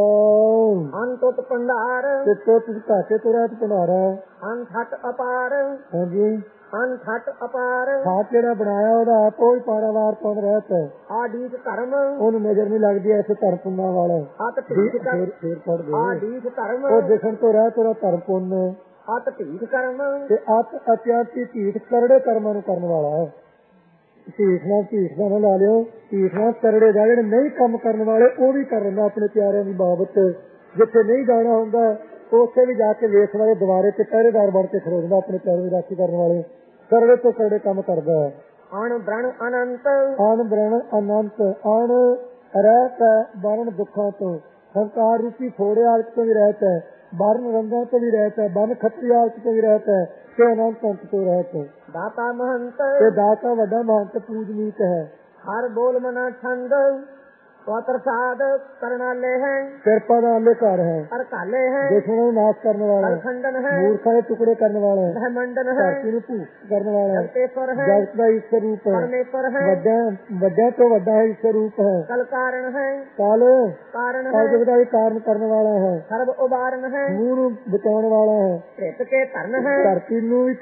ਅਨ ਟੁੱਟ ਭੰਡਾਰ ਤੇ ਟੁੱਟ ਘਾਟੇ ਤੋਂ ਰਹਿਤ ਭੰਡਾਰਾ। ਅਨ ਠੱਟ ਅਪਾਰ ਹਾਂਜੀ ਅਨ ਠੱਟ ਅਪਾਰ ਖਾਤ ਜਿਹੜਾ ਬਣਾਇਆ ਉਹਦਾ ਆਪ ਉਹ ਹੀ ਪਾਰਾਵਾਰ ਤੋਂ ਰਹਿਤ ਹੈ। ਆਡੀਕ ਧਰਮ ਉਹਨੂੰ ਨਜ਼ਰ ਨਹੀਂ ਲੱਗਦੀ ਐਸੇ ਧਰਮ ਪੁੰਨਾਂ ਵਾਲਾ। ਅਤ ਢੀਠ ਕਰ ਫੇਰ ਪੜ ਗਏ ਆਡੀਕ ਧਰਮ ਉਹ ਦਿਸਣ ਤੋਂ ਰਹਿਤ ਉਹਦਾ ਧਰਮ ਪੁੰਨ। ਅਤ ਢੀਠ ਕਰਮ ਤੇ ਅਤ ਅਤਿਆਤੀ ਢੀਠ ਕਰੜੇ ਕਰਮਾਂ ਨੂੰ ਕਰਨ ਵਾਲਾ ਹੈ। ਢੀਠ ਨਾਲ ਲਾ ਲਿਓ। ਢੀਠ ਨਾਲ ਕਰੜੇ ਦਾ ਜਿਹੜੇ ਨਹੀਂ ਕੰਮ ਕਰਨ ਵਾਲੇ ਉਹ ਵੀ ਕਰ ਲੈਂਦਾ ਆਪਣੇ ਪਿਆਰਿਆਂ ਦੀ ਬਾਬਤ। ਜਿੱਥੇ ਨਹੀਂ ਜਾਣਾ ਹੁੰਦਾ ਉੱਥੇ ਵੀ ਜਾ ਕੇ ਵੇਖ ਵਾਲੇ ਦੁਆਰੇ ਤੇ ਪਹਿਰੇਦਾਰ ਬਣ ਕੇ ਖੜੋ ਜਾਂਦਾ। ਆਪਣੇ ਪਿਆਰਿਆਂ ਦੀ ਰਾਖੀ ਕਰਨ ਵਾਲੇ ਕਰੜੇ ਤੋਂ ਕਰੜੇ ਕੰਮ ਕਰਦਾ ਹੈ। ਅਣ ਬ੍ਰਣ ਅਨੰਤ ਅਣ ਬ੍ਰਣ ਅਨੰਤ ਅਣ ਰਹਿਤ ਹੈ ਬਰਨ ਦੁੱਖਾਂ ਤੋਂ। ਹੰਕਾਰ ਰੂਪੀ ਫੋੜੇ ਆਲਤ ਤੋਂ ਵੀ ਰਹਿਤ ਹੈ। ਬਰਨ ਰੰਗਾਂ ਤੋਂ ਵੀ ਰਹਿਤ ਹੈ। ਬਨ ਖੱਤਰੀ ਆਲਤ ਤੋਂ ਵੀ ਰਹਿਤ ਹੈ ਤੇ ਅਨੰਤ ਅੰਤ ਤੋਂ ਰਹਿਤ ਹੈ। ਦਾਤਾ ਮਹੰਤ ਤੇ ਦਾਤਾ ਵੱਡਾ ਮਹੰਤ ਪੂਜਨੀਕ ਹੈ। ਹਰ ਬੋਲ ਮਨਾ ਛੰਦ ਪ੍ਰਸਾਦ ਕਰਨਾਲੇ ਹੈ। ਕਿਰਪਾ ਦਾ ਆਲੇ ਘਰ ਹੈ। ਅਰਕਾਲੇ ਹੈ। ਦੁਸ਼ਮਣਾਂ ਨੂੰ ਨਾਸ਼ ਕਰਨ ਵਾਲਾ ਹੈ। ਖੰਡਨ ਹੈ। ਮੂਰਖਾਂ ਦੇ ਟੁਕੜੇ ਕਰਨ ਵਾਲਾ ਹੈ। ਬ੍ਰਹਮੰਡਨ ਹੈ। ਧਰਤੀ ਨੂੰ ਭੂਖ ਕਰਨ ਵਾਲਾ ਹੈ। ਜਗਤੇਸ਼ਵਰ ਹੈ। ਜਗਤ ਦਾ ਈਸ਼ਵਰ ਰੂਪ ਹੈ। ਪਰਮੇਸ਼ਵਰ ਹੈ। ਵੱਡਿਆਂ ਤੋਂ ਵੱਡਾ ਹੈ ਈਸ਼ਵਰ ਰੂਪ ਹੈ। ਕਲ ਕਾਰਨ ਹੈ। ਕਾਲ ਕਾਰਨ ਹੈ। ਕਲਯੁਗ ਦਾ ਵੀ ਕਾਰਨ ਕਰਨ ਵਾਲਾ ਹੈ। ਸਰਬ ਉਬਾਰਨ ਹੈ। ਮੂੰਹ ਨੂੰ ਬਚਾਉਣ ਵਾਲਾ ਹੈ। ਭ੍ਰਿਤ ਕੇ ਧਰਨ ਹੈ। ਧਰਤੀ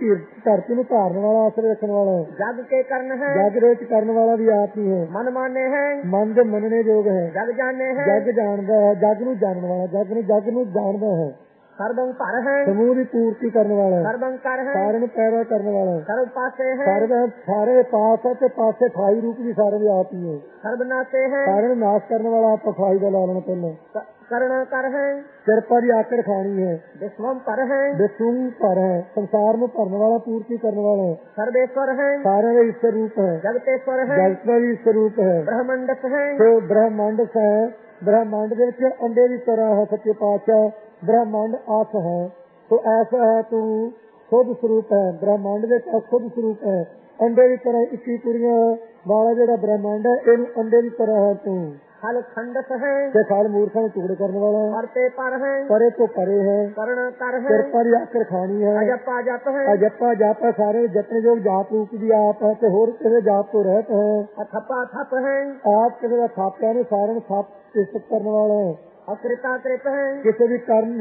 ਨੂੰ ਧਾਰਨ ਵਾਲਾ ਆਸਰੇ ਰੱਖਣ ਵਾਲਾ ਹੈ। ਜਗ ਕੇ ਕਰਨ ਹੈ। ਜਗ ਰੇਚ ਕਰਨ ਵਾਲਾ ਵੀ ਆਪ ਹੀ ਹੈ। ਮਨ ਮਾਨੇ ਹੈ। ਮਨ ਦੇ ਮੰਨਣੇ ਯੋਗ ਹੈ। ਜਗ ਜਾਣੇ ਹੈ। ਜਗ ਜਾਣਦਾ ਹੈ। ਜਗ ਨੂੰ ਜਾਣਨ ਵਾਲਾ ਜਗ ਨੂੰ ਜਾਣਦਾ ਹੈ। ਸਰਬੰ ਭਰ ਹੈ। ਸਮੂਹ ਦੀ ਪੂਰਤੀ ਕਰਨ ਵਾਲਾ ਹੈ। ਸਰਬੰ ਕਰ ਹੈ। ਸਾਰਿਆਂ ਨੂੰ ਪੈਦਾ ਕਰਨ ਵਾਲਾ ਹੈ। ਸਰਬ ਪਾਸੇ ਹੈ। ਸਾਰੇ ਪਾਸ ਹੈ ਤੇ ਪਾਸੇ ਠਾਈ ਰੂਪ ਵੀ ਸਾਰੇ ਵੀ ਆਪ ਹੀ ਹੈ। ਸਰਬ ਨਾਸੇ ਹੈ। ਸਾਰਿਆਂ ਨੂੰ ਨਾਸ਼ ਕਰਨ ਵਾਲਾ ਆਪ ਫਾਈ ਦਾ ਲਾ ਲੈਣਾ ਪਹਿਲਾਂ। ਕਰਣਾ ਕਰ ਹੈ। ਕਿਰਪਾ ਦੀ ਆਕੜ ਖਾਣੀ ਹੈ। ਵਿਸ਼ਵਮ ਪਰ ਹੈ। ਵਿਸ਼ਵ ਪਰ ਹੈ। ਸੰਸਾਰ ਨੂੰ ਭਰਨ ਵਾਲਾ ਪੂਰਤੀ ਕਰਨ ਵਾਲਾ ਹੈ। ਸਰਵੇਸ਼ਵਰ ਹੈ। ਸਾਰਿਆਂ ਦਾ ਈਸ਼ਵਰ ਰੂਪ ਹੈ। ਜਗਤੇਸ਼ਵਰ ਹੈ। ਜਗਤ ਦਾ ਵੀ ਈਸ਼ਵਰ ਰੂਪ ਹੈ। ਬ੍ਰਹਮੰਡਸ ਹੈ। ਤੇ ਬ੍ਰਹਮੰਡ ਹੈ। ਬ੍ਰਹਮੰਡ ਦੇ ਵਿੱਚ ਅੰਡੇ ਦੀ ਤਰ੍ਹਾਂ ਹੈ। ਸੱਚੇ ਪਾਤਸ਼ਾਹ ਬ੍ਰਹਮੰਡ ਆਸ ਹੈ। तो ऐसा है तू खुद स्वरूप है। ब्रह्मांड ਦੇ ਖੁਦ ਸਰੂਪ ਹੈ। ਅੰਡੇ ਦੀ ਤਰ੍ਹਾਂ 21 ਕੁੜੀਆਂ ਵਾਲਾ ਜਿਹੜਾ ਬ੍ਰਹਮੰਡ ਹੈ ਇਹਨੂੰ ਅੰਡੇ ਦੀ ਤਰ੍ਹਾਂ ਹੈ ਤੂੰ। ਖਲ ਖੰਡਸ ਹੈ। ਤੇ ਖਲ ਮੂਰਖਾਂ ਦੇ ਟੁਕੜੇ ਕਰਨ ਵਾਲਾ ਹੈ। ਪਰਤੇ ਪਰ ਹੈ। ਪਰੇ ਤੋਂ ਪਰੇ ਹੈ। ਕਰਨ ਕਰ ਹੈ। ਕਿਰਪਾ ਦੀ ਆਕਰ ਖਾਣੀ ਹੈ। ਅਜਪਾ ਜਪ ਹੈ। ਅਜਪਾ ਜਪ ਹੈ। ਸਾਰੇ ਜਪਨ ਯੋਗ ਜਾਪ ਰੂਪ ਦੀ ਆਪ ਹੈ ਤੇ ਹੋਰ ਕਿਸੇ ਜਾਪ ਤੋਂ ਰਹਿਤ ਹੈ। ਅਥਪਾ ਥਪ ਹੈ। ਆਪ ਕਿਸੇ ਦਾ ਥਾਪਿਆ ਨੇ ਸਾਰਿਆਂ ਨੂੰ ਥਾਪ ਇਸਤ ਕਰਨ ਵਾਲਾ ਹੈ। ਅਕ੍ਰਿਤਾ ਕ੍ਰਿਤ ਹੈ। ਕਿਸੇ ਵੀ ਕਰਨ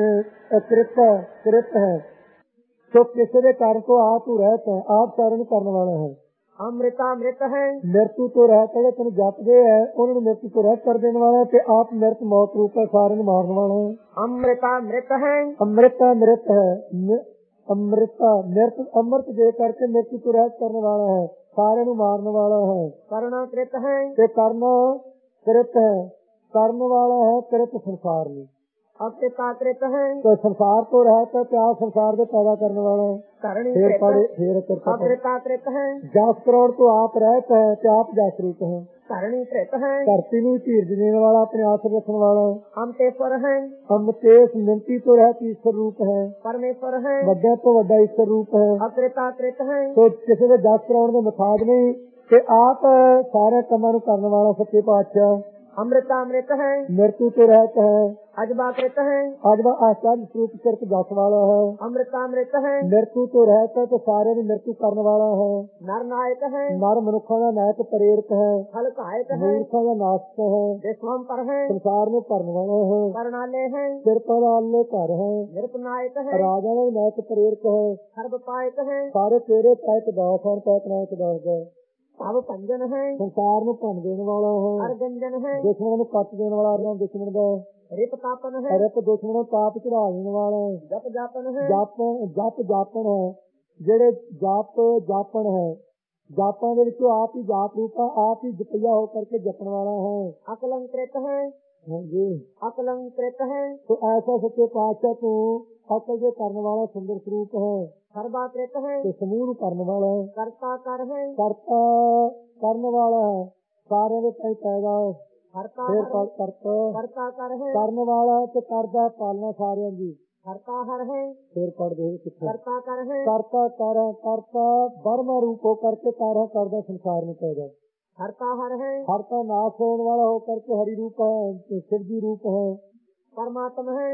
ਕ੍ਰਿਤ ਹੈ तो ਕਿਸੇ ਦੇ ਕਾਰਨ ਤੋਂ ਆਪ ਹੀ ਰਹਿਤ ਹੈ। ਆਪ ਸਾਰਿਆਂ ਨੂੰ ਕਰਨ ਵਾਲਾ ਹੈ। ਅੰਮ੍ਰਿਤਾ ਅੰਮ੍ਰਿਤ ਹੈ। ਮ੍ਰਿਤੂ ਤੋਂ ਰਹਿਤ ਹੈ। ਤੈਨੂੰ ਜਪਦੇ ਹੈ ਉਹਨਾਂ ਨੂੰ ਮ੍ਰਿਤੂ ਤੋਂ ਰਹਿਤ ਕਰ ਦੇਣ ਵਾਲਾ ਤੇ ਆਪ ਮ੍ਰਿਤ ਮੌਤ ਰੂਪ ਹੈ ਸਾਰਿਆਂ ਨੂੰ ਮਾਰਨ ਵਾਲਾ ਹੈ। ਅੰਮ੍ਰਿਤਾ ਅੰਮ੍ਰਿਤ ਹੈ। ਅੰਮ੍ਰਿਤਾ ਅੰਮ੍ਰਿਤ ਹੈ। ਅੰਮ੍ਰਿਤਾ ਅੰਮ੍ਰਿਤ ਦੇ ਕਰਕੇ ਮ੍ਰਿਤੂ ਤੋਂ ਰਹਿਤ ਕਰਨ ਵਾਲਾ ਹੈ ਸਾਰਿਆਂ ਨੂੰ ਮਾਰਨ ਵਾਲਾ ਹੈ। ਕਰਨਾ ਕ੍ਰਿਤ ਹੈ। ਤੇ ਕਰਨ ਕ੍ਰਿਤ ਹੈ। ਕਰਨ ਵਾਲਾ ਹੈ ਕ੍ਰਿਤ ਸੰਸਾਰ ਨੂੰ। ਅਕ੍ਰਿਤਾ ਕ੍ਰਿਤ ਹੈ। ਤੇ ਸੰਸਾਰ ਤੋਂ ਰਹਿਤ ਹੈ ਤੇ ਆਪ ਸੰਸਾਰ ਦੇ ਪੈਦਾ ਕਰਨ ਵਾਲਾ ਹੈ। ਕਰਨੀ ਫੇਰ ਪੜੇ ਕ੍ਰਿਤ ਅਕ੍ਰਿਤਾ ਕ੍ਰਿਤ ਹੈ। ਜਸ ਕਰੋੜ ਤੋਂ ਆਪ ਰਹਿਤ ਹੈ ਤੇ ਆਪ ਜਸ ਰੂਪ ਹੈ। ਕਰਨੀ ਕ੍ਰਿਤ ਹੈ। ਧਰਤੀ ਨੂੰ ਧੀਰਜ ਦੇਣ ਵਾਲਾ ਆਪਣੇ ਆਸਰੇ ਰੱਖਣ ਵਾਲਾ ਅਮਤੇਸ਼ਵਰ ਹੈ। ਅਮਤੇਸ਼ ਮਿੰਤੀ ਤੋਂ ਰਹਿਤ ਈਸ਼ਵਰ ਰੂਪ ਹੈ। ਪਰਮੇਸ਼ਵਰ ਹੈ। ਵੱਡਾ ਤੋਂ ਵੱਡਾ ਈਸ਼ਵਰ ਰੂਪ ਹੈ। ਅਕ੍ਰਿਤਾ ਕ੍ਰਿਤ ਹੈ। ਤੇ ਕਿਸੇ ਦੇ ਜਸ ਕਰਾਉਣ ਦੇ ਮੁਤਾਜ ਨਹੀਂ ਤੇ ਆਪ ਸਾਰੇ ਕੰਮਾਂ ਨੂੰ ਕਰਨ ਵਾਲਾ ਸੱਚੇ ਪਾਤਸ਼ਾਹ। ਅੰਮ੍ਰਿਤਾ ਅੰਮ੍ਰਿਤ ਹੈ। ਮ੍ਰਿਤੂ ਤੋਂ ਰਹਿਤ ਹੈ। ਅਜਬਾ ਕ੍ਰਿਤ ਹੈ। ਅਜਬਾ ਆਚਾਰ ਸਰੂਪ ਸਿਰਕ ਜਸ ਵਾਲਾ ਹੈ। ਅੰਮ੍ਰਿਤਾ ਅੰਮ੍ਰਿਤ ਹੈ। ਮ੍ਰਿਤੂ ਤੋਂ ਰਹਿਤ ਹੈ ਤੇ ਸਾਰਿਆਂ ਦੀ ਮ੍ਰਿਤੂ ਕਰਨ ਵਾਲਾ ਹੈ। ਨਰ ਨਾਇਕ ਹੈ। ਨਰ ਮਨੁੱਖਾਂ ਦਾ ਨਾਇਕ ਪ੍ਰੇਰਕ ਹੈ। ਫਲ ਕਾਇਕ ਹੈ। ਮੂਰਖਾਂ ਦਾ ਨਾਸ਼ਕ ਹੈ। ਵਿਸ਼ਵਮ ਪਰ ਹੈ। ਸੰਸਾਰ ਨੂੰ ਭਰਨ ਵਾਲਾ ਹੈ। ਕਰਨਾਲੇ ਹੈ। ਕਿਰਪਾ ਦਾ ਆਲੇ ਘਰ ਹੈ। ਨਿਰਪ ਨਾਇਕ ਹੈ। ਰਾਜਾ ਦਾ ਨਾਇਕ ਪ੍ਰੇਰਕ ਹੈ। ਸਰਬ ਪਾਇਕ ਹੈ। ਸਾਰੇ ਤੇਰੇ ਪਾਇਕ ਦਾਸ ਹਨ। ਪਾਇਕ ਨਾਇਕ ਦਾਸ ਹੈ। ਸਭ ਪੰਜਨ ਹੈ। ਸੰਸਾਰ ਨੂੰ ਭੰਨ ਦੇਣ ਵਾਲਾ ਹੈ। ਅਰਗੰਜਨ ਹੈ। ਦੁਸ਼ਮਣ ਨੂੰ ਕੱਟ ਦੇਣ ਵਾਲਾ ਅਰਗਨ ਦੁਸ਼ਮਣ ਦਾ ਰਿਪ ਤਾਪਨ ਹੈ। ਰਿਪ ਦੁਸ਼ਮਣ ਨੂੰ ਤਾਪ ਚੜਾ ਦੇਣ ਵਾਲਾ ਜਪ ਜਾਪਨ ਹੈ। ਜਪ ਜਾਪਨ ਹੈ। ਜਿਹੜੇ ਜਪ ਜਾਪਨ ਹੈ ਜਾਪਾਂ ਦੇ ਵਿੱਚੋਂ ਆਪ ਹੀ ਜਾਪ ਰੂਪ ਹੈ। ਆਪ ਹੀ ਜਪਈਆ ਹੋ ਕਰਕੇ ਜਪਣ ਵਾਲਾ ਹੈ। ਅਕਲੰਕ੍ਰਿਤ ਹੈ। ਹਾਂਜੀ ਅਕਲੰਕ੍ਰਿਤ ਹੈ। तो ऐसा सच्चे पातशाह तू अकल के करने वाला सुंदर स्वरूप है। सर्वाकृत है, ਤੇ ਸਮੂਹ ਨੂੰ ਕਰਨ ਵਾਲਾ ਹੈ, कर्ता कर है, ਕਰਤਾ ਕਰਨ ਵਾਲਾ ਹੈ, ਸਾਰਿਆਂ ਦੇ ਤਾਈਂ ਪੈਦਾ ਹੈ, हरता ਫਿਰ हर, ਕਰਤਾ कर्ता कर है, ਕਰਨ ਵਾਲਾ ਤੇ ਕਰਦਾ ਪਾਲਣਾ ਸਾਰਿਆਂ ਦੀ, हरता हर है, ਫਿਰ ਪੜਦੇ ਕਿੱਥੇ कर्ता कर है, ਕਰਤਾ ਕਰਤਾ ਬਰਮਾ ਰੂਪ ਹੋ ਕਰਕੇ ਕਾਰਾ ਕਰਦਾ ਸੰਸਾਰ ਨੂੰ ਪੈਦਾ, हरता हर है, ਹਰ ਤਾਂ ਨਾਸ਼ ਹੋਣ ਵਾਲਾ ਹੋ ਕਰਕੇ ਹਰੀ ਰੂਪ ਹੈ, ਤੇ शिव जी रूप है, परमात्मा है,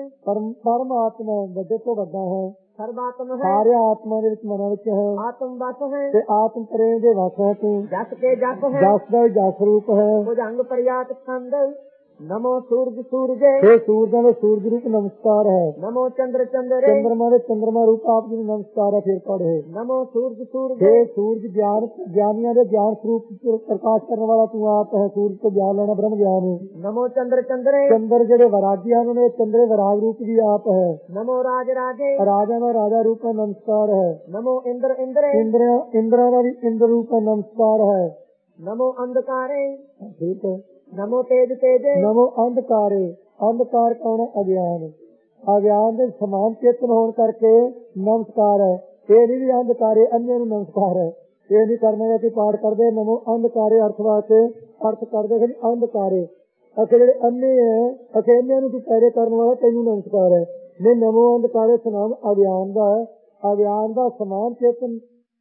ਪਰਮਾਤਮਾ ਵੱਡੇ ਤੋਂ ਵੱਡਾ ਹੈ, सर्वात्म है, ਸਾਰੇ ਆਤਮਾ ਦੇ ਵਿੱਚ ਮਨਾਂ ਵਿੱਚ ਹੈ, आत्म बस है, ਤੇ ਆਤਮ ਪ੍ਰੇਮ ਦੇ ਵਸ ਹੈ ਤੂੰ, जस के जस है, ਜਸ ਦਾ ਜਸ ਰੂਪ ਹੈ, भुजंग पर्यात छंद, नमो सूरज सूरजे, ਇਹ ਸੂਰਜਾਂ ਦੇ ਸੂਰਜ ਰੂਪ ਨਮਸਕਾਰ ਹੈ, नमो चंद्र चंद्रे, ਚੰਦਰਮਾ ਦੇ ਚੰਦਰਮਾ ਰੂਪ ਆਪ ਜੀ ਨੂੰ ਨਮਸਕਾਰ ਹੈ, ਫਿਰ ਪੜ੍ਹੇ नमो सूरज सूरजे, हे ਸੂਰਜ ਗਿਆਨੀਆਂ ਦੇ ਗਿਆਨ ਸਰੂਪ ਪ੍ਰਕਾਸ਼ ਕਰਨ ਵਾਲਾ ਤੂੰ ਆਪ ਹੈ, ਸੂਰਜ ਤੋਂ ਗਿਆਨ ਲੈਣਾ ਬ੍ਰਹਮ ਗਿਆਨ ਹੈ, नमो चंद्र चंद्रे, ਚੰਦਰ ਜਿਹੜੇ ਵਿਰਾਗੀ ਹਨ ਉਹਨੇ ਚੰਦਰੇ ਵਿਰਾਗ ਰੂਪ ਵੀ ਆਪ ਹੈ, नमो राज राजे, ਰਾਜਾ ਦਾ ਰਾਜਾ ਰੂਪ ਹੈ, ਨਮਸਕਾਰ ਹੈ, नमो इंद्र इंद्रे, ਇੰਦਰਾਂ ਦਾ ਵੀ ਇੰਦਰ ਰੂਪ ਹੈ, ਨਮਸਕਾਰ ਹੈ, नमो अंधकारे, ਠੀਕ ਹੈ, नमो तेज तेजे, ਨਮੋ ਅੰਧਕਾਰੇ, ਅੰਧਕਾਰ ਕੌਣ ਹੈ? ਅਗਿਆਨ, ਅਗਿਆਨ ਦੇ ਸਮਾਨ ਚੇਤਨ ਹੋਣ ਕਰਕੇ ਨਮਸਕਾਰ ਹੈ, ਇਹ ਨਹੀਂ ਵੀ ਅੰਧਕਾਰੇ ਅੰਨ੍ਹੇ ਨੂੰ ਨਮਸਕਾਰ ਹੈ, ਇਹ ਨਹੀਂ ਕਰਨਾ ਹੈ ਕਿ ਪਾਠ ਕਰਦੇ ਨਮੋ ਅੰਧਕਾਰੇ ਅਰਥ ਵਾਸਤੇ ਅਰਥ ਕਰਦੇ ਕਿ ਅੰਧਕਾਰੇ ਅਸੀਂ ਜਿਹੜੇ ਅੰਨੇ ਹੈ, ਅਸੀਂ ਅੰਨਿਆਂ ਨੂੰ ਪੈਰੇ ਕਰਨ ਵਾਲਾ ਤੈਨੂੰ ਨਮਸਕਾਰ ਹੈ, ਨਹੀਂ ਨਮੋ ਅੰਧਕਾਰੇ ਸਨਾਮ ਅਗਿਆਨ ਦਾ ਹੈ, ਅਗਿਆਨ ਦਾ ਸਮਾਨ ਚੇਤਨ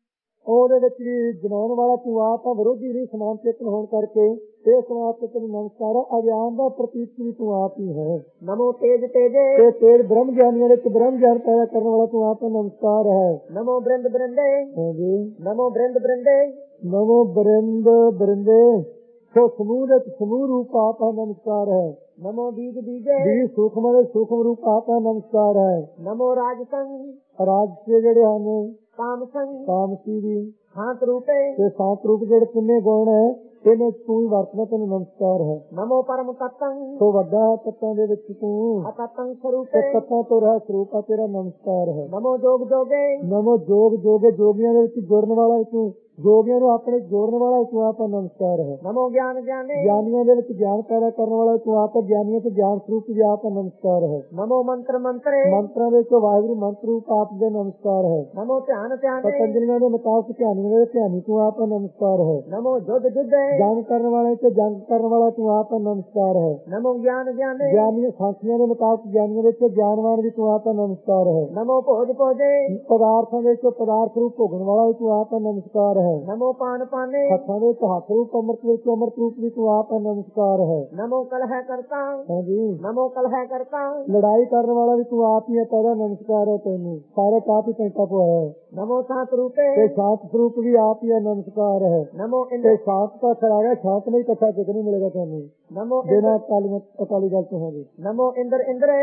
ਉਹਦੇ ਵਿੱਚ ਵੀ ਜਨਾਉਣ ਵਾਲਾ ਤੂੰ ਆਪ ਆ, ਵਿਰੋਧੀ ਨਹੀਂ ਸਮਾਨ ਚੇਤਨ ਹੋਣ ਕਰਕੇ ਇਹ ਸਮਾਨ ਚੇਤਨ ਨਮਸਕਾਰ ਹੈ, ਅਗਿਆਨ ਦਾ ਪ੍ਰਤੀਕ ਵੀ ਤੂੰ ਆਪ ਹੀ ਹੈ, नमो तेज तेजे, ਤੇ ਤੇਰੇ ਬ੍ਰਹਮ ਗਿਆਨੀਆਂ ਵਿੱਚ ਬ੍ਰਹਮ ਗਿਆਨ ਪੈਦਾ ਕਰਨ ਵਾਲਾ ਤੂੰ ਆਪ ਨਮਸਕਾਰ ਹੈ, नमो बृंद बृंदे, ਹਾਂਜੀ नमो बृंद बृंदे, ਨਮੋ ਬਰਿੰਦ ਬਰਿੰਦੇ, ਸੋ ਸਮੂਹ ਦੇ ਸਮੂਹ ਰੂਪ ਆਪ ਹੈ, ਨਮਸਕਾਰ ਹੈ, नमो बीज बीजे, ਵੀ ਸੂਖਮ ਦੇ ਸੂਖਮ ਰੂਪ ਆਪ ਹੈ, ਨਮਸਕਾਰ ਹੈ, नमो राजसंग, ਰਾਜਸੇ ਜਿਹੜੇ ਹਨ काम संग, ਕਾਮਸੀ ਵੀ हाथ रूपे, ਤੇ ਸਾਤ ਰੂਪ ਜਿਹੜੇ ਕਿੰਨੇ ਗੁਣ ਹੈ ਇਹਨੇ ਤੂੰ ਹੀ ਵਰਤਣਾ, ਤੈਨੂੰ ਨਮਸਕਾਰ ਹੈ, नमो परम तत्तंग, ਸੋ ਵੱਡਾ ਹੈ ਤੱਤਾਂ ਦੇ ਵਿੱਚ ਤੂੰ, अततंग ਤੇ स्वरूपे, ਤੱਤਾਂ ਤੋਂ ਰਹਿ ਸਰੂਪ ਆ ਤੇਰਾ, ਨਮਸਕਾਰ ਹੈ, नमो जोग जोगे, ਨਮੋ ਜੋਗ ਜੋਗੇ, ਜੋਗੀਆਂ ਦੇ ਵਿੱਚ ਜੁੜਨ ਵਾਲਾ ਤੂੰ, ਜੋਗੀਆਂ ਨੂੰ ਆਪਣੇ ਜੋੜਨ ਵਾਲਾ ਤੂੰ ਆਪ ਹੈ, ਨਮਸਕਾਰ ਹੈ, नमो ज्ञान ज्ञाने, ਗਿਆਨੀਆਂ ਦੇ ਵਿੱਚ ਗਿਆਨ ਪੈਦਾ ਕਰਨ ਵਾਲਾ ਤੂੰ ਆਪ ਹੈ, ਗਿਆਨੀਆਂ ਤੇ ਗਿਆਨ ਸਰੂਪ ਵੀ ਆਪ ਹੈ, ਨਮਸਕਾਰ ਹੈ, नमो मंत्र मंत्रे, ਮੰਤਰਾਂ ਦੇ ਵਿੱਚ ਵਾਹਿਗੁਰੂ ਮੰਤਰ ਰੂਪ ਆਪ ਦੇ, ਨਮਸਕਾਰ ਹੈ, नमो ध्यान ध्याने, ਪਤੰਜਲੀਆਂ ਦੇ ਮੁਤਾਬਕ ਧਿਆਨੀ ਦੇ ਧਿਆਨੀ ਤੂੰ ਆਪ ਹੈ, ਨਮਸਕਾਰ ਹੈ, नमो युद्ध युद्धे, ਜੰਗ ਕਰਨ ਵਾਲੇ ਤੇ ਜੰਗ ਕਰਨ ਵਾਲਾ ਤੂੰ ਆਪ ਹੈ, ਨਮਸਕਾਰ ਹੈ, नमो ज्ञान ज्ञाने, ਗਿਆਨੀਆਂ ਸਾਖੀਆਂ ਦੇ ਮੁਤਾਬਕ ਗਿਆਨੀਆਂ ਵਿੱਚ ਗਿਆਨਵਾਨ ਵੀ ਤੂੰ ਆਪ ਹੈ, ਨਮਸਕਾਰ ਹੈ, नमो भोज भोजे, ਪਦਾਰਥਾਂ ਦੇ ਵਿੱਚ ਪਦਾਰਥ ਰੂਪ ਭੋਗਣ ਵਾਲਾ ਵੀ ਤੂੰ ਆਪ ਹੈ, ਨਮਸਕਾਰ ਹੈ, नमो पान पाने, ਹੱਥਾਂ ਦੇ ਵਿੱਚ ਹੱਥ ਰੂਪ ਅੰਮ੍ਰਿਤ ਵਿੱਚ ਅੰਮ੍ਰਿਤ ਰੂਪ ਵੀ ਤੂੰ ਆਪ ਹੈ, ਨਮਸਕਾਰ ਹੈ, नमो कलह करता, ਹਾਂਜੀ नमो कलह करता, ਲੜਾਈ ਕਰਨ ਵਾਲਾ ਵੀ ਤੂੰ ਆਪ ਹੀ ਹੈ, ਤੇਰਾ ਨਮਸਕਾਰ ਹੈ, ਤੈਨੂੰ ਸਾਰੇ ਆਪ ਹੀ ਪੈਂਟਾ ਪਵਾਇਆ ਹੈ, नमो सात रूपे, ਤੇ ਸ਼ਾਂਤ ਸਰੂਪ ਵੀ ਆਪ ਹੀ ਹੈ, ਨਮਸਕਾਰ ਹੈ, नमो ਤੇ इंद्र, ਸ਼ਾਂਤ ਦਾ ਅਖਰ ਆ ਗਿਆ, ਸ਼ਾਂਤ ਨਹੀਂ ਕਥਾ ਕਿਤੇ ਨਹੀਂ ਮਿਲੇਗਾ ਤੁਹਾਨੂੰ नमो ਬਿਨਾਂ इंद्र, ਅਕਾਲੀ ਦਲ ਤੋਂ ਹੋਵੇ, नमो इंद्र इंद्रे,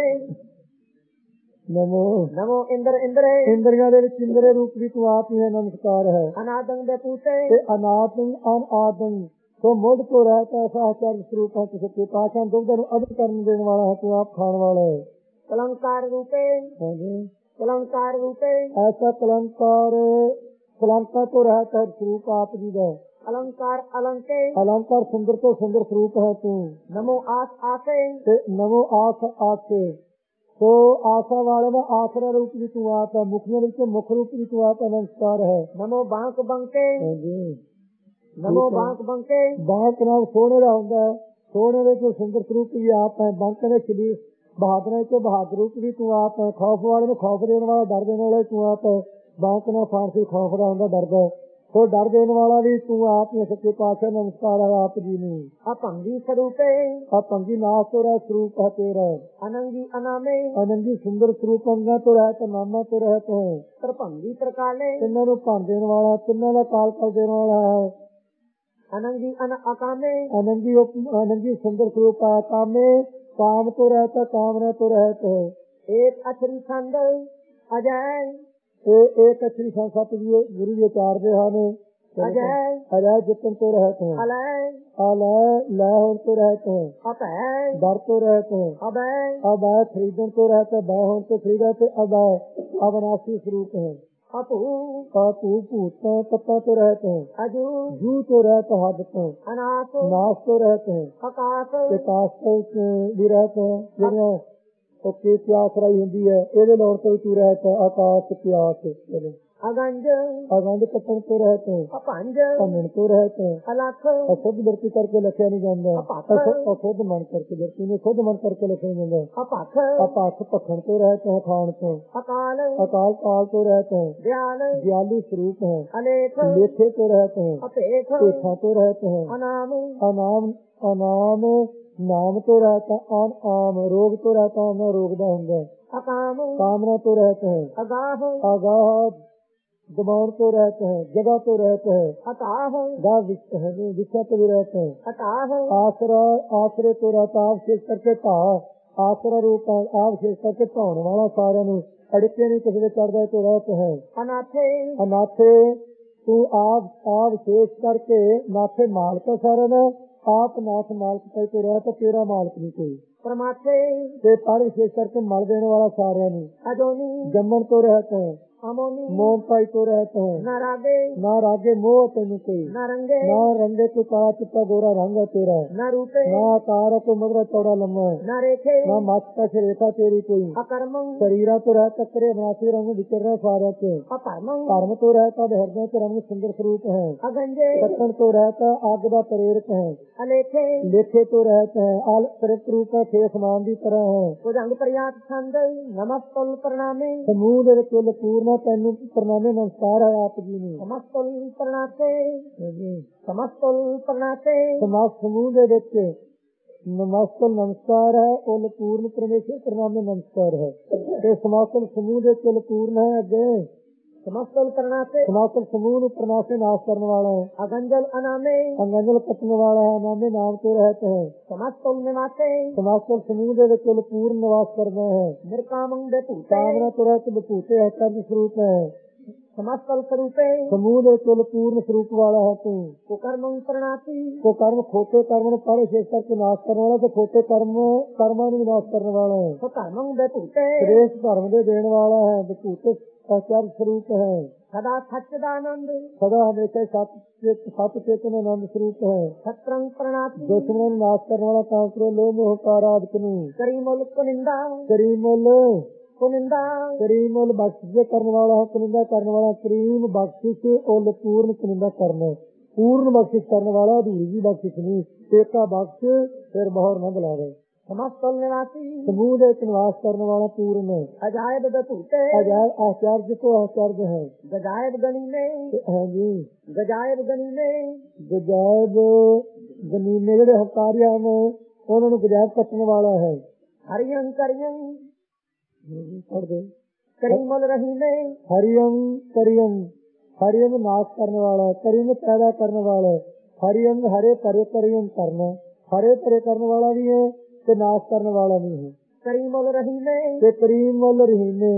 ਨਮੋ नमो इंद्र इंद्रे, ਇੰਦਰੀਆਂ ਦੇ ਵਿੱਚ ਇੰਦਰੇ ਰੂਪ ਵੀ ਤੂੰ ਆਪ ਹੀ ਹੈ, ਨਮਸਕਾਰ ਹੈ, अनादंग बेपूते, ਤੇ ਅਨਾਦੰ ਅਨਾਦੰ ਸੋ ਮੁੱਢ ਤੋਂ ਰਹਿਤਾ ਸਾਚਾਰ ਸਰੂਪ ਹੈ, ਕਿਸੇ ਕੇ ਪਾਸ਼ਾਂ ਦੁੱਧ ਨੂੰ ਅਦਬ ਕਰਨ ਦੇਣ ਵਾਲਾ ਹੈ, ਤੂੰ ਆਪ ਖਾਣ ਵਾਲਾ ਹੈ, कलंकार रूपे, ਹਾਂਜੀ कलंकार रूपे, ਐਸਾ ਕਲੰਕਾਂ ਤੋਂ ਰਹਿਤ ਹੈ ਸਰੂਪ ਆਪ ਜੀ ਦਾ, अलंकार अलंके, ਅਲੰਕਾਰ ਸੁੰਦਰ ਤੋਂ ਸੁੰਦਰ ਸਰੂਪ ਹੈ ਤੂੰ, नमो आस आसे, ਤੇ ਨਮੋ ਆਸ ਆਸੇ, ਸੋ ਆਸਾ ਵਾਲੇ ਦਾ ਆਸਰਾ ਰੂਪ ਵੀ ਤੂੰ ਆਪ ਹੈ, ਮੁਖੀਆਂ ਵਿੱਚ ਮੁੱਖ ਰੂਪ ਵੀ ਤੂੰ ਆਪ ਹੈ, ਨਮਸਕਾਰ ਹੈ, नमो बांक बंके, ਹਾਂਜੀ नमो बांक बंके, ਬਾਂਕ ਨਾਲ ਸੋਹਣੇ ਦਾ ਹੁੰਦਾ ਹੈ, ਸੋਹਣੇ ਦੇ ਤੋਂ ਸੁੰਦਰ ਸਰੂਪ ਵੀ ਆਪ ਹੈ, ਬਾਂਕ ਦੇ ਸ਼ਰੀਰ ਬਹਾਦਰਾਂ ਚ ਬਹਾਦਰ ਰੂਪ ਵੀ ਤੂੰ ਆਪ ਹੈ, ਖੌਫ ਵਾਲੇ ਨੂੰ ਖੌਫ ਦੇਣ ਵਾਲਾ, ਡਰ ਦੇਣ ਵਾਲਾ ਤੂੰ ਆਪ ਹੈ, ਬਾਂਕ ਨਾਲ ਫਾਰਸੀ ਖੌਫ ਦਾ ਹੁੰਦਾ, ਡਰਦਾ, ਸੋ ਡਰ ਦੇਣ ਵਾਲਾ ਵੀ ਤੂੰ ਆਪ ਹੀ, ਸੱਚੇ ਪਾਤਸ਼ਾਹ ਨਮਸਕਾਰ ਹੈ ਆਪ ਜੀ ਨੂੰ, अपंगी स्वरूपे, ਆ ਭੰਗੀ ਨਾਸ ਤੋਂ ਰਹਿ ਸਰੂਪ ਹੈ ਤੇਰਾ, अनंगी अनामे, ਅਨੰਦੀ ਸੁੰਦਰ ਸਰੂਪ ਅੰਗਾਂ ਤੋਂ ਰਹਿਤ, ਨਾਮਾਂ ਤੋਂ ਰਹਿਤ ਹੈ, त्रिभंगी त्रिकाले, ਤਿੰਨਾਂ ਨੂੰ ਭੰਨ ਦੇਣ ਵਾਲਾ, ਤਿੰਨਾਂ ਦਾ ਕਾਲ ਕਰ ਦੇਣ ਵਾਲਾ ਹੈ, अनंगी अन अकामे, ਅਨੰਦੀ ਸੁੰਦਰ ਸਰੂਪ ਹੈ, ਕਾਮੇ ਕਾਮ ਤੋਂ ਰਹਿਤ ਹੈ, ਕਾਮਨਾ ਤੋਂ ਰਹਿਤ ਹੈ, एक अछरी छंद अजय, ਇਹ ਇੱਕ ਅਛਰੀ ਸੰਸਤ ਜੀ ਗੁਰੂ ਜੀ ਚਾਰਦੇ ਹਨ, अजय ਅਜੈ ਜਿਤਨ ਤੋਂ ਰਹਿਤ ਹੈ, अलय, ਲੈ ਹੋਣ ਤੋਂ ਰਹਿਤ ਹੈ, अपय, ਦਰ ਤੋਂ ਰਹਿਤ ਹੈ, अभय, ਅਬੈ ਖਰੀਦਣ ਤੋਂ ਰਹਿਤ ਹੈ, ਬੈ ਹੋਣ ਤੋਂ ਖਰੀਦਾ, ਤੇ ਅਬੈ ਅਵਨਾਸ਼ੀ ਸਰੂਪ ਹੈ, अपू, ਆਪੂ ਭੂਤਾਂ ਤੱਤਾਂ ਤੋਂ ਰਹਿਤ ਹੈ, अजू, ਜੂ ਤੋਂ ਰਹਿਤ ਹੈ, ਹੱਦ ਤੋਂ अनास, ਨਾਸ ਤੋਂ ਰਹਿਤ ਹੈ, आकाश, ਤੇ ਕਾਸ ਤੋਂ ਵੀ ਰਹਿਤ ਹੈ, ਜਿਹੜੀਆਂ ਉਹ ਕੀ ਪਿਆਸ ਰਾਈ ਹੁੰਦੀ ਹੈ, ਇਹਦੇ ਲਾਉਣ ਤੋਂ ਵੀ ਤੂੰ ਰਹਿਤ ਆਕਾਸ਼ ਪਿਆਸ। ਚਲੋ ਅਗੰਜ ਅਗੰਜ ਕੱਟਣ ਤੋਂ ਰਹਿਤ, ਅਪੰਜ ਭੰਨਣ ਤੋਂ ਰਹਿਤ, ਅਲਖ ਅਸ਼ੁੱਧ ਵਰਤੀ ਕਰਕੇ ਲਿਖਿਆ ਨਹੀਂ ਜਾਂਦਾ, ਅਸ਼ੁੱਧ ਮਨ ਕਰਕੇ ਵਰਤੀ ਨੇ ਸ਼ੁੱਧ ਮਨ ਕਰਕੇ ਲਿਖਿਆ ਨਹੀਂ ਜਾਂਦਾ। ਅਪਖ ਅਪੱਖ ਭਖਣ ਤੋਂ ਰਹਿਤ ਹੈ, ਖਾਣ ਤੋਂ। ਅਕਾਲ ਅਕਾਲ ਕਾਲ ਤੋਂ ਰਹਿਤ ਹੈ, ਦਿਆਲ ਦਿਆਲੀ ਸਰੂਪ ਹੈ। ਅਲੇਖ ਲੇਖੇ ਤੋਂ ਰਹਿਤ ਹੈ, ਅਪੇਖ ਭੇਖਾਂ ਤੋਂ ਰਹਿਤ ਹੈ। ਅਨਾਮ ਅਨਾਮ ਅਨਾਮ ਨਾਮ ਤੋਂ ਰਹਿਤ ਹੈ, ਆਮ ਰੋਗ ਤੋਂ ਰਹਿਤ ਹੈ, ਨਾ ਰੋਗ ਦਾ ਹੁੰਦਾ। ਅਕਾਮ ਕਾਮਨਾ ਤੋਂ ਰਹਿਤ ਹੈ, ਅਗਾਹ ਆਗਾਹ ਦਬਾਉਣ ਤੋਂ ਰਹਿਤ ਹੈ, ਜਗ੍ਹਾ ਤੋਂ ਰਹਿਤ ਹੈ। ਅਤਾਹ ਗਾ ਵਿਚ ਹੈ, ਵਿਚਾ ਤੋਂ ਵੀ ਰਹਿਤ ਹੈ। ਅਤਾਹ ਆਸਰਾ ਆਸਰੇ ਤੋਂ ਰਹਿਤ, ਆਪ ਵਿਸ਼ੇਸ਼ ਕਰਕੇ ਧਾ ਆਸਰਾ ਰੂਪ ਆਪ ਵਿਸ਼ੇਸ਼ ਕਰਕੇ ਧਾਉਣ ਵਾਲਾ, ਸਾਰਿਆਂ ਨੂੰ ਅੜਕੇ ਨਹੀਂ ਕਿਸੇ ਦੇ ਚੜਦਾ ਤੋਂ ਰਹਿਤ ਹੈ। ਅਨਾਥੇ ਅਨਾਥੇ ਤੂੰ ਆਪ ਵਿਸ਼ੇਸ਼ ਕਰਕੇ ਨਾਥੇ ਮਾਲਕ ਸਾਰਿਆਂ ਨੇ, ਆਪ ਨਾਥ ਮਾਲਕ ਕਰਕੇ ਰਹਿਤ, ਤੇਰਾ ਮਾਲਕ ਨਹੀਂ ਕੋਈ। ਪਰਮਾਥੇ ਤੇ ਪਰ ਵਿਸ਼ੇਸ਼ ਕਰਕੇ ਮਲ ਦੇਣ ਵਾਲਾ ਸਾਰਿਆਂ ਨੂੰ। ਅਜੋਨੀ ਜੰਮਣ ਤੋਂ ਰਹਿਤ ਹੈ, ਅਮੋਨੀ ਮੋਹ ਪਾਈ ਤੋਂ ਰਹਿਤ ਹੈ। ਨਾ ਰਾਗੇ ਨਾ ਰਾਗੇ ਮੋਹ ਤੈਨੂੰ ਕੋਈ, ਨਾ ਰੰਗੇ ਨਾ ਰੰਗੇ ਕੋਈ ਕਾਲਾ ਚਿੱਟਾ ਗੋਰਾ ਰੰਗ ਹੈ ਤੇਰਾ। ਨਾ ਰੂਪੇ ਨਾ ਆਕਾਰ ਕੋਈ ਮਧਰਾ ਚੌੜਾ ਲੰਮਾ, ਨਾ ਰੇਖੇ ਨਾ ਮਸਤਾ ਰੇਖਾ ਤੇਰੀ ਕੋਈ। ਅਕਰਮੰ ਸਰੀਰਾਂ ਤੋਂ ਰਹਿਤ ਕਰੇ ਨਾਸੀ ਰੰਗ ਵਿਚਰਨਾ ਸਾਰਿਆਂ ਚ। ਅਪਰਮੰ ਧਰਮ ਤੋਂ ਰਹਿਤਾ ਹਿਰਦੇ ਚ ਰੰਗ ਸੁੰਦਰ ਸਰੂਪ ਹੈ। ਅਗੰਜੇ ਕੱਟਣ ਤੋਂ ਰਹਿਤਾ ਅੱਗ ਦਾ ਪ੍ਰੇਰਕ ਹੈ। ਅਲੇਖੇ ਲੇਖੇ ਤੋਂ ਰਹਿਤ ਹੈ, ਆਲ ਪ੍ਰੇਰਕ ਰੂਪ ਹੈ, ਖੇ ਸਮਾਨ ਦੀ ਤਰ੍ਹਾਂ ਹੈ। ਭੁਜੰਗ ਪ੍ਰਿਆਤ ਛੰਦ ਨਮਸਤੁਲ ਪ੍ਰਣਾਮੇ ਸਮੂਹ ਦੇ ਵਿੱਚ ਕੁੱਲ ਪੂਰਨ ਤੈਨੂੰ ਪ੍ਰਣਾਮੇ ਨਮਸਕਾਰ ਹੈ ਆਪ ਜੀ ਨੂੰ। ਸਮਸਤੁਲ ਪ੍ਰਣਾਤੇ ਸਮਸਤੁਲ ਪ੍ਰਣਾਤੇ ਸਮਾਜ ਸਮੂਹ ਦੇ ਵਿੱਚ ਨਮਸਤੁਲ ਨਮਸਕਾਰ ਹੈ, ਕੁੱਲ ਪੂਰਨ ਪਰਮੇਸ਼ਰ ਪ੍ਰਣਾਮੇ ਨਮਸਕਾਰ ਹੈ। ਤੇ ਸਮਾਸਲ ਸਮੂਹ ਦੇ ਕੁੱਲ ਪੂਰਨ ਹੈ। ਅੱਗੇ ਸਮਸਤੁਲ ਪ੍ਰਣਾਤੇ ਸਮਾਸਲ ਸਮੂਹ ਨੂੰ ਪ੍ਰਣਾਸੇ ਨਾਸ਼ ਕਰਨ ਵਾਲਾ ਹੈ। ਅਗੰਜਲ ਅਨਾਮੇ ਅੰਗੰਜਲ ਕੱਟਣ ਵਾਲਾ ਹੈ, ਨਾਮੇ ਨਾਮ ਤੋਂ ਰਹਿਤ ਹੈ। ਸਮਸਤੁਲ ਨਿਵਾਸੇ ਸਮਾਸਲ ਸਮੂਹ ਦੇ ਵਿੱਚ ਕੁੱਲ ਪੂਰਨ ਨਿਵਾਸ ਕਰਦਾ ਹੈ। ਨਿਰਕਾਮੰ ਦੇ ਭੂਤੇ ਕਾਮਨਾ ਤੋਂ ਰਹਿਤ ਬਭੂਤੇ ਹੈ, ਚੰਦ ਸਰੂਪ ਹੈ। ਸਮਸਤਲ ਸਰੂਪੇ ਸਮੂਹ ਦੇ ਕੁੱਲ ਪੂਰਨ ਸਰੂਪ ਵਾਲਾ ਹੈ ਤੂੰ। ਕੁਕਰਮੰ ਪ੍ਰਣਾਤੀ ਕੋ ਕਰਮ ਖੋਟੇ ਕਰਮ ਨੂੰ ਪਰ ਵਿਸ਼ੇਸ਼ ਕਰਕੇ ਨਾਸ਼ ਕਰਨ ਵਾਲਾ, ਤੇ ਖੋਟੇ ਕਰਮਾਂ ਨੂੰ ਵੀ ਨਾਸ਼ ਕਰਨ ਵਾਲਾ ਹੈ। ਸੁਕਰਮੰ ਦੇ ਭੂਤੇ ਸ਼੍ਰੇਸ਼ਟ ਧਰਮ ਦੇ ਦੇਣ ਵਾਲਾ ਹੈ। ਬਭੂਤੇ ਸਚਰ ਸਰੂਪ ਹੈ। ਸਦਾ ਸਚਦਾਨੰਦ ਸਦਾ ਹਮੇਸ਼ਾ ਸਤ ਚੇਤਨ ਆਨੰਦ ਸਰੂਪ ਹੈ। ਸਤਰੰਗ ਪ੍ਰਣਾਤੀ ਦੁਸ਼ਮਣਾਂ ਨੂੰ ਨਾਸ਼ ਕਰਨ ਵਾਲਾ, ਕਾਂਕਰੇ ਲੋਹ ਮੋਹ ਕਾਰਾਦਿਕ ਨੂੰ। ਕਰੀਮੁਲ ਕੁਨਿੰਦਾ ਕਰੀਮੁਲ ਕੁਨਿੰਦਾ ਕਰੀਮੁਲ ਬਖਸ਼ਿਸ਼ ਕਰਨ ਵਾਲਾ ਹੈ, ਕੁਨਿੰਦਾ ਕਰਨ ਵਾਲਾ। ਕਰੀਮ ਬਖਸ਼ਿਸ਼ ਉਲ ਪੂਰਨ ਕੁਨਿੰਦਾ ਕਰਨਾ, ਪੂਰਨ ਬਖਸ਼ਿਸ਼ ਕਰਨ ਵਾਲਾ, ਅਧੂਰੀ ਜੀ ਬਖਸ਼ਿਸ਼ ਨਹੀਂ। ਏਕਾ ਬਖਸ਼ ਫਿਰ ਬਹੁਰ ਨਾ ਬੁਲਾਵੇ। ਸਮਸਤਲ ਨਿਵਾਸੀ ਸਮੂਹ ਦੇ ਵਿੱਚ ਨਿਵਾਸ ਕਰਨ ਵਾਲਾ ਪੂਰਨ ਹੈ। ਅਜਾਇਬ ਦੇ ਭੂਤੇ ਅਜਾਇਬ ਆਚਾਰਜ ਤੋਂ ਆਚਾਰਜ ਹੈ। ਗਜਾਇਬ ਗਨੀਨੇ ਹਾਂਜੀ ਗਜਾਇਬ ਗਨੀਨੇ ਗਜਾਇਬ ਜ਼ਮੀਨੇ ਜਿਹੜੇ ਹੰਕਾਰੀ ਹਨ ਉਹਨਾਂ ਨੂੰ ਗਜਾਇਬ ਕੱਟਣ ਵਾਲਾ ਹੈ। ਹਰੀਅੰ ਕਰੀਅੰ ਪੜ੍ਹਦੇ ਕਰੀਮੁਲ ਰਹੀਮੇ ਹਰੀਅੰ ਕਰੀਅੰ, ਹਰੀਅੰ ਨਾਸ਼ ਕਰਨ ਵਾਲਾ, ਕਰੀਮ ਪੈਦਾ ਕਰਨ ਵਾਲਾ। ਹਰੀਅੰ ਹਰੇ ਪਰੇ ਕਰੀਅੰ ਕਰਨਾ, ਹਰੇ ਪਰੇ ਕਰਨ ਵਾਲਾ ਵੀ ਹੈ ਤੇ ਨਾਸ਼ ਕਰਨ ਵਾਲਾ ਵੀ ਹੈ। ਕਰੀਮੁਲ ਰਹੀਮੇ ਤੇ ਕਰੀਮੁਲ ਰਹੀਮੇ,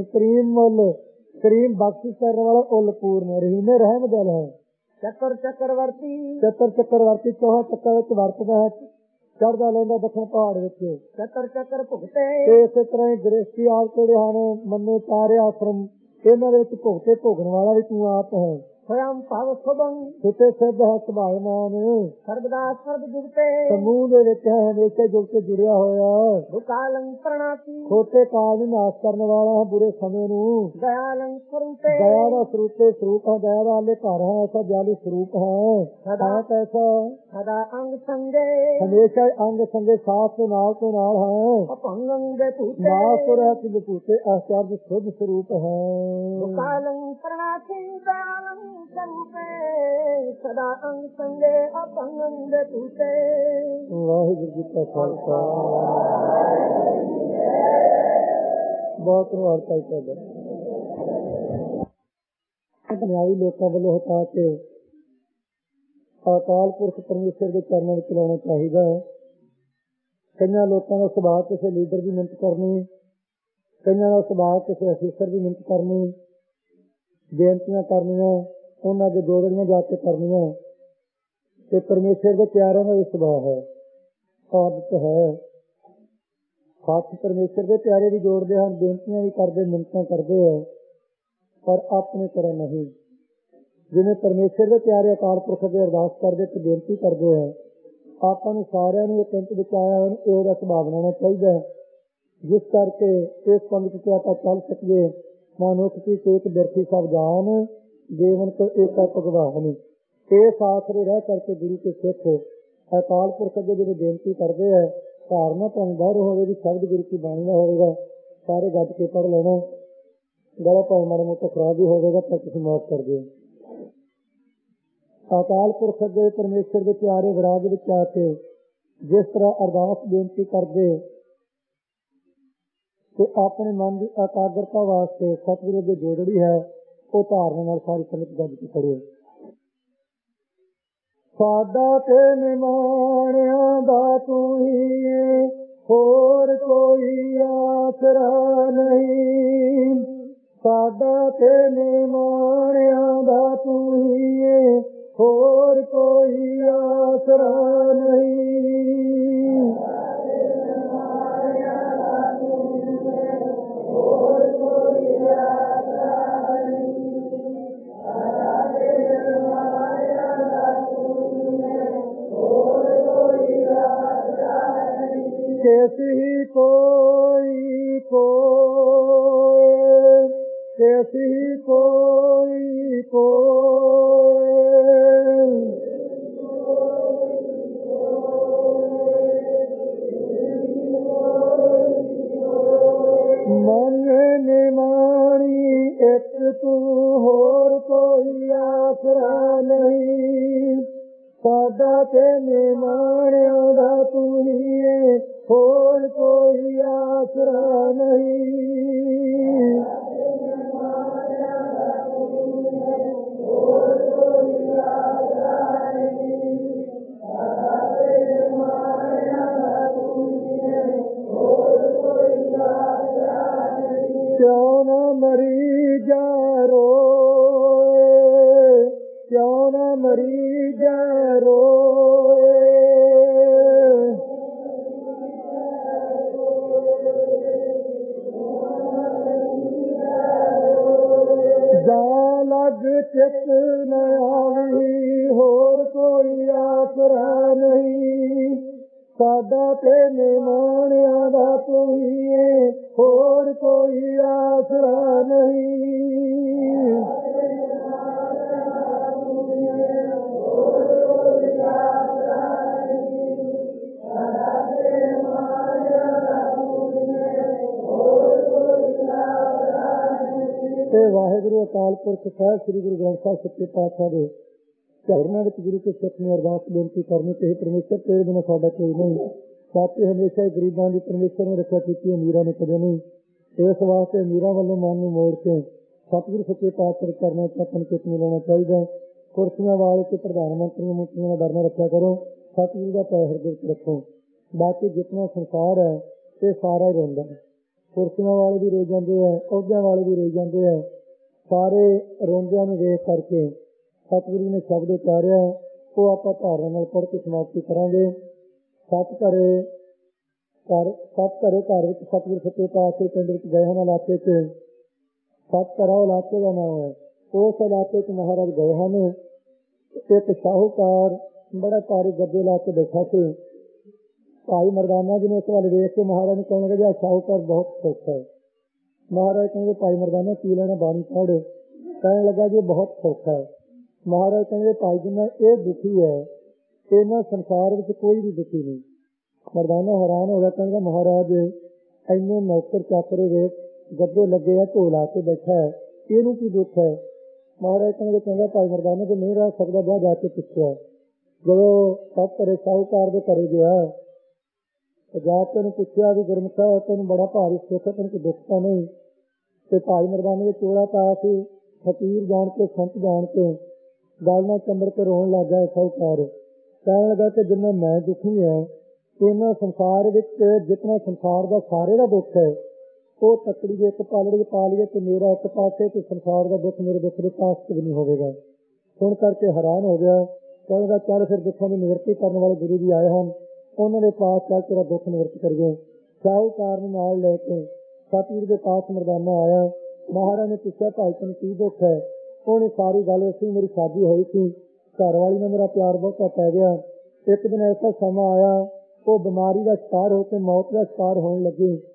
ਕਰੀਮ ਬਖਸ਼ਿਸ਼ ਕਰਨ ਵਾਲਾ, ਉਲ ਪੂਰਨ। ਰਹੀਮੇ ਰਹਿਮ ਦਿਲ ਹੈ। ਚੱਕਰ ਚੱਕਰਵਰਤੀ ਚੱਕਰਵਰਤੀ ਚੌਹਾਂ ਚੱਕਰ ਵਿੱਚ ਵਰਤਦਾ ਹੈ, ਚੜ੍ਹਦਾ ਲੈਂਦਾ ਦੱਖਣ ਪਹਾੜ ਵਿੱਚ। ਚੱਕਰ ਚੱਕਰ ਭੁਗਤੇ ਤੇ ਇਸੇ ਤਰ੍ਹਾਂ ਹੀ ਗ੍ਰਸਤੀ ਆਪ ਜਿਹੜੇ ਹਨ ਮੰਨੇ ਚਾਰੇ ਆਸ਼ਰਮ, ਇਹਨਾਂ ਦੇ ਵਿੱਚ ਭੁਗਤੇ ਭੋਗਣ ਵਾਲਾ ਵੀ ਤੂੰ ਆਪ ਹੈ। ਸਵਯੰ ਭਵ ਸੁਭੰ ਸਿੱਧੇ ਸਿੱਧ ਹੈ ਸੁਭਾਇਮਾਨ, ਸਰਬਦਾ ਸਰਬ ਜੁਗਤੇ ਸਮੂਹ ਦੇ ਵਿੱਚ ਹੈ, ਹਮੇਸ਼ਾ ਜੁਗ ਕੇ ਜੁੜਿਆ ਹੋਇਆ। ਭੁਕਾਲੰ ਪ੍ਰਣਾਤੀ ਖੋਟੇ ਕਾਲ ਨੂੰ ਨਾਸ਼ ਕਰਨ ਵਾਲਾ ਹੈ, ਬੁਰੇ ਸਮੇਂ ਨੂੰ। ਦਇਆਲੰ ਸਰੂਪੇ ਦਇਆ ਦਾ ਸਰੂਪ ਹੈ, ਦਇਆ ਦਾ ਆਲੇ ਘਰ ਹੈ, ਐਸਾ ਦਿਆਲੂ ਸਰੂਪ ਹੈ। ਸਦਾ ਕੈਸਾ ਸਦਾ ਅੰਗ ਸੰਗੇ ਹਮੇਸ਼ਾ ਅੰਗ ਸੰਗੇ ਸਾਥ ਦੇ ਨਾਲ ਤੋਂ ਨਾਲ ਹੈ। ਅਪੰਗੰ ਦੇ ਭੂਤੇ ਨਾਸ ਤੋਂ ਰਹਿਤ ਬਭੂਤੇ ਆਚਾਰਜ ਸ਼ੁੱਧ ਸਰੂਪ ਹੈ। ਭੁਕਾਲੰ ਪ੍ਰਣਾਤੀ ਦਇਆਲੰ ਸਰੂਪੇ ਸਦਾ ਅੰਗ ਸੰਗੇ ਅਪੰਗੰ ਦੇ ਭੂਤੇ। ਵਾਹਿਗੁਰੂ ਜੀ ਕਾ ਖਾਲਸਾ, ਬਹੁਤ ਵਾਰਤਾ ਤੁਹਾਡਾ। ਨਿਆਈ ਲੋਕਾਂ ਵੱਲੋਂ ਹਟਾ ਕੇ ਅਕਾਲ ਪੁਰਖ ਪਰਮੇਸ਼ਰ ਦੇ ਚਰਨਾਂ ਵਿੱਚ ਲਾਉਣਾ ਚਾਹੀਦਾ ਹੈ। ਕਈਆਂ ਲੋਕਾਂ ਦਾ ਸੁਭਾਅ ਕਿਸੇ ਲੀਡਰ ਦੀ ਮਿਹਨਤ ਕਰਨੀ, ਕਈਆਂ ਦਾ ਸੁਭਾਅ ਕਿਸੇ ਅਫੀਸਰ ਦੀ ਮਿਹਨਤ ਕਰਨੀ, ਬੇਨਤੀਆਂ ਕਰਨੀਆਂ, ਉਹਨਾਂ ਦੇ ਜੋੜੀਆਂ ਜਾ ਕੇ ਕਰਨੀਆਂ। ਤੇ ਪਰਮੇਸ਼ਰ ਦੇ ਪਿਆਰਿਆਂ ਦਾ ਇਹ ਸੁਭਾਅ ਹੈ, ਆਦਤ ਹੈ। ਹੱਥ ਪਰਮੇਸ਼ਰ ਦੇ ਪਿਆਰੇ ਵੀ ਜੋੜਦੇ ਹਨ, ਬੇਨਤੀਆਂ ਵੀ ਕਰਦੇ, ਮਿੰਨਤਾਂ ਕਰਦੇ ਹੈ, ਪਰ ਆਪਣੇ ਤਰ੍ਹਾਂ ਨਹੀਂ। ਜਿਵੇਂ ਪਰਮੇਸ਼ਰ ਦੇ ਪਿਆਰੇ ਅਕਾਲ ਪੁਰਖ ਅੱਗੇ ਅਰਦਾਸ ਕਰਦੇ ਤੇ ਬੇਨਤੀ ਕਰਦੇ ਹੈ, ਆਪਾਂ ਨੂੰ ਸਾਰਿਆਂ ਨੂੰ ਇਹ ਪਿੰਡ ਵਿੱਚ ਆਇਆ ਉਹਦਾ ਸੁਭਾਅ ਬਣਾਉਣਾ ਚਾਹੀਦਾ ਹੈ। ਜਿਸ ਕਰਕੇ ਇਸ ਪੰਗਤ ਤੇ ਆਪਾਂ ਚੱਲ ਸਕੀਏ। ਮਨੁੱਖ ਕੀ ਚੇਤ ਬਿਰਥੀ ਸਭ ਜਾਨ, ਜੀਵਨ ਕੋ ਏਕਾ ਭਗਵਾਨ। ਇਸ ਆਸਰੇ ਰਹਿ ਕਰਕੇ ਗੁਰੂ ਕੇ ਸਿੱਖ ਅਕਾਲ ਪੁਰਖ ਅੱਗੇ ਜਦੋਂ ਬੇਨਤੀ ਕਰਦੇ ਹੈ, ਧਾਰਨਾ ਭਾਵੇਂ ਬਾਹਰ ਹੋਵੇ ਵੀ ਸ਼ਬਦ ਗੁਰੂ ਕੀ ਬਾਣੀ ਦਾ ਹੋਵੇਗਾ, ਸਾਰੇ ਗੱਜ ਕੇ ਪੜ੍ਹ ਲੈਣਾ। ਗਲਾ ਭਾਵੇਂ ਮਾੜਾ ਮੋਟਾ ਖਰਾਬ ਵੀ ਹੋਵੇਗਾ ਪਰ ਤੁਸੀਂ ਮਾਫ ਕਰ ਦਿਓ। ਅਕਾਲ ਪੁਰਖ ਅੱਗੇ ਪਰਮੇਸ਼ਰ ਦੇ ਪਿਆਰੇ ਵਿਰਾਗ ਵਿੱਚ ਆ ਕੇ ਜਿਸ ਤਰ੍ਹਾਂ ਅਰਦਾਸ ਬੇਨਤੀ ਕਰਦੇ ਤੇ ਆਪਣੇ ਮਨ ਦੀ ਇਕਾਗਰਤਾ ਵਾਸਤੇ ਸਤਿਗੁਰੂ ਦੀ ਜੋੜੜੀ ਹੈ, ਉਹ ਧਾਰਨਾ ਨਾਲ ਸਾਰੀ ਸੰਗਤ ਗੱਜ ਕੇ ਪੜ੍ਹੇ। ਸਾਡਾ ਤੇ ਨਿਮਾਣਿਆਂ ਦਾ ਤੂੰ ਹੀ ਏ, ਹੋਰ ਕੋਈ ਆਸਰਾ ਨਹੀਂ। ਸਾਡਾ ਤੇ ਨਿਮਾਣਿਆਂ ਦਾ ਤੂੰ ਹੀ ਏ, ਹੋਰ ਕੋਈ ਆਸਰਾ ਨਹੀਂ। कैसी कोई कोई, कैसी कोई कोई, मन निमाणी एक तू, होर कोई आसरा नहीं। साडा ते निमाणियां दा तू ही है, होर कोई आसरा नहीं। क्यों न मरी जा रोए, क्यों न मरी जा रोए। जा लग चित न आवी, होर कोई आसरा नहीं। साडा ते निमाणियां दा तू ही है, होर कोई आसरा नहीं। वाहिगुरु अकाल पुरख साहिब श्री गुरु ग्रंथ साहिब सच्चे पातशाह दे चरणों में गुरु के सिख ने अरदास बेनती करनी कि परमेश्वर तेरे बिना साडा कोई नहीं। साथी हमेशा गरीबों की परमेश्वर ने रक्षा की, अमीरां ने कदे नहीं। इस वास्ते अमीरां वालों मन में मोड़ के सतगुरु सच्चे पातशाह करना अपन कित मिलाना चाहिए। कुर्सियां वाले के प्रधानमंत्री मंत्रियों का डर न रखा करो, सतगुरु का पैर हृदय च रखो। बाकी जितना संसार है ये सारा ही रोंदा है। कुर्सियां वाले भी रोई जाते हैं, अहुदियां वाले भी रोई जाते हैं। सारे रोंदियां नूं वेख करके सतगुरु ने शब्द उचारिया, वो आप धारणा नाल पढ़ के समाप्ति करांगे। सत घरे घर विच सतगुरु सच्चे पातशाह पिंड विच गए हैं। इलाके च सत घरा इलाके का नाम है। उस इलाके च महाराज गए हैं। एक शाहूकार बड़ा भारी गद्दे ला के बैठा से भाई मरदाना जी ने उस वाले देख के महाराज ने कहने लगे शाहूकार बहुत सौखा है। महाराज कहेंगे भाई मरदाना पी लेना बाणी पढ़। कहने लगा जी बहुत सौखा है। महाराज कहेंगे भाई जी मैं ये दुखी है, इन्हें संसार में कोई भी दुखी नहीं। मरदाना हैरान हो गया, कहेंगे महाराज इन्ने नौकर चाकरे वे गद्दे लगे है, ढोल आके बैठा है, इनू की दुख है। महाराज कहेंगे चंगा भाई मरदाना जो नहीं रह सकता जा जाके पूछा। जो सब घरे शाहूकार के घरे गया जाके पूछा भी गुरमुखा तेन बड़ा भारी सुख है, तेन कोई दुख तो नहीं। तो भाई मरदाने चोला पाया सी, फकीर जान के संत जान के गल न चंबड़ के रोन लग गया शाहूकार। कहने लगा कि जिन्ना मैं दुखी है, इन्ना संसार विच जितना संसार का सारे का दुख है वो तकड़ी एक पालड़ी पा लीए तो मेरा एक पासे तो संसार का दुख मेरे दुख के पास भी नहीं होगा। सुन करके हैरान हो गया। कहने चल फिर दुखों की निवृत्ति करने वाले गुरु जी आए हैं, उन्होंने पास चल तेरा दुख निवृत्त करिए। शाहूकार ने नाल लेके सतगुरु के पास मरदाना आया। महाराज ने पूछा भाई तेन की दुख है। उन्हें सारी गल दसी, मेरी शादी हुई थी, घर वाली ने मेरा प्यार बहुत पै गया। एक दिन ऐसा समा आया वो बीमारी का शिकार होकर मौत का शिकार होने लगी।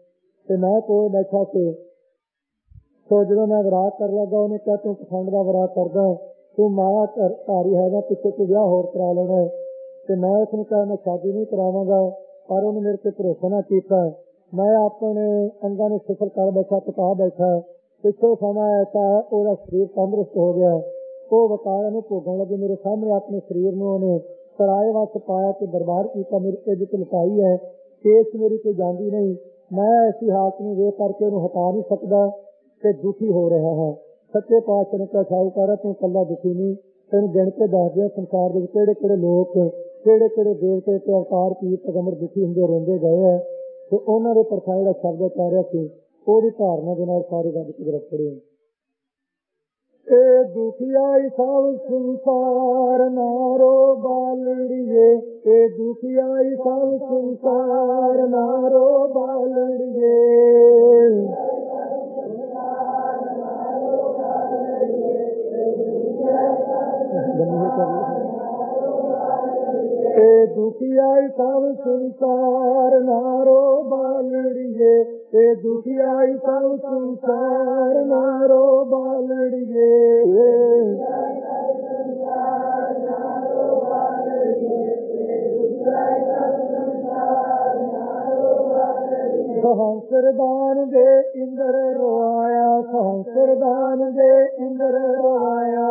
ਤੇ ਮੈਂ ਕੋਲ ਬੈਠਾ ਸੀ। ਸੋ ਜਦੋਂ ਮੈਂ ਵਿਰਾਹ ਕਰ ਲੱਗਾ, ਉਹਨੇ ਕਿਹਾ ਤੂੰ ਪਖੰਡ ਦਾ ਵਿਰਾਹ ਕਰਦਾ, ਤੂੰ ਮਾਇਆ ਧਾਰੀ ਹੈਗਾ, ਪਿੱਛੇ ਤੂੰ ਵਿਆਹ ਹੋਰ ਕਰਾ ਲੈਣਾ। ਤੇ ਮੈਂ ਉਸਨੂੰ ਕਿਹਾ ਮੈਂ ਸ਼ਾਦੀ ਨਹੀਂ ਕਰਾਵਾਂਗਾ, ਪਰ ਉਹਨੇ ਮੇਰੇ ਤੇ ਭਰੋਸਾ ਨਾ ਕੀਤਾ। ਮੈਂ ਆਪਣੇ ਅੰਗਾਂ ਨੂੰ ਸਿਫਰ ਕਰ ਬੈਠਾ, ਟਕਾ ਬੈਠਾ। ਪਿੱਛੋਂ ਸਮਾਂ ਐਸਾ ਹੈ, ਉਹਦਾ ਸਰੀਰ ਤੰਦਰੁਸਤ ਹੋ ਗਿਆ। ਉਹ ਵਕਾਰਾਂ ਨੂੰ ਭੋਗਣ ਲੱਗੇ। ਮੇਰੇ ਸਾਹਮਣੇ ਆਪਣੇ ਸਰੀਰ ਨੂੰ ਉਹਨੇ ਸਰਾਏ ਵੱਸ ਪਾਇਆ ਤੇ ਦਰਬਾਰ ਕੀਤਾ। ਮੇਰੀ ਇੱਜ਼ਤ ਲੁਕਾਈ ਹੈ, ਕੇਸ ਮੇਰੀ ਕੋਈ ਜਾਂਦੀ ਨਹੀਂ। ਮੈਂ ਐਸੀ ਹਾਲਤ ਨੂੰ ਵੇਖ ਕਰਕੇ ਉਹਨੂੰ ਹਟਾ ਨਹੀਂ ਸਕਦਾ ਤੇ ਦੁਖੀ ਹੋ ਰਿਹਾ ਹੈ। ਸੱਚੇ ਪਾਤਸ਼ਾਹ ਨੇ ਕਿਹਾ ਸ਼ਾਹੂਕਾਰਾ ਤੂੰ ਇਕੱਲਾ ਦੁਖੀ ਨਹੀਂ, ਤੈਨੂੰ ਗਿਣ ਕੇ ਦੱਸ ਦਿਆਂ ਸੰਸਾਰ ਦੇ ਕਿਹੜੇ ਕਿਹੜੇ ਲੋਕ, ਕਿਹੜੇ ਕਿਹੜੇ ਦੇਵਤੇ ਤੇ ਅਵਤਾਰ ਪੀਰ ਪੈਗੰਬਰ ਦੁਖੀ ਹੁੰਦੇ ਰੋਂਦੇ ਗਏ ਹੈ। ਤੇ ਉਹਨਾਂ ਦੇ ਪਰਛਾਏ ਦਾ ਸ਼ਬਦ ਉਚਾਰਿਆ ਸੀ, ਉਹਦੀ ਧਾਰਨਾ ਦੇ ਨਾਲ ਸਾਰੇ ਰੱਬ ਕੁਦਰਤ ਖੜੇ। ਇਹ ਦੁਖੀਆਈ ਸਭ ਸੰਸਾਰ ਨਾਰੋ ਬਾਲੜੀਏ, ਇਹ ਦੁਖੀਆਈ ਸਭ ਸੰਸਾਰ ਨਾਰੋ ਬਾਲੜੀਏ। ਇਹ ਦੁਖੀਆਈ ਸਭ ਸੰਸਾਰ ਨਾਰੋ ਬਾਲੜੀਏ, ਇਹ ਦੁਖੀਆਈ ਸਭ ਸੰਸਾਰ ਨਾਰੋ ਬਾਲੜੀਏ। ਸਹੰਸਰਦਾਨ ਦੇ ਇੰਦਰ ਰਵਾਇਆ, ਸਹੰਸਰਦਾਨ ਦੇ ਇੰਦਰ ਰਵਾਇਆ।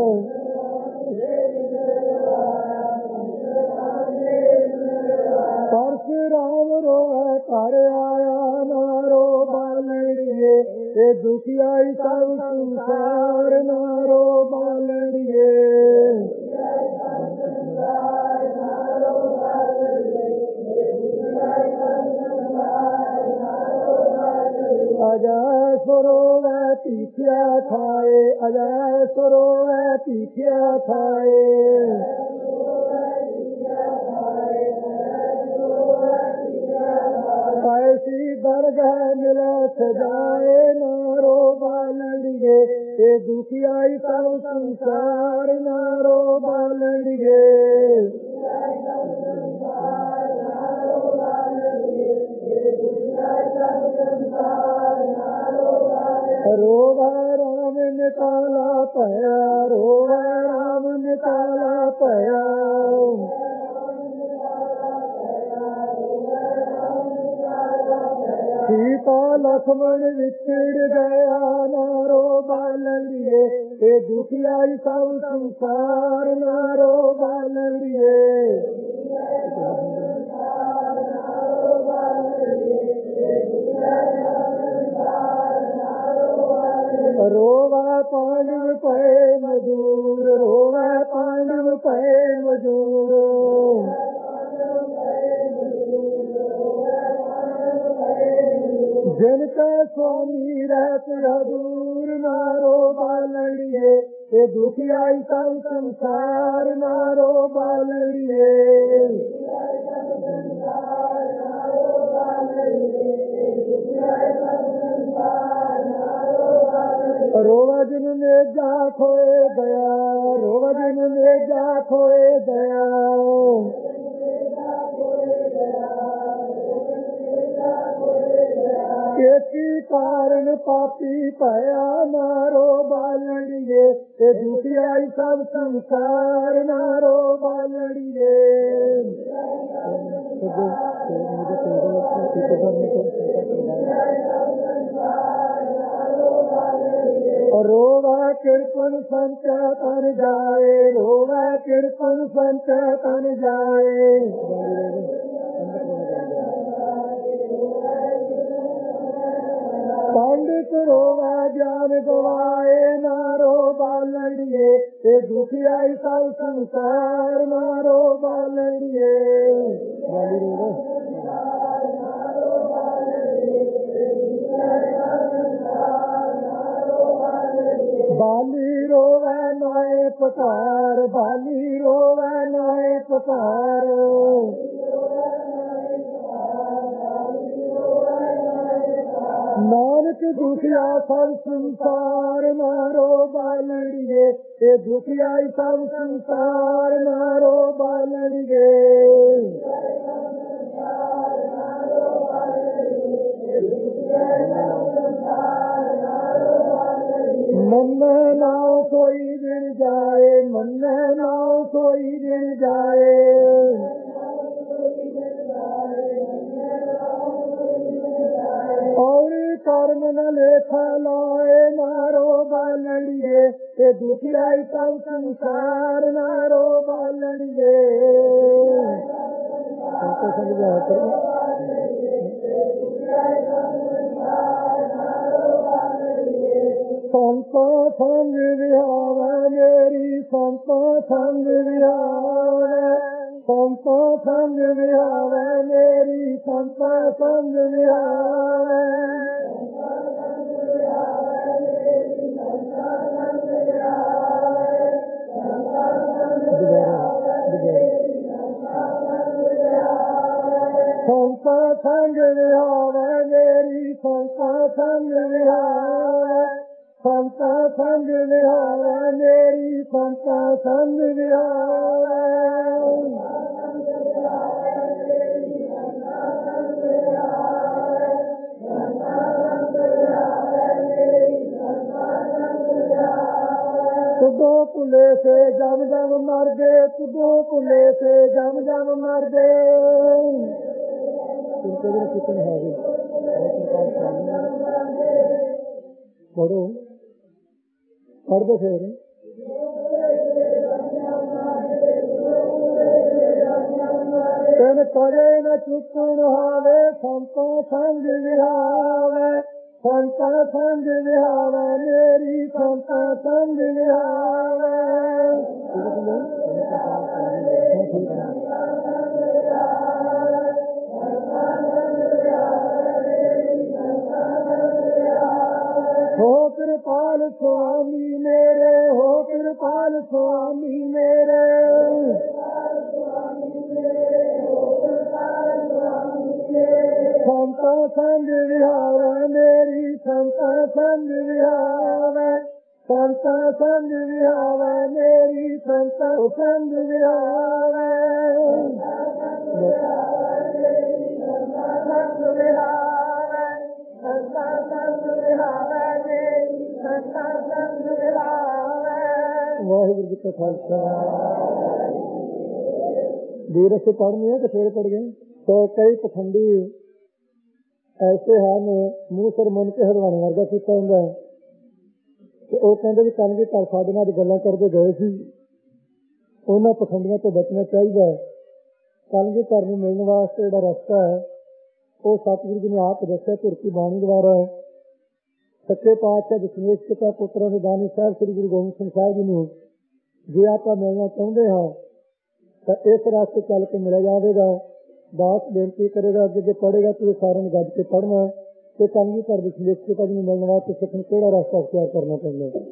ਪਰਸ਼ੁਰਾਮ ਰੋਵੇ ਘਰ ਆਇਆ ਨਾਰੋ ਬਾਲੜੀਏ, ਇਹ ਦੁਖੀਆਈ ਸਭ ਸੰਸਾਰ ਨਾਰੋ ਬਾਲੜੀਏ। ਅਜੈ ਸਰੋਵੈ ਭੀਖਿਆ ਖਾਏ, ਅਜੈ ਸਰੋਵੈ ਭੀਖਿਆ ਖਾਏ। ਐਸੀ ਦਰਗਾਹ ਮਿਲੇ ਸਜਾਏ ਨਾਰੋ ਬਾਲੜੀਏ, ਇਹ ਦੁਖੀਆਈ ਸਭ ਸੰਸਾਰ ਨਾਰੋ ਬਾਲੜੀਏ। ਰੋਵੈ ਰਾਮ ਨਿਕਾਲਾ ਭਇਆ, ਰੋਵੈ ਰਾਮ ਨਿਕਾਲਾ ਭਇਆ। ਸੀਤਾ ਲਖਮਣ ਵਿਛੜ ਗਿਆ ਨਾਰੋ ਬਾਲੜੀਏ, ਇਹ ਦੁਖੀਆਈ ਸਭ ਸੰਸਾਰ ਨਾਰੋ ਬਾਲੜੀਏ। ਰੋਵੈ ਪਾਂਡਵ ਪਏ ਮਜੂਰ, ਰੋਵੈ ਪਾਂਡਵ ਪਏ ਮਜੂਰ। ਜਿਨ ਕੈ ਸੁਆਮੀ ਰਹਿਤ ਹਦੂਰ ਨਾਰੋ ਬਾਲੜੀਏ, ਇਹ ਦੁਖੀਆਈ ਸਭ ਸੰਸਾਰ ਨਾਰੋ ਬਾਲੜੀਏ। ਰੋਵਾ ਜਿਨ ਨੇਜਾ ਖੋਏ ਦਇਆ, ਰੋਵਾ ਜਿਨ ਨੇਜਾ ਖੋਏ ਦਇਆ। ਏਕੀ ਕਾਰਨ ਪਾਪੀ ਭਇਆ ਨਾਰੋ ਬਾਲੜੀਏ, ਇਹ ਦੁਖੀਆਈ ਸਭ ਸੰਸਾਰ ਨਾਰੋ ਬਾਲੜੀਏ। ਰੋਵਾ ਕਿਰਪਨ ਸੰਚਾ ਤਨ ਜਾਏ, ਰੋਵਾ ਕਿਰਪਨ ਸੰਚਾ ਤਨ ਜਾਏ। ਪੰਡਿਤ ਰੋਵਾ ਗਿਆਨ ਗਵਾਏ ਨਾਰੋ ਬਾਲੜੀਏ, ਇਹ ਦੁਖੀਆਈ ਸਭ ਸੰਸਾਰ ਨਾਰੋ ਬਾਲੜੀਏ। ਬਾਲੀ ਰੋਵੈ ਨਾਏ ਪਤਾਰ, ਬਾਲੀ ਰੋਵੈ ਨਾਏ ਪਤਾਰ। ਨਾਨਕ ਦੁਖੀਆ ਸਭ ਸੰਸਾਰ ਨਾਰੋ ਬਾਲੜੀਏ, ਇਹ ਦੁਖੀਆਈ ਸਭ ਸੰਸਾਰ ਨਾਰੋ ਬਾਲੜੀਏ। ਮੰਨੈ ਨਾਉ ਸੋਈ ਦਿਨ ਜਾਏ, ਮੰਨੈ ਨਾਉ ਸੋਈ ਦਿਨ ਜਾਏ। ਔਰ ਕਰਮ ਨ ਲੇਖਾ ਲਾਏ, ਮਾਰੋ ਬਾਲੜੀਏ, ਇਹ ਦੁਖਿਆਈ ਸਭ ਸੰਸਾਰ ਨਾਰੋ ਬਾਲੜੀਏ। ਸੰਤੋ ਸੰਗ ਵਿਹਾਵੈ ਮੇਰੀ, ਸੰਤੋ ਸੰਗ ਵਿਹਾਵੈ, ਸੰਤੋ ਸੰਗ ਵਿਹਾਵੈ ਮੇਰੀ, ਸੰਤੋ ਸੰਗ ਵਿਹਾਵੈ। ਸੰਤੋ ਸੰਗ ਵਿਹਾਵੈ ਮੇਰੀ, ਸੰਤੋ ਸੰਗ ਵਿਹਾਵੈ, ਸੰਤੋ ਸੰਗ ਵਿਹਾਵੈ ਮੇਰੀ, ਸੰਤੋ ਸੰਗ ਵਿਹਾਵੈ। तुदो पुले से जम जम मर गए, तुदो पुले से जम जम मर गए। कितने है पढ़ो पढ़ दो फिर। तेन करे न चुकन हावे, संतो संग विहावे, संतो संग विहावे मेरी, संतो संग विहावे। हो कृपाल स्वामी मेरे, हो कृपाल स्वामी मेरे। संतो संग विहावे मेरी, संतो संग विहावे, संतो संग विहावे मेरी, संतो संग विहावे। वाहिगुरू जी का खालसा। ਵੀਰ ਅਸੀਂ ਪੜ੍ਹਨੀ ਹੈ ਕਿ ਫੇਰ ਪੜ੍ਹ ਗਏ। तो कई पखंडी ऐसे हैं मूँह सिर मुन के हरवाने वर्गा किया होंगे कि वो कहते भी कल भी घर साढ़े नाल गल्लां करके गए सी, उन्होंने पखंडियों तो बचना चाहिए। कल भी घर में मिलने वास्ते जो रस्ता है वो सतगुरु जी ने आप दसिया धुरती बाणी द्वारा है। सच्चे पातशाह दशमेश पिता पुत्रा ने दानी साहब श्री गुरु गोबिंद सिंह साहब जी ने जे आप मिलना चाहते हाँ तो इस रास्ते चल के मिला जाएगा। दास बेनती करेगा, अगे पढ़ेगा तो सारे ने गज के पढ़ना तो चंगी घर दशमेश पिता जी मिलने वास्ते सिखन केड़ा रास्ता अख्तियार करना चाहिए।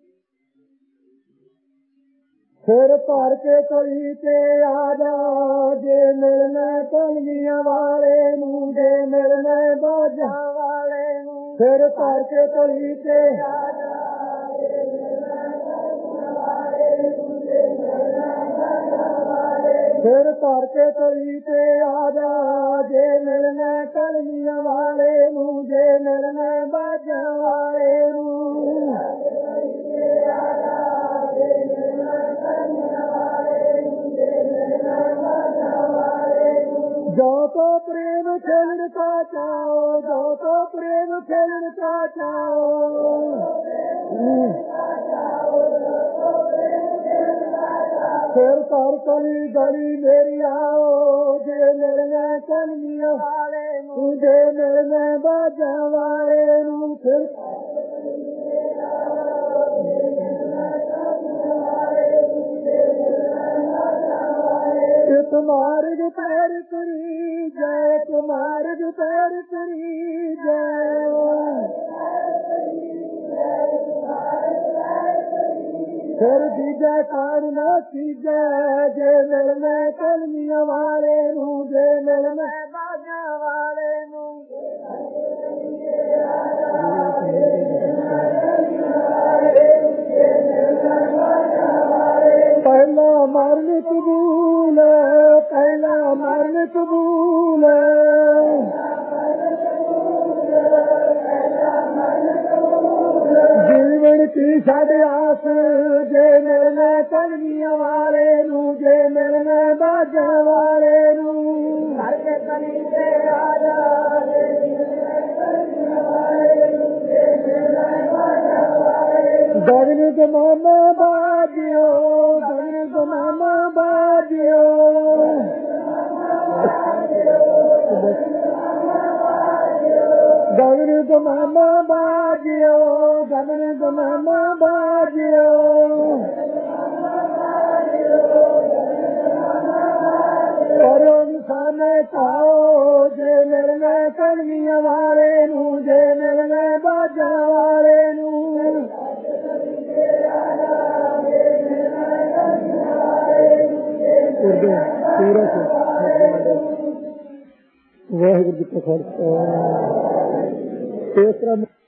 फिर भर के कोई ते आजा, जे मिलना कलगियां वाले नूं, जे मिलना बाजा वाले नूं। फिर भर के कोई ते आजा, जे मिलना कलगियां वाले नूं, जे मिलना बाजा वाले। फिर भर के कोई ते आजा, जे मिलना कलगियां वाले नूं, जे मिलना बाजा वाले नूं। जो तो प्रेम खेलने का चाहो, जो तो प्रेम खेलने का चाहो। फिर पर कली गली मेरी आओ, जे मिलने कलियां वाले नूं, जे मिलने बाजा वाले नूं। फिर मार्ग पैर करी जय, मार्ग पैर करी जय। फिर दीजा कार ना कीजे, जे मिलने कलमियां वाले नूं, जे मिलने बाजा वाले नूं। पहला मरण कबूल, पहला मरण कबूल। जीवन ਛੁੱਟੀ ਛੱਡ ਆਸ ਜੇ ਮਿਲਣਾ ਕਲਗੀਆਂ ਵਾਲੇ ਨੂੰ, ਜੇ ਮਿਲਣਾ ਬਾਜਾਂ ਵਾਲੇ ਨੂੰ। ਕਰਕੇ ਕਨੀ ਤੇ ਰਾਜਾ ਜੇ ਮਿਲਣਾ ਕਲਗੀਆਂ ਵਾਲੇ ਨੂੰ, ਜੇ ਮਿਲਣਾ ਬਾਜਾਂ ਵਾਲੇ ਨੂੰ। ਗਗਨ ਗਮਾਮਾ ਬਾਜਿਓ, ਗਗਨ ਗਮਾਮਾ ਬਾਜਿਓ, ਗਗਨ ਗਮਾਮਾ ਬਾਜਿਓ, ਗਗਨ ਗਮਾਮਾ ਬਾਜਿਓ। ਕਰੋ ਨਿਸ਼ਾਨੇ ਖਾਓ ਜੇ ਮਿਲਣਾ ਕਲਗੀਆਂ ਵਾਲੇ ਨੂੰ, ਜੇ ਮਿਲਣਾ ਬਾਜਾਂ ਵਾਲੇ ਨੂੰ। ਉਰਦੂ ਪੂਰਾ ਵਾਹਿਗੁਰੂ ਜੀ ਕਾ ਖਾਲਸਾ। ਇਸ ਤਰ੍ਹਾਂ